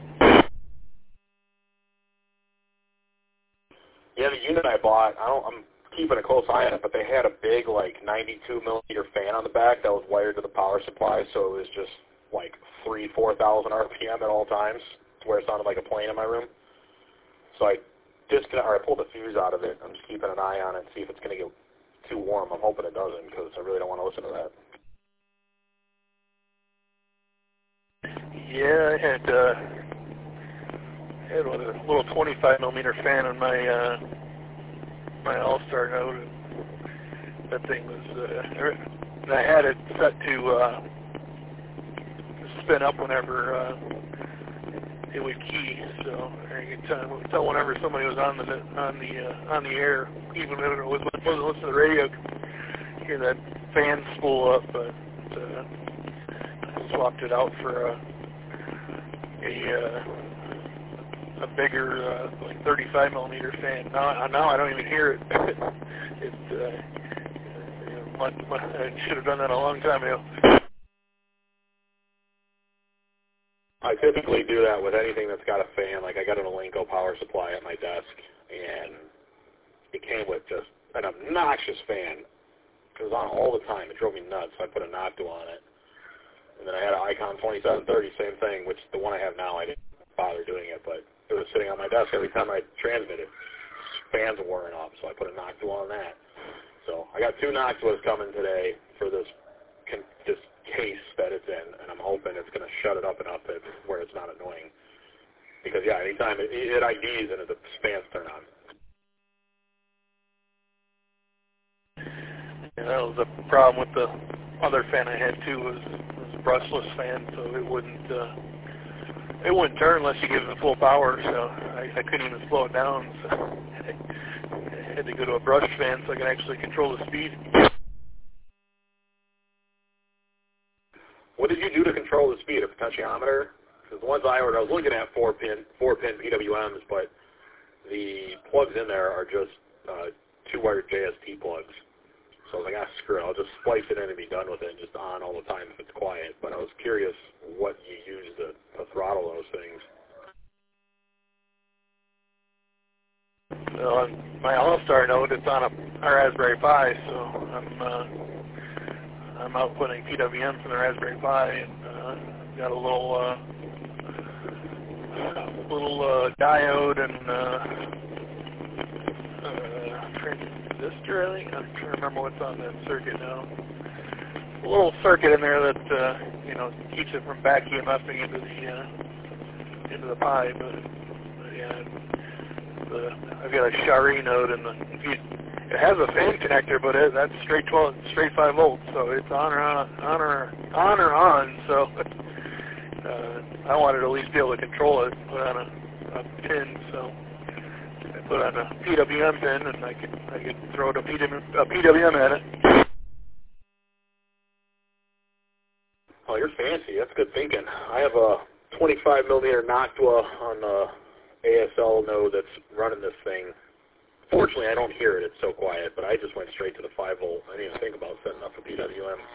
Yeah, the unit I bought, I don't, I'm keeping a close eye on it, but they had a big, like, ninety-two millimeter fan on the back that was wired to the power supply, so it was just, like, three, four thousand R P M at all times, to where it sounded like a plane in my room. So I disconnect, or I pulled the fuse out of it. I'm just keeping an eye on it, see if it's going to get too warm. I'm hoping it doesn't, because I really don't want to listen to that. Yeah, I had, uh, I had a little twenty-five millimeter fan on my, uh, my All-Star node. And that thing was, uh, I had it set to, uh, spin up whenever, uh, it would key, so I could tell, tell whenever somebody was on the on the uh, on the air, even if it was, wasn't listening to the radio, hear that fan spool up. But uh, I swapped it out for a a, uh, a bigger, uh, like thirty-five millimeter fan. Now, now I don't even hear it. it uh, you know, my, my, I should have done that a long time ago. I typically do that with anything that's got a fan. Like I got an Elenco power supply at my desk, and it came with just an obnoxious fan. It was on all the time. It drove me nuts. So I put a Noctua on it. And then I had an Icon twenty-seven thirty, same thing, which the one I have now, I didn't bother doing it, but it was sitting on my desk every time I transmitted. Fans were wearing off, so I put a Noctua on that. So I got two Noctuas coming today for this this case that it's in, and I'm hoping it's going to shut it up enough that where it's not annoying. Because, yeah, anytime it, it I Ds and the fans turn on. Yeah, that was the problem with the other fan I had too. Was was a brushless fan, so it wouldn't uh, it wouldn't turn unless you give it full power. So I, I couldn't even slow it down. So I had to go to a brush fan so I could actually control the speed. What did you do to control the speed? A potentiometer? Because the ones I ordered, I was looking at four pin four pin P W Ms, but the plugs in there are just uh, two wired J S T plugs. So I was like, ah, screw it. I'll just splice it in and be done with it, and just on all the time if it's quiet. But I was curious what you use to, to throttle those things. So on my All-Star node, it's on a, a Raspberry Pi, so I'm uh, I'm outputting P W M from the Raspberry Pi, and uh, got a little uh, little uh, diode and uh, uh, transistor, I think. I'm trying to remember what's on that circuit now. A little circuit in there that uh, you know keeps it from back EMFing into the uh, into the Pi, but, but yeah. The, I've got a Shari node, and the, it has a fan connector, but it, that's straight twelve, straight five volts, so it's on or on, on or on or on. So uh, I wanted to at least be able to control it, put on a, a pin. So I put on a P W M pin, and I could I could throw a P W M, a P W M at it. Oh, you're fancy. That's good thinking. I have a twenty-five millimeter Noctua on the A S L node that's running this thing. Fortunately, I don't hear it. It's so quiet, but I just went straight to the five volt. I didn't even think about setting up a P W M.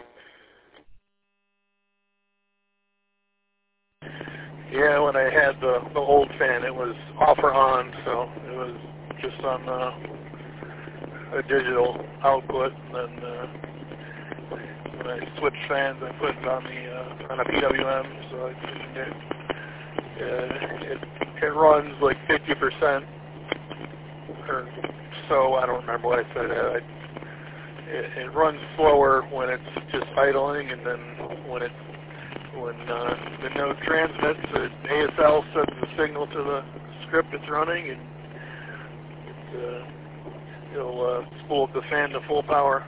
Yeah, when I had the, the old fan, it was off or on, so it was just on uh, a digital output. And then uh, when I switched fans, I put it on the uh, on a P W M, so I tuned it. Uh, it it runs like fifty percent or so. I don't remember what I said. I, it, it runs slower when it's just idling, and then when it when uh, the node transmits, the A S L sends the signal to the script it's running, and it, uh, it'll uh, spool up the fan to full power.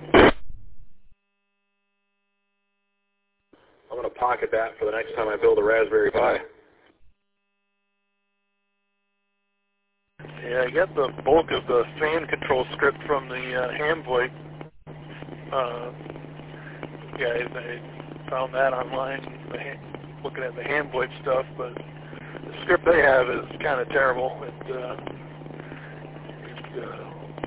I'm going to pocket that for the next time I build a Raspberry Pi. Yeah, I got the bulk of the fan control script from the uh, Hamvoip uh, guys. I found that online, the ham, looking at the Hamvoip stuff, but the script they have is kind of terrible. It, uh, it, uh,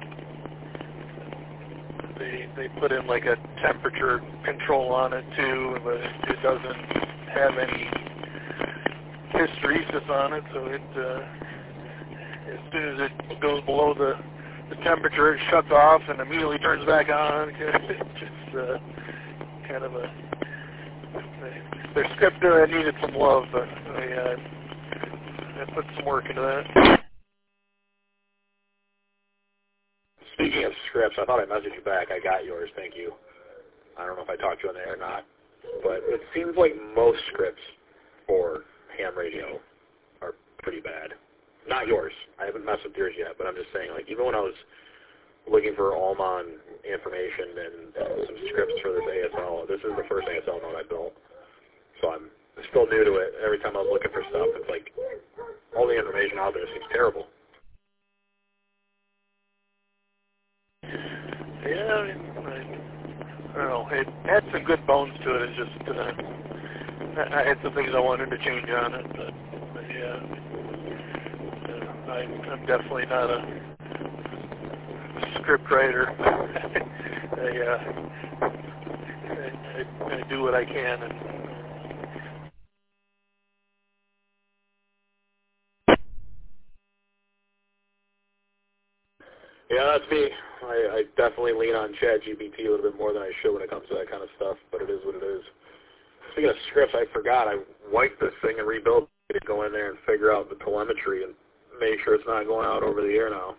they they put in like a temperature control on it too, but it, it doesn't have any hysteresis on it, so it. Uh, As soon as it goes below the, the temperature, it shuts off and immediately turns back on. It's just uh, kind of a... Their script uh, needed some love, but I, uh, I put some work into that. Speaking of scripts, I thought I messaged you back. I got yours, thank you. I don't know if I talked to you on there or not, but it seems like most scripts for ham radio are pretty bad. Not yours. I haven't messed with yours yet, but I'm just saying, like, even when I was looking for Allman information and, and some scripts for this A S L, this is the first A S L node I built. So I'm still new to it. Every time I was looking for stuff, it's like, all the information out there seems terrible. Yeah, I mean, I, I don't know. It had some good bones to it. It's just, uh, I, I had some things I wanted to change on it, but, but yeah. I, I'm definitely not a script writer. I, uh, I, I, I do what I can. And yeah, that's me. I, I definitely lean on ChatGPT a little bit more than I should when it comes to that kind of stuff, but it is what it is. Speaking of scripts, I forgot. I wiped this thing and rebuilt it to go in there and figure out the telemetry and make sure it's not going out over the air now.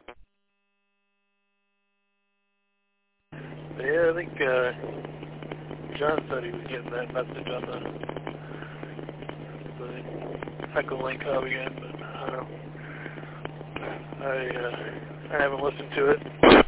Yeah, I think uh, John said he was getting that message on the, the Echolink hub again, but I don't know. I, uh, I haven't listened to it.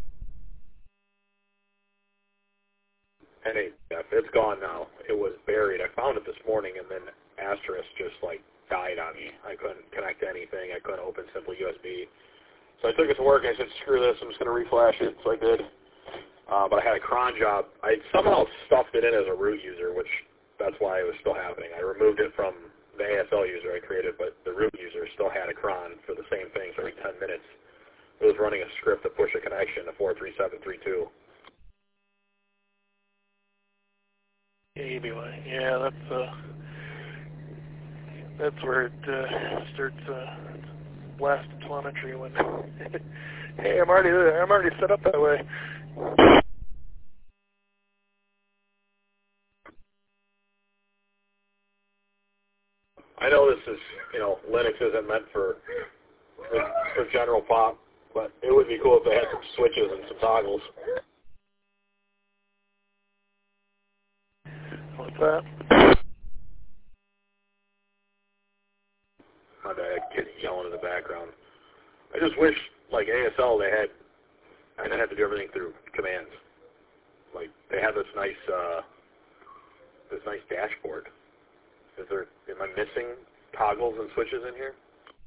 Hey, Jeff, it's gone now. It was buried. I found it this morning, and then Asterisk just, like, died on me. I couldn't connect to anything. I couldn't open Simple U S B. So I took it to work, and I said, screw this. I'm just going to reflash it. So I did. Uh, but I had a cron job. I somehow stuffed it in as a root user, which that's why it was still happening. I removed it from the A S L user I created, but the root user still had a cron for the same thing. So every ten minutes, it was running a script to push a connection to four three seven three two. A B Y. Yeah, that's uh, that's where it uh, starts uh, blasting telemetry when, hey, I'm already there. I'm already set up that way. I know this is, you know, Linux isn't meant for, for for general pop, but it would be cool if they had some switches and some toggles. What's that? My bad, kid yelling in the background. I just wish, like A S L, they had, I didn't have to do everything through commands. Like they have this nice, uh, this nice dashboard. Is there, am I missing toggles and switches in here?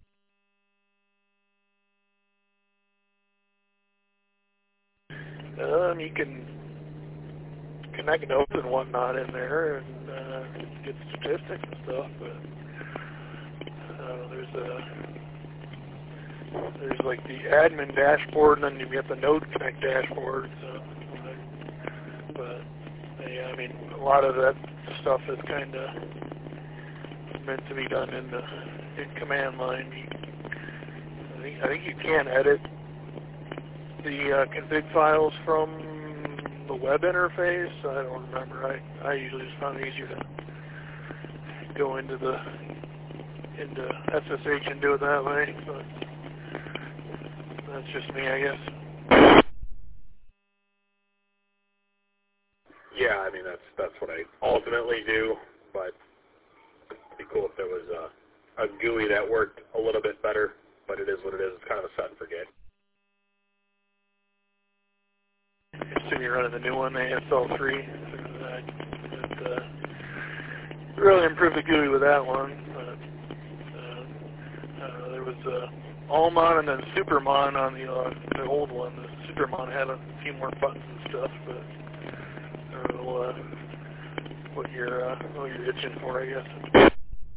Um, you can connect nodes and whatnot in there and uh, get statistics and stuff, but uh, there's a there's like the admin dashboard, and then you get the Node Connect dashboard. So, but yeah, I mean, a lot of that stuff is kind of meant to be done in the in command line. I think I think you can edit the uh, config files from the web interface. I don't remember. I I usually just found it easier to go into the into S S H and do it that way. But that's just me, I guess. Yeah, I mean that's that's what I ultimately do, but it'd be cool if there was a, a G U I that worked a little bit better, but it is what it is. It's kind of a set and forget. I assume you're running the new one, A S L three. Uh, it, uh, really improved the G U I with that one. But, uh, uh, there was uh, Allmon and then Supermon on the uh, the old one. The Supermon had a few more buttons and stuff, but I don't know uh, what you're uh, what you're itching for, I guess.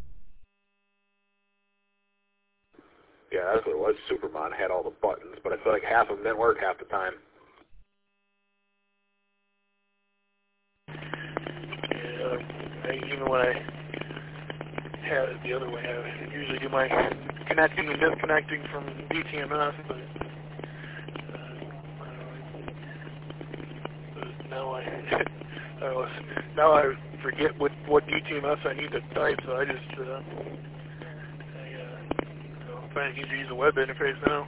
Yeah, that's what it was. Supermon had all the buttons, but I feel like half of them didn't work half the time. Yeah, I, even when I had it the other way, I usually do my connecting and disconnecting from D T M S, but, uh, but now I, I was, now I forget what what D T M S I need to type, so I just uh, I uh, you know, find it easier to use a web interface now.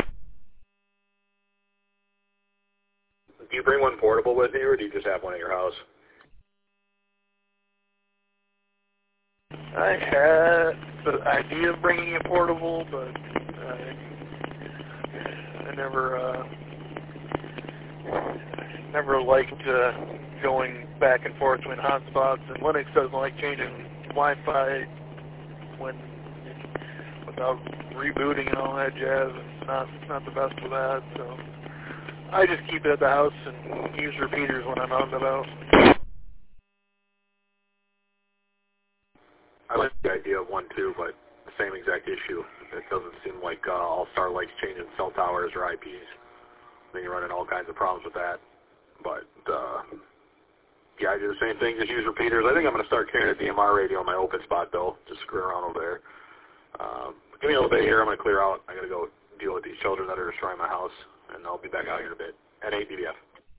Do you bring one portable with you, or do you just have one at your house? I had the idea of bringing a portable, but I, I never, uh, never liked uh, going back and forth between hotspots, and Linux doesn't like changing Wi-Fi when without rebooting and all that jazz. It's not, it's not the best for that, so I just keep it at the house and use repeaters when I'm out and about. I like the idea of one too, but the same exact issue. It doesn't seem like uh, All-Star likes changing cell towers or I Ps. Then you're running all kinds of problems with that. But uh, yeah, I do the same thing. Just use repeaters. I think I'm going to start carrying a D M R radio on my open spot though. Just screw around over there. Um, give me a little bit here. I'm going to clear out. I got to go deal with these children that are destroying my house, and I'll be back out here in a bit. N eight D B F.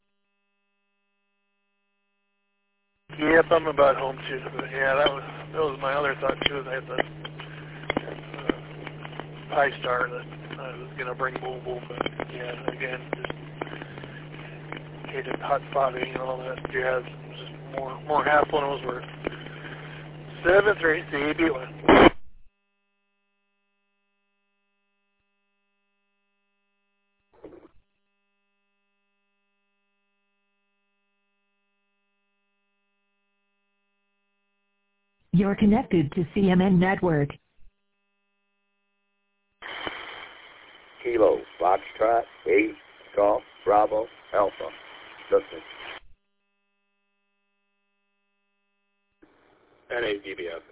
Yep, I'm about home too. But yeah, that was that was my other thought too. Is I had the uh, Pi-Star that I was gonna bring mobile, but yeah, again, just hated hotspotting and all that jazz. It was just more more hassle than it was worth. Seven three C B one. You're connected to C M N Network. Kilo, Foxtrot, eight, Golf, Bravo, Alpha. Listen. N eight D B F.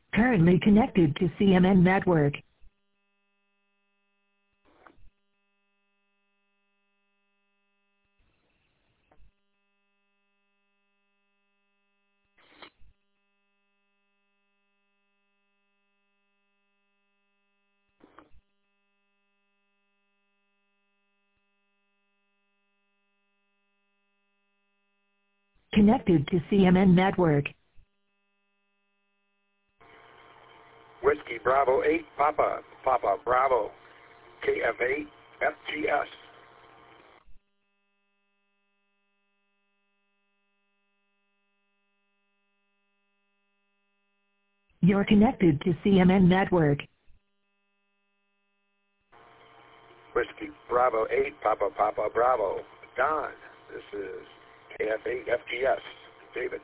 Currently connected to C M N Network. Connected to C M N Network. Whiskey Bravo eight, Papa, Papa Bravo, K F eight, F G S. You're connected to C M N Network. Whiskey Bravo eight, Papa, Papa Bravo, Don. This is K F eight, F G S, David.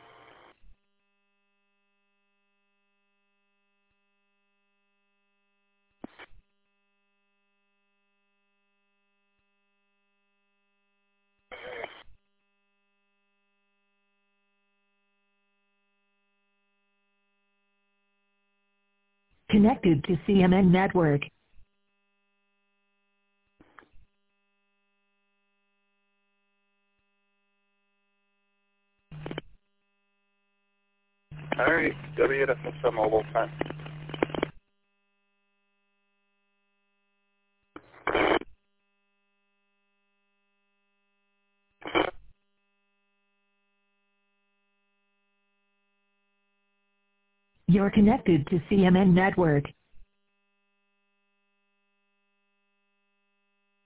Connected to C M N Network. All right, W F S Mobile time. You're connected to C M N Network.